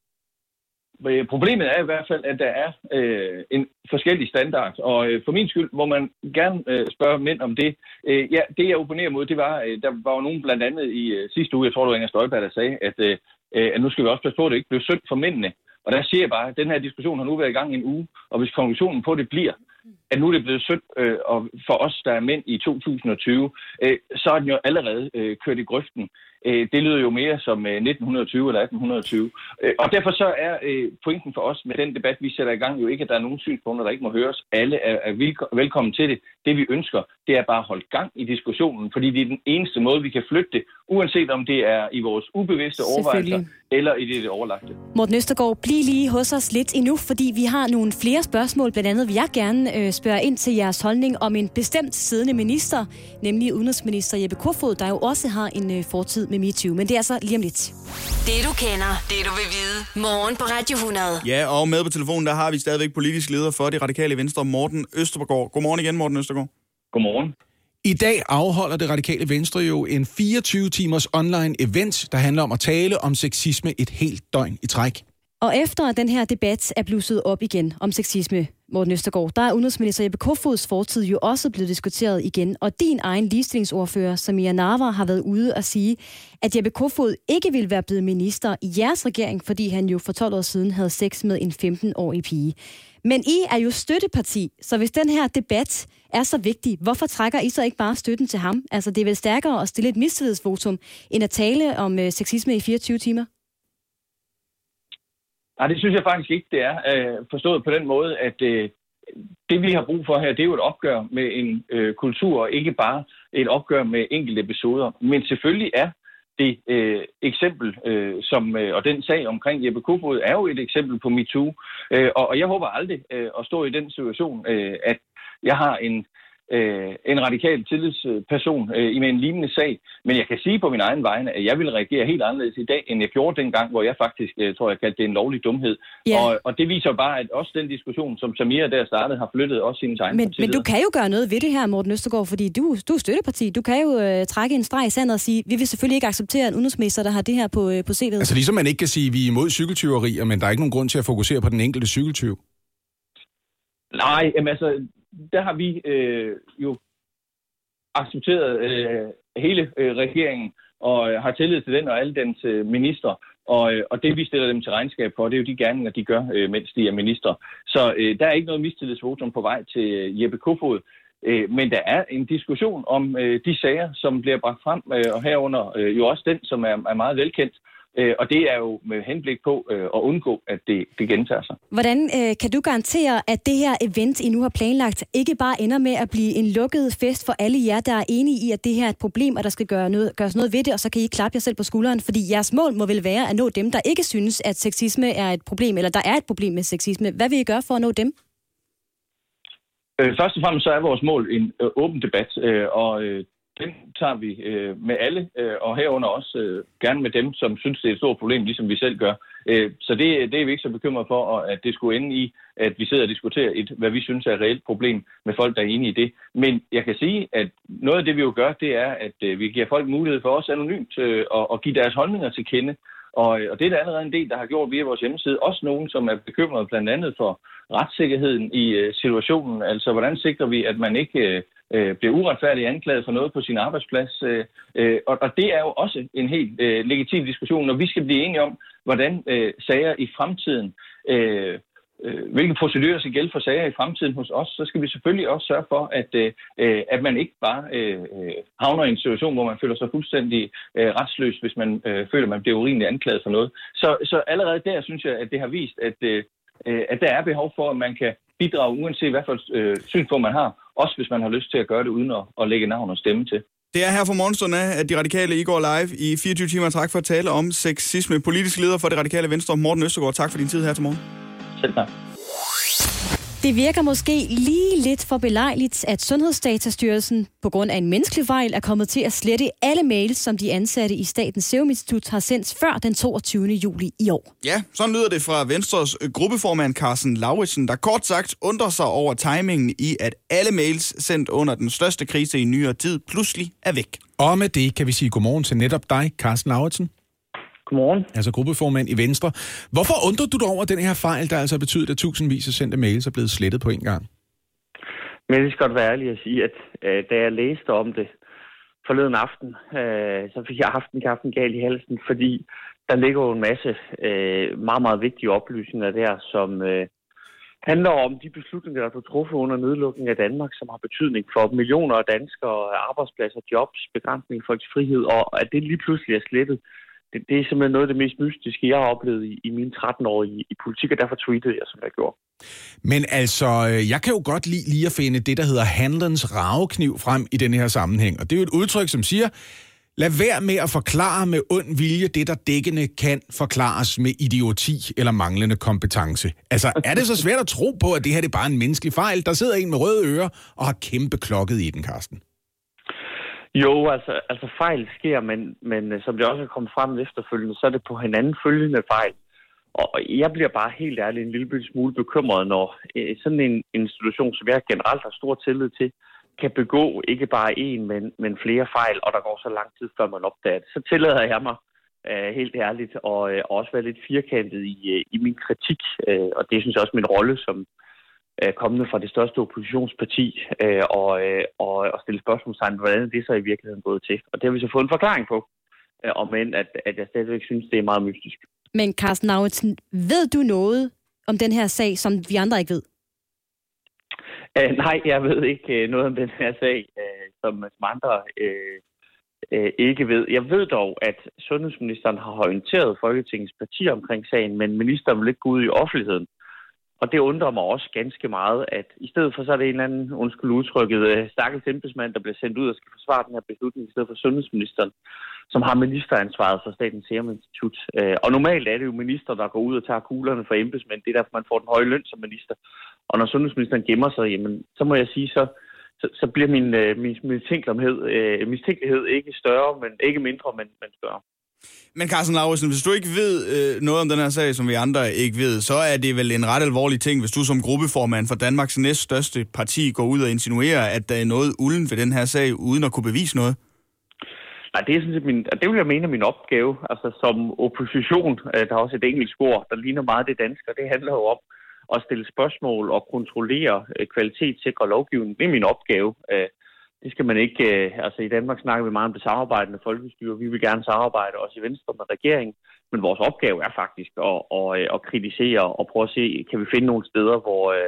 Problemet er i hvert fald, at der er en forskellig standard, og for min skyld må man gerne spørge mænd om det. Det jeg opponerer mod, det var, der var jo nogen blandt andet i sidste uge, jeg tror det var Inger Støjberg, der sagde, at nu skal vi også passe på, at det ikke bliver synd for mændene. Og der siger jeg bare, at den her diskussion har nu været i gang i en uge, og hvis konklusionen på det bliver, at nu er det blevet synd for os, der er mænd i 2020, så er den jo allerede kørt i grøften. Det lyder jo mere som 1920 eller 1820. Og derfor så er pointen for os med den debat, vi sætter i gang, jo ikke, at der er nogen synspunkter, der ikke må høres. Alle er velkommen til det. Det vi ønsker, det er bare at holde gang i diskussionen, fordi det er den eneste måde, vi kan flytte det, uanset om det er i vores ubevidste overvejelser eller i det overlagte. Morten Østergaard, bliv lige hos os lidt endnu, fordi vi har nogle flere spørgsmål. Blandt andet vil jeg gerne spørge ind til jeres holdning om en bestemt siddende minister, nemlig udenrigsminister Jeppe Kofod, der jo også har en fortid med MeToo. Men det er altså lige om lidt. Det du kender, det du vil vide. Morgen på Radio 100. Ja, og med på telefonen, der har vi stadigvæk politisk leder for Det Radikale Venstre, Morten Østergaard. Godmorgen igen, Morten Østergaard. Godmorgen. I dag afholder Det Radikale Venstre jo en 24-timers online event, der handler om at tale om sexisme et helt døgn i træk. Og efter at den her debat er blusset op igen om sexisme, Morten Østergaard, der er udenrigsminister Jeppe Kofods fortid jo også blevet diskuteret igen. Og din egen ligestillingsordfører, Samira Nawa, har været ude at sige, at Jeppe Kofod ikke ville være blevet minister i jeres regering, fordi han jo for 12 år siden havde sex med en 15-årig pige. Men I er jo støtteparti, så hvis den her debat er så vigtig, hvorfor trækker I så ikke bare støtten til ham? Altså, det er vel stærkere at stille et mistillidsvotum, end at tale om sexisme i 24 timer? Nej, det synes jeg faktisk ikke, det er. Forstået på den måde, at det vi har brug for her, det er jo et opgør med en kultur, og ikke bare et opgør med enkelte episoder. Men selvfølgelig er det eksempel, og den sag omkring Jeppe Kofod, er jo et eksempel på MeToo. Og jeg håber aldrig at stå i den situation, at jeg har en radikal tillidsperson med en lignende sag. Men jeg kan sige på min egen vegne, at jeg vil reagere helt anderledes i dag, end jeg gjorde dengang, hvor jeg faktisk, tror jeg, kaldte det en lovlig dumhed. Yeah. Og det viser bare, at også den diskussion, som Samira der startede, har flyttet også sine egne partier. Men du kan jo gøre noget ved det her, Morten Østergaard, fordi du er støtteparti. Du kan jo trække en streg i sandet og sige, vi vil selvfølgelig ikke acceptere en udenrigsminister, der har det her på CV'et. Altså ligesom man ikke kan sige, at vi er imod cykeltyverier, men der er ikke nogen grund til at fokusere på den enkelte cykeltyv. Nej, jamen altså, der har vi jo accepteret hele regeringen og har tillid til den og alle dens minister. Og det, vi stiller dem til regnskab for, det er jo de gerninger, de gør, mens de er minister. Så der er ikke noget mistillidsvotum på vej til Jeppe Kofod. Men der er en diskussion om de sager, som bliver bragt frem, og herunder jo også den, som er meget velkendt. Og det er jo med henblik på at undgå, at det gentager sig. Hvordan kan du garantere, at det her event, I nu har planlagt, ikke bare ender med at blive en lukket fest for alle jer, der er enige i, at det her er et problem, og der skal gøres noget ved det, og så kan I klappe jer selv på skulderen? Fordi jeres mål må vel være at nå dem, der ikke synes, at sexisme er et problem, eller der er et problem med sexisme. Hvad vil I gøre for at nå dem? Først og fremmest så er vores mål en åben debat, og den tager vi med alle, og herunder også gerne med dem, som synes, det er et stort problem, ligesom vi selv gør. Så det er vi ikke så bekymret for, at det skulle ende i, at vi sidder og diskuterer hvad vi synes er et reelt problem med folk, der er enige i det. Men jeg kan sige, at noget af det, vi jo gør, det er, at vi giver folk mulighed for også anonymt at give deres holdninger til kende. Og det er der allerede en del, der har gjort via vores hjemmeside. Også nogen, som er bekymret blandt andet for retssikkerheden i situationen. Altså, hvordan sikrer vi, at man ikke bliver uretfærdigt anklaget for noget på sin arbejdsplads. Og det er jo også en helt legitim diskussion, når vi skal blive enige om, hvordan sager i fremtiden, hvilke procedurer skal gælde for sager i fremtiden hos os, så skal vi selvfølgelig også sørge for, at man ikke bare havner i en situation, hvor man føler sig fuldstændig retsløs, hvis man føler, at man bliver urimeligt anklaget for noget. Så allerede der synes jeg, at det har vist, at der er behov for, at man kan bidrage, uanset hvad for synspunkt man har, også hvis man har lyst til at gøre det uden at lægge navn og stemme til. Det er her fra morgenstunden af, at De Radikale I går live i 24 timer. Tak for at tale om sexisme. Politisk leder for Det Radikale Venstre, Morten Østergaard. Tak for din tid her til morgen. Selv tak. Det virker måske lige lidt for belejligt, at Sundhedsdatastyrelsen på grund af en menneskelig fejl er kommet til at slette alle mails, som de ansatte i Statens Serum Institut har sendt før den 22. juli i år. Ja, sådan lyder det fra Venstres gruppeformand Carsten Lauritsen, der kort sagt undrer sig over timingen i, at alle mails sendt under den største krise i nyere tid pludselig er væk. Og med det kan vi sige godmorgen til netop dig, Carsten Lauritsen. Godmorgen. Altså gruppeformand i Venstre. Hvorfor undrer du dig over den her fejl, der altså betyder, at tusindvis af sendte mails er blevet slettet på en gang? Men det skal godt være ærlig at sige, at da jeg læste om det forleden aften, så fik jeg aftenkaffen galt i halsen, fordi der ligger jo en masse meget, meget vigtige oplysninger der, som handler om de beslutninger, der er blevet truffet under nedlukningen af Danmark, som har betydning for millioner af danskere, arbejdspladser, jobs, begrænsning for folks frihed, og at det lige pludselig er slettet. Det er simpelthen noget af det mest mystiske, jeg har oplevet i mine 13 år i politik, og derfor tweetede jeg, som jeg gjorde. Men altså, jeg kan jo godt lide lige at finde det, der hedder handlens ravekniv frem i den her sammenhæng. Og det er jo et udtryk, som siger, lad være med at forklare med ond vilje det, der dækkende kan forklares med idioti eller manglende kompetence. Altså, er det så svært at tro på, at det her det er bare en menneskelig fejl? Der sidder en med røde ører og har kæmpe klokket i den, Carsten. Jo, altså fejl sker, men som det også er kommet frem efterfølgende, så er det på hinanden følgende fejl. Og jeg bliver bare helt ærligt en lille smule bekymret, når sådan en institution, som jeg generelt har stor tillid til, kan begå ikke bare én, men flere fejl, og der går så lang tid, før man opdager det. Så tillader jeg mig helt ærligt og også være lidt firkantet i min kritik, og det synes jeg også min rolle som kommende fra det største oppositionsparti og stille spørgsmålstegn, hvordan det så i virkeligheden gået til. Og det har vi så fået en forklaring på, om end at jeg stadigvæk synes, det er meget mystisk. Men Carsten Lauritsen, ved du noget om den her sag, som vi andre ikke ved? Nej, jeg ved ikke noget om den her sag, som andre ikke ved. Jeg ved dog, at sundhedsministeren har orienteret Folketingets partier omkring sagen, men ministeren vil ikke gå ud i offentligheden. Og det undrer mig også ganske meget, at i stedet for så er det en eller anden, undskyld udtrykket, stakkels embedsmand, der bliver sendt ud og skal forsvare den her beslutning, i stedet for sundhedsministeren, som har ministeransvaret for Statens Serum Institut. Og normalt er det jo minister, der går ud og tager kuglerne for embedsmænd. Det er derfor, man får den høje løn som minister. Og når sundhedsministeren gemmer sig, jamen, så må jeg sige, så bliver min mistænkelighed ikke større, men ikke mindre, men større. Men Carsten Lauritsen, hvis du ikke ved noget om den her sag, som vi andre ikke ved, så er det vel en ret alvorlig ting, hvis du som gruppeformand for Danmarks næststørste parti går ud og insinuerer, at der er noget ulden ved den her sag, uden at kunne bevise noget? Nej, det er sådan set det vil jeg mene er min opgave. Altså som opposition, der er også et engelsk ord, der ligner meget det danske, og det handler jo om at stille spørgsmål og kontrollere kvalitetssikre lovgivning. Det er min opgave. Det skal man ikke... Altså i Danmark snakker vi meget om det samarbejdende folkestyre. Vi vil gerne samarbejde også i Venstre med regeringen. Men vores opgave er faktisk at kritisere og prøve at se, kan vi finde nogle steder,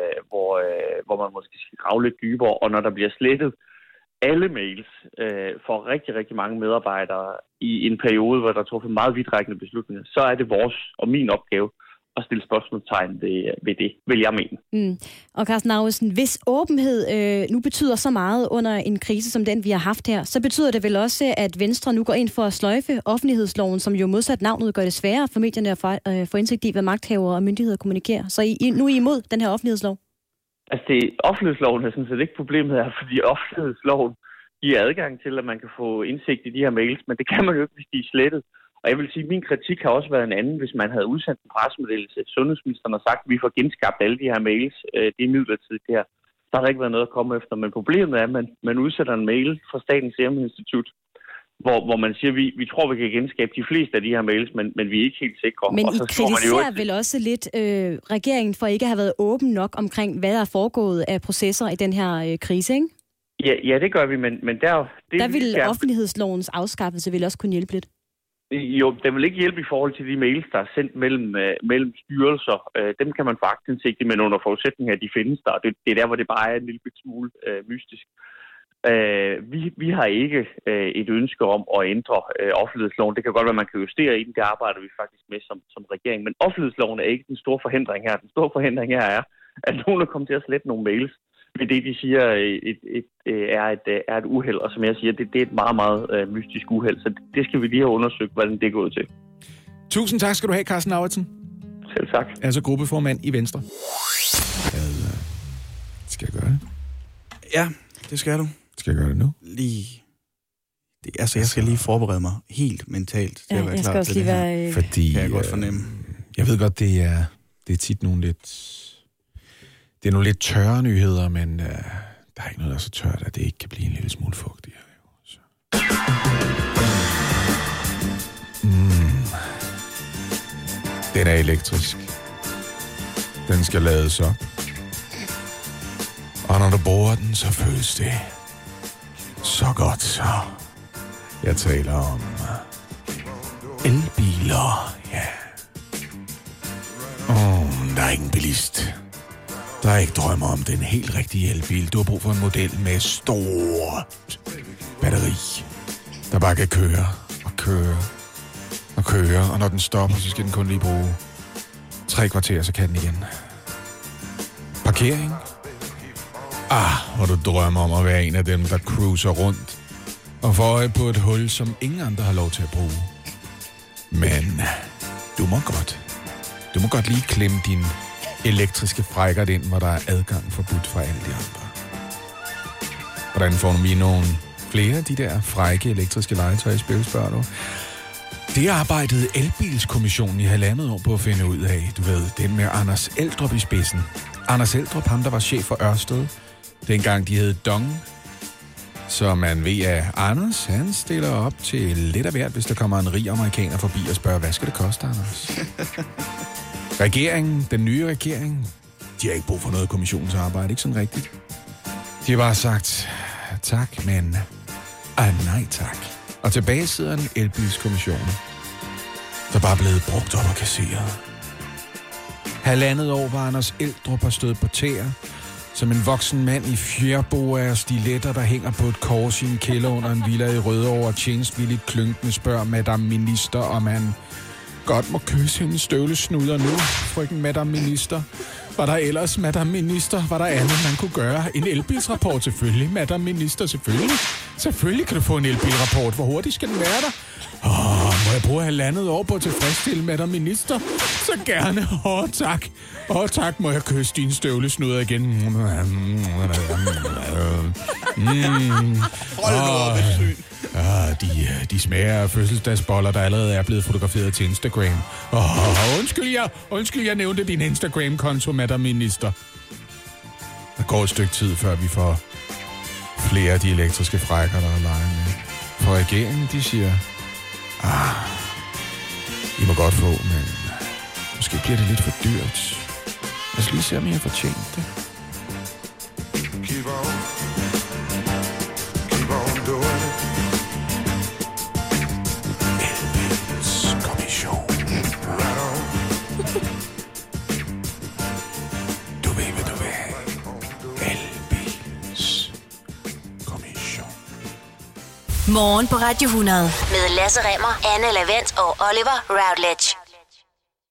hvor man måske skal grave lidt dybere. Og når der bliver slettet alle mails for rigtig, rigtig mange medarbejdere i en periode, hvor der er truffet meget vidtrækkende beslutninger, så er det vores og min opgave at stille spørgsmålstegn ved det, vil jeg mene. Og Carsten Lauritsen, hvis åbenhed nu betyder så meget under en krise som den, vi har haft her, så betyder det vel også, at Venstre nu går ind for at sløjfe offentlighedsloven, som jo modsat navnet gør det sværere for medierne at få indsigt i, hvad magthavere og myndigheder kommunikerer. Så nu er I imod den her offentlighedslov? Altså, offentlighedsloven er sådan set ikke problemet her, fordi offentlighedsloven giver adgang til, at man kan få indsigt i de her mails, men det kan man jo ikke, hvis de er slettet. Og jeg vil sige, at min kritik har også været en anden, hvis man havde udsendt en pressemeddelelse. Sundhedsministeren har sagt, at vi får genskabt alle de her mails. Det er midlertidigt det her. Der har ikke været noget at komme efter. Men problemet er, at man udsætter en mail fra Statens Serum Institut, hvor man siger, at vi tror, vi kan genskabe de fleste af de her mails, men vi er ikke helt sikre. Men og I kritiserer vel også lidt regeringen for ikke at have været åben nok omkring, hvad der er foregået af processer i den her krise, ikke? Ja, det gør vi, men der vil offentlighedslovens afskaffelse vel også kunne hjælpe lidt? Jo, det vil ikke hjælpe i forhold til de mails, der er sendt mellem styrelser. Dem kan man få aktindsigt i, men under forudsætning af, at de findes der. Det er der, hvor det bare er en lille smule mystisk. Vi har ikke et ønske om at ændre offentlighedsloven. Det kan godt være, at man kan justere i den. Det arbejder vi faktisk med som regering. Men offentlighedsloven er ikke den store forhindring her. Den store forhindring her er, at nogen er kommet til at slette nogle mails. Det, de siger, er et uheld, og som jeg siger, det er et meget, meget mystisk uheld. Så det skal vi lige have undersøgt, hvordan det er gået til. Tusind tak skal du have, Carsten Lauritsen. Selv tak. Altså gruppeformand i Venstre. Ja, det skal du. Skal jeg gøre det nu? Lige. Jeg skal lige forberede mig helt mentalt til at være klar til det her. Fordi, kan jeg godt fornemme. Jeg ved godt, det er tit nogle lidt... Det er nogle lidt tørre nyheder, men der er ikke noget, der er så tørt, at det ikke kan blive en lille smule fugtigere. Den er elektrisk. Den skal lades op. Og når du bruger den, så føles det så godt, så... Jeg taler om elbiler, ja. Der er ingen bilist, der ikke drømmer om den helt rigtige elbil. Du har brug for en model med stort batteri, der bare kan køre og køre og køre. Og når den stopper, så skal den kun lige bruge 3 kvarter, så kan den igen. Parkering? Hvor du drømmer om at være en af dem, der cruiser rundt og får øje på et hul, som ingen andre har lov til at bruge. Men du må godt lige klemme din elektriske frækkert ind, hvor der er adgang forbudt fra alle de andre. Hvordan får vi nogle flere af de der frække elektriske legetøj i spil, spørger du? Det arbejdede Elbilskommissionen i 1,5 år på at finde ud af. Du ved, den med Anders Eldrup i spidsen. Anders Eldrup, ham der var chef for Ørsted, dengang de hed Dong. Så man ved, at Anders, han stiller op til lidt af hvert, hvis der kommer en rig amerikaner forbi og spørger, hvad skal det koste, Anders? Regeringen, den nye regering, de har ikke brug for noget kommissionsarbejde, ikke sådan rigtigt. De har bare sagt tak, men nej tak. Og tilbage sidder en elbilskommission, der bare er blevet brugt op og kasseret. 1,5 år var Anders Eldrup har stået på tæer, som en voksen mand i fjerboer og stiletter, der hænger på et kors i en kælder under en villa i Rødovre, og tjenestvilligt klynkende spørger Madame Minister, om han godt må kysse hendes støvlesnuder nu, frøken Madame Minister. Var der ellers, Madame Minister, var der andet, man kunne gøre? En elbilsrapport, selvfølgelig. Madame Minister, selvfølgelig. Selvfølgelig kan du få en elbilrapport. Hvor hurtigt skal den være der? Må jeg bruge 1,5 år på at tilfredsstille Madame Minister? Så gerne. Tak. Tak, må jeg kysse dine støvlesnuder igen. De smager af fødselsdagsboller, der allerede er blevet fotograferet til Instagram. Undskyld, jeg nævnte din Instagram-konto, Madame Minister. Der går et stykke tid, før vi får flere af de elektriske frækker, der er leger med. For regeringen, de siger, I må godt få, men måske bliver det lidt for dyrt. Lad os lige se, om I har fortjent det. Keep on doing it. Elbilskommission. Right on. Du ved, hvad du vil have. Elbilskommission. Morgen på Radio 100 med Lasse Remmer, Anne Lavent og Oliver Routledge.